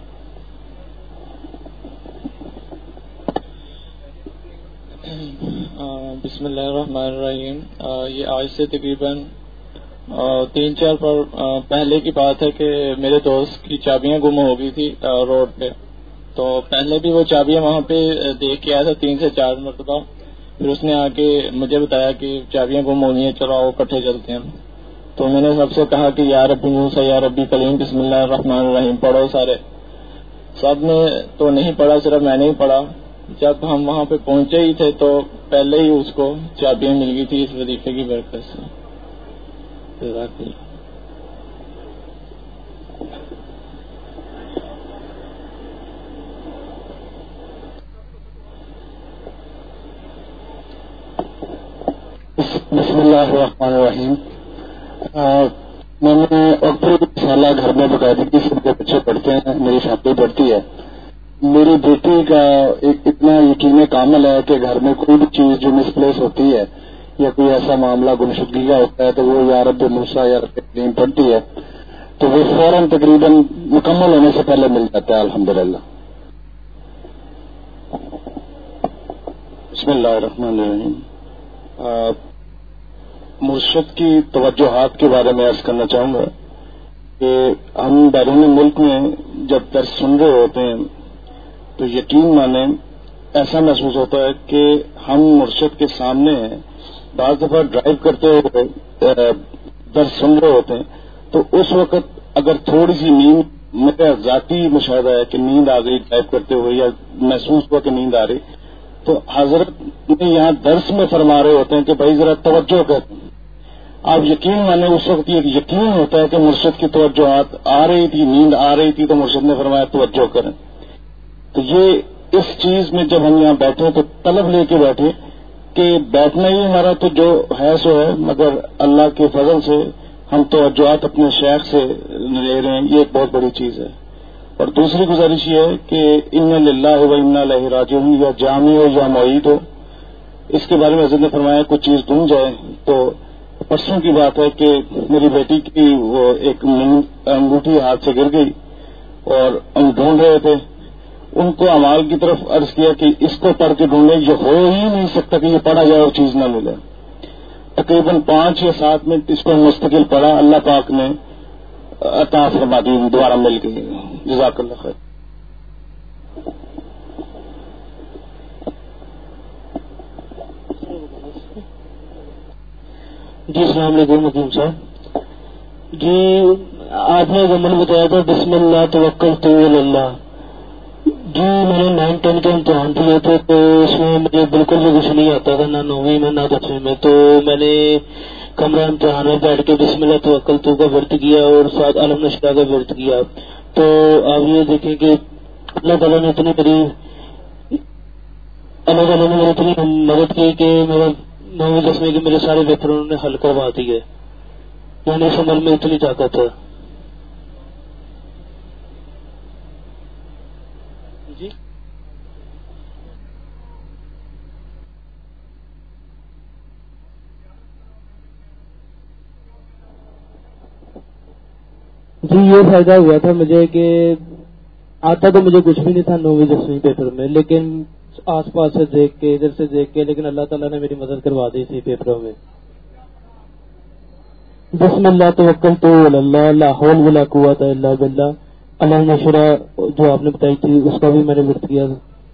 بسم اللہ الرحمن الرحیم۔ یہ آج سے تقریباً تین چار پر پہلے کی بات ہے کہ میرے دوست کی چابیاں گم ہو گئی تھی روڈ پہ، تو پہلے بھی وہ چابیاں وہاں پہ دیکھ کے آیا تھا تین سے چار مرتبہ، پھر اس نے آ کے مجھے بتایا کہ چابیاں گم ہو گئی ہیں، چلو آؤ اکٹھے چلتے ہیں۔ تو میں نے سب سے کہا کہ یا ربی موسیٰ یا ربی کلیم بسم اللہ الرحمن الرحیم پڑھو سارے، سب نے تو نہیں پڑھا، صرف میں نے ہی پڑھا۔ جب ہم وہاں پہ پہنچے ہی تھے تو پہلے ہی اس کو چابیاں مل گئی تھی اس وظیفے کی برکت سے۔ جزاک اللہ۔ بسم اللہ الرحمن الرحیم۔ میں نے اکثر رسالہ گھر میں باقاعدگی سے میرے بچے پڑھتے ہیں، میری فیملی پڑھتی ہے۔ میری بیٹی کا ایک اتنا یقین کامل ہے کہ گھر میں کوئی بھی چیز جو مس پلیس ہوتی ہے یا کوئی ایسا معاملہ گمشدگی کا ہوتا ہے تو وہ یا رب موسیٰ یا رب کلیم پڑھتی ہے تو وہ فوراً تقریباً مکمل ہونے سے پہلے مل جاتا ہے الحمدللہ۔ بسم اللہ الرحمن الرحیم۔ مرشد کی توجہات کے بارے میں عرض کرنا چاہوں گا کہ ہم بیرون ملک میں جب درس سن رہے ہوتے ہیں تو یقین مانیں ایسا محسوس ہوتا ہے کہ ہم مرشد کے سامنے ہیں۔ بعض دفعہ ڈرائیو کرتے ہوئے درس سن رہے ہوتے ہیں تو اس وقت اگر تھوڑی سی نیند، میرا ذاتی مشاہدہ ہے کہ نیند آ گئی ڈرائیو کرتے ہوئے یا محسوس ہوا کہ نیند آ رہی، تو حضرت نے یہاں درس میں فرما رہے ہوتے ہیں کہ بھائی ذرا توجہ کریں۔ آپ یقین مانیں اس وقت یہ یقین ہوتا ہے کہ مرشد کی توجہات آ رہی تھی، نیند آ رہی تھی تو مرشد نے فرمایا توجہ کریں۔ تو یہ اس چیز میں جب ہم یہاں بیٹھے تو طلب لے کے بیٹھے کہ بیٹھنا ہی ہمارا تو جو ہے سو ہے، مگر اللہ کے فضل سے ہم توجہات اپنے شیخ سے لے رہے ہیں، یہ ایک بہت بڑی چیز ہے۔ اور دوسری گزارش یہ ہے کہ ان للہ و انا الیہ راجعون یا جامع ہو یا معید ہو، اس کے بارے میں حضرت نے فرمایا کچھ چیز ڈھونڈ جائے تو پرسوں کی بات ہے کہ میری بیٹی کی وہ ایک انگوٹھی ہاتھ سے گر گئی اور ہم ڈھونڈ رہے تھے، ان کو امال کی طرف عرض کیا کہ اس کو پڑھ کے ڈھونڈیں، یہ ہو ہی نہیں سکتا کہ یہ پڑھا جائے اور چیز نہ ملے۔ تقریباً پانچ یا سات منٹ اس کو مستقل پڑھا، اللہ پاک نے عطا فرما دی، دوبارہ مل گئی۔ جزاک اللہ خیر۔ جی السلام علیکم حکیم صاحب۔ جی آپ نے عمل بتایا تھا بسم اللہ توکلت علی اللہ۔ جی میں نے نائن ٹین کے امتحان دیے تھے تو اس میں مجھے بالکل بھی کچھ نہیں آتا تھا، نہ نویں میں نہ دسویں میں، تو میں نے کمرہ امتحان میں بیٹھ کے بسم اللہ توکلت کا ورد کیا اور ساتھ علم نشرہ کا ورد کیا۔ تو آپ یہ دیکھیں کہ اللہ تعالیٰ نے اتنی بڑی اللہ تعالیٰ نے میری اتنی مدد کی کہ میرا نویں دسویں کے میرے سارے پیپر انہوں نے حل کروا دیے، یعنی اس عمل میں اتنی طاقت ہے۔ جی جی یہ فائدہ ہوا تھا مجھے کہ آتا تو مجھے کچھ بھی نہیں تھا نویں دسویں پیپر میں، لیکن آس پاس سے دیکھ کے ادھر سے دیکھ کے، لیکن اللہ تعالیٰ نے میری مدد کروا دی تھی پیپروں میں۔ بسم اللہ توکلت علی اللہ لا حول ولا قوت الا باللہ. علم نشرہ جو آپ نے بتائی تھی اس کا بھی میں نے ورد کیا تھا.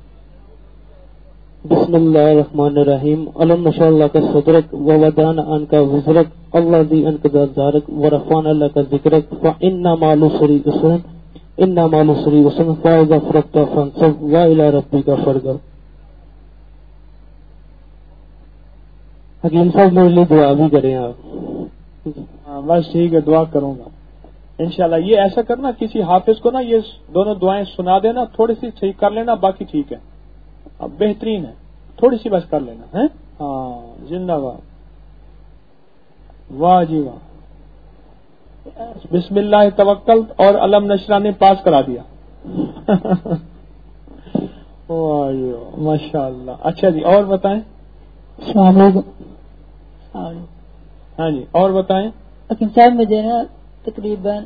بسم اللہ الرحمن الرحیم. علم نشرح لک صدرک ووضعنا عنک وزرک الذی انقض ظہرک ورفعنا لک ذکرک فإن مع العسر یسرا ان مع العسر یسرا فإذا فرغت فانصب وإلی ربک فارغب. حکیم صاحب میرے لیے دعا بھی کریں آپ. ہاں بس ٹھیک ہے، دعا کروں گا انشاءاللہ. یہ ایسا کرنا کسی حافظ کو نا یہ دونوں دعائیں سنا دینا، تھوڑی سی صحیح کر لینا، باقی ٹھیک ہے. اب بہترین ہے، تھوڑی سی بس کر لینا ہے. ہاں زندہ باد. واہ جی واہ. بسم اللہ توکل اور علم نشرہ نے پاس کرا دیا. واہ جی واہ ماشاء اللہ. اچھا جی اور بتائیں. السلام علیکم. ہاں جی اور بتائیں. حکیم صاحب مجھے نا تقریباً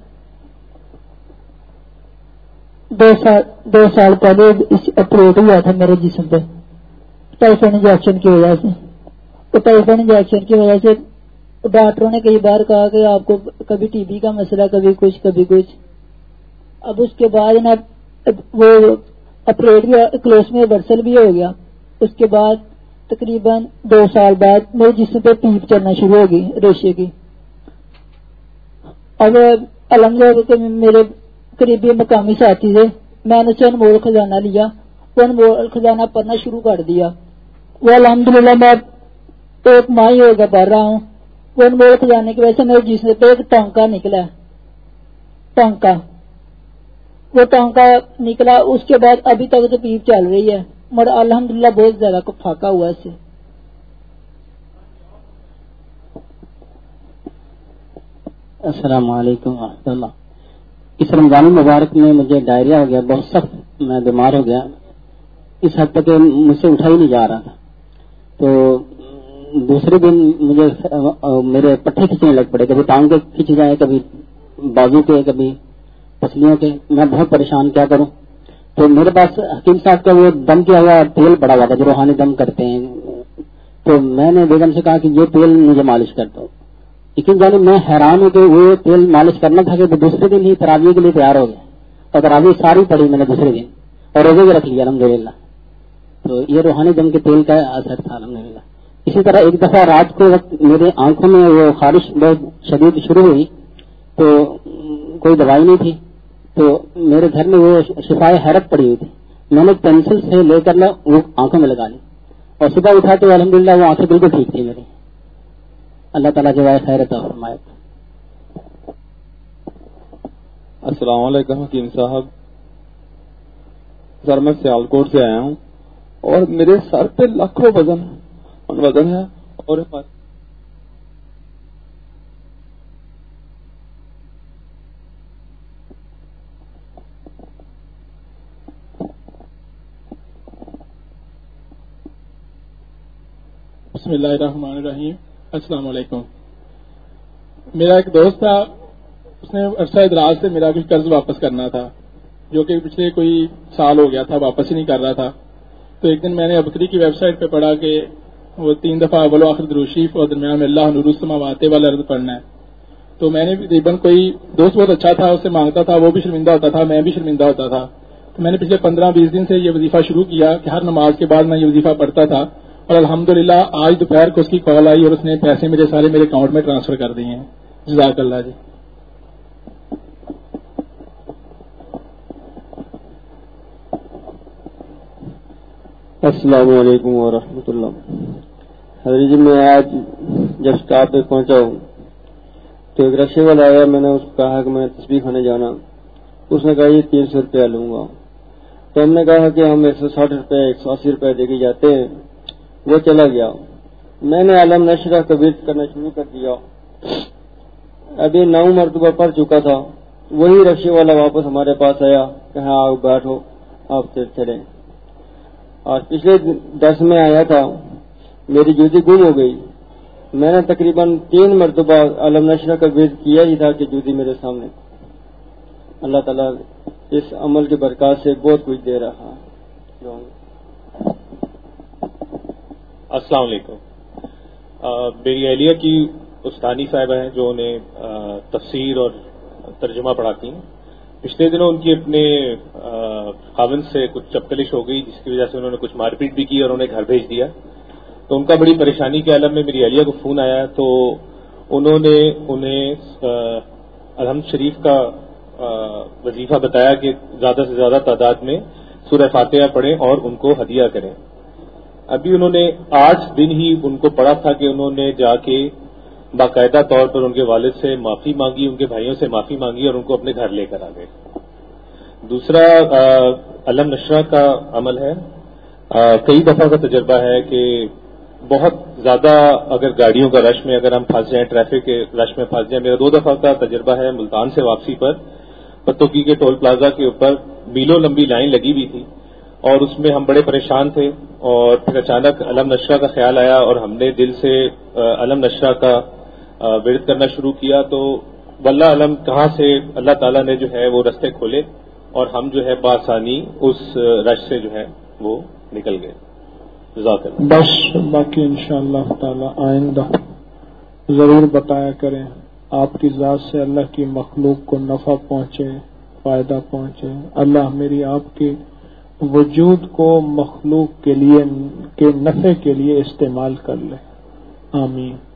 دو سال دو سال پہلے اپریٹ ہوا تھا میرے جسم پہ ٹائیفائڈ انجیکشن کی وجہ سے. تو ٹائیفائڈ انجیکشن کی وجہ سے ڈاکٹروں نے کئی بار کہا کہ آپ کو کبھی ٹی بی کا مسئلہ، کبھی کچھ کبھی کچھ. اب اس کے بعد نا وہ اپریٹ بھی کلوز میں ورسل بھی ہو گیا. اس کے بعد تقریباً دو سال بعد میرے جسم پہ پیپ چلنا شروع ہو گئی ریشے کی. اب الحمد میرے قریبی مقامی ساتھی سے میں نے اسے انمول خزانہ لیا، وہ انمول خزانہ پڑھنا شروع کر دیا. وہ الحمدللہ میں ایک ماہ ہی ہو گیا پڑھ رہا ہوں. وہ انمول خزانے کی وجہ سے میرے جسم پہ ایک ٹانکا نکلا ہے. ٹانکا وہ ٹانکا نکلا، اس کے بعد ابھی تک تو پیپ چل رہی ہے، مگر الحمدللہ بہت زیادہ کو پھاکا ہوا اس سے. السلام علیکم ورحمۃ اللہ. اس رمضان مبارک میں مجھے ڈائریا ہو گیا، بہت سخت میں بیمار ہو گیا، اس حد تک مجھ سے اٹھا ہی نہیں جا رہا تھا. تو دوسرے دن مجھے میرے پٹھے کھینچنے لگ پڑے، کبھی ٹانگ کے کھینچ جائے، کبھی بازو کے، کبھی پسلیوں کے. میں بہت پریشان، کیا کروں. تو میرے پاس حکیم صاحب کا وہ دم کیا ہوا تیل پڑا ہوا تھا جو روحانی دم کرتے ہیں. تو میں نے بیگم سے کہا کہ یہ تیل مجھے مالش کر دو. لیکن جانے میں حیران ہوں کہ وہ تیل مالش کرنا تھا کہ دوسرے دن ہی تراویح کے لیے تیار ہو گیا، اور تراویح ساری پڑی میں نے دوسرے دن، اور روزے بھی رکھ لیا الحمدللہ. تو یہ روحانی دم کے تیل کا اثر تھا الحمدللہ. اسی طرح ایک دفعہ رات کو وقت میرے آنکھوں میں وہ خارش بہت شدید شروع ہوئی، تو کوئی دوائی نہیں تھی، تو میرے گھر میں وہ شفائے حیرت پڑی ہوئی تھی. میں نے پینسل سے لے کر نا وہ آنکھوں میں لگا لی، اور صبح اٹھا تو الحمدللہ وہ آنکھیں بالکل ٹھیک تھی میری. اللہ تعالیٰ جوائے خیر عطا فرمائے. السلام علیکم حکیم صاحب. سر میں سیالکوٹ سے آیا ہوں اور میرے سر پہ لاکھوں وزن وزن ہے. اور بسم اللہ الرحمن الرحیم. السلام علیکم. میرا ایک دوست تھا، اس نے عرصہ دراز سے میرا کچھ قرض واپس کرنا تھا، جو کہ پچھلے کوئی سال ہو گیا تھا، واپس ہی نہیں کر رہا تھا. تو ایک دن میں نے ابکری کی ویب سائٹ پہ پڑھا کہ وہ تین دفعہ اول و آخر درود شریف اور درمیان میں اللہ نور السماوات والارض پڑھنا ہے. تو میں نے تقریباً کوئی دوست بہت اچھا تھا، اس سے مانگتا تھا، وہ بھی شرمندہ ہوتا تھا، میں بھی شرمندہ ہوتا تھا. تو میں نے پچھلے پندرہ بیس دن سے یہ وظیفہ شروع کیا کہ ہر نماز کے بعد میں یہ وظیفہ پڑھتا تھا، اور الحمدللہ آج دوپہر کو اس کی کال آئی اور اس نے پیسے میرے سارے میرے اکاؤنٹ میں ٹرانسفر کر دیے ہیں. جزاک اللہ جی. السلام علیکم ورحمۃ اللہ. حضرت جی میں آج جب اسٹاف پہ پہنچا ہوں تو ایک رکشے والا آیا، میں نے اس کو کہا کہ میں تسبیح کھانے جانا. اس نے کہا یہ تین سو روپیہ لوں گا. تو ہم نے کہا کہ ہم ایک سو ساٹھ روپے ایک سو اسی روپے دے کے جاتے ہیں. وہ چلا گیا. میں نے علم نشرہ کا ورد کرنا شروع کر دیا. ابھی نو مرتبہ پڑھ چکا تھا. وہی رکشے والا واپس ہمارے پاس آیا کہ ہاں آپ بیٹھو، آپ چلیں. اور پچھلے درس میں آیا تھا میری جوتی گم ہو گئی. میں نے تقریباً تین مرتبہ علم نشرہ کا ورد کیا ہی تھا کہ جوتی میرے سامنے. اللہ تعالیٰ اس عمل کے برکات سے بہت کچھ دے رہا. السلام علیکم. میری اہلیہ کی استانی صاحبہ ہیں جو انہیں تفسیر اور ترجمہ پڑھاتی ہیں. پچھلے دنوں ان کی اپنے خاوند سے کچھ چپکلش ہو گئی جس کی وجہ سے انہوں نے کچھ مار پیٹ بھی کی اور انہیں گھر بھیج دیا. تو ان کا بڑی پریشانی کے عالم میں میری اہلیہ کو فون آیا تو انہوں نے انہیں الحمد شریف کا وظیفہ بتایا کہ زیادہ سے زیادہ تعداد میں سورہ فاتحہ پڑھیں اور ان کو ہدیہ کریں. ابھی انہوں نے آٹھ دن ہی ان کو پڑھا تھا کہ انہوں نے جا کے باقاعدہ طور پر ان کے والد سے معافی مانگی, ان کے بھائیوں سے معافی مانگی اور ان کو اپنے گھر لے کر آ گئے. دوسرا علم نشرہ کا عمل ہے. کئی دفعہ کا تجربہ ہے کہ بہت زیادہ اگر گاڑیوں کا رش میں اگر ہم پھنس جائیں, ٹریفک کے رش میں پھنس جائیں. میرا دو دفعہ کا تجربہ ہے ملتان سے واپسی پر پتوکی کے ٹول پلازا کے اوپر میلوں لمبی لائن لگی ہوئی تھی اور اس میں ہم بڑے پریشان تھے اور پھر اچانک علم نشرہ کا خیال آیا اور ہم نے دل سے علم نشرہ کا ورد کرنا شروع کیا. تو واللہ علم کہاں سے اللہ تعالیٰ نے جو ہے وہ رستے کھولے اور ہم جو ہے بآسانی اس رش سے جو ہے وہ نکل گئے. جزاک اللہ. بس باقی انشاءاللہ تعالی آئندہ ضرور بتایا کریں. آپ کی ذات سے اللہ کی مخلوق کو نفع پہنچے, فائدہ پہنچے. اللہ میری آپ کے وجود کو مخلوق کے لیے کے نفع کے لیے استعمال کر لے. آمین.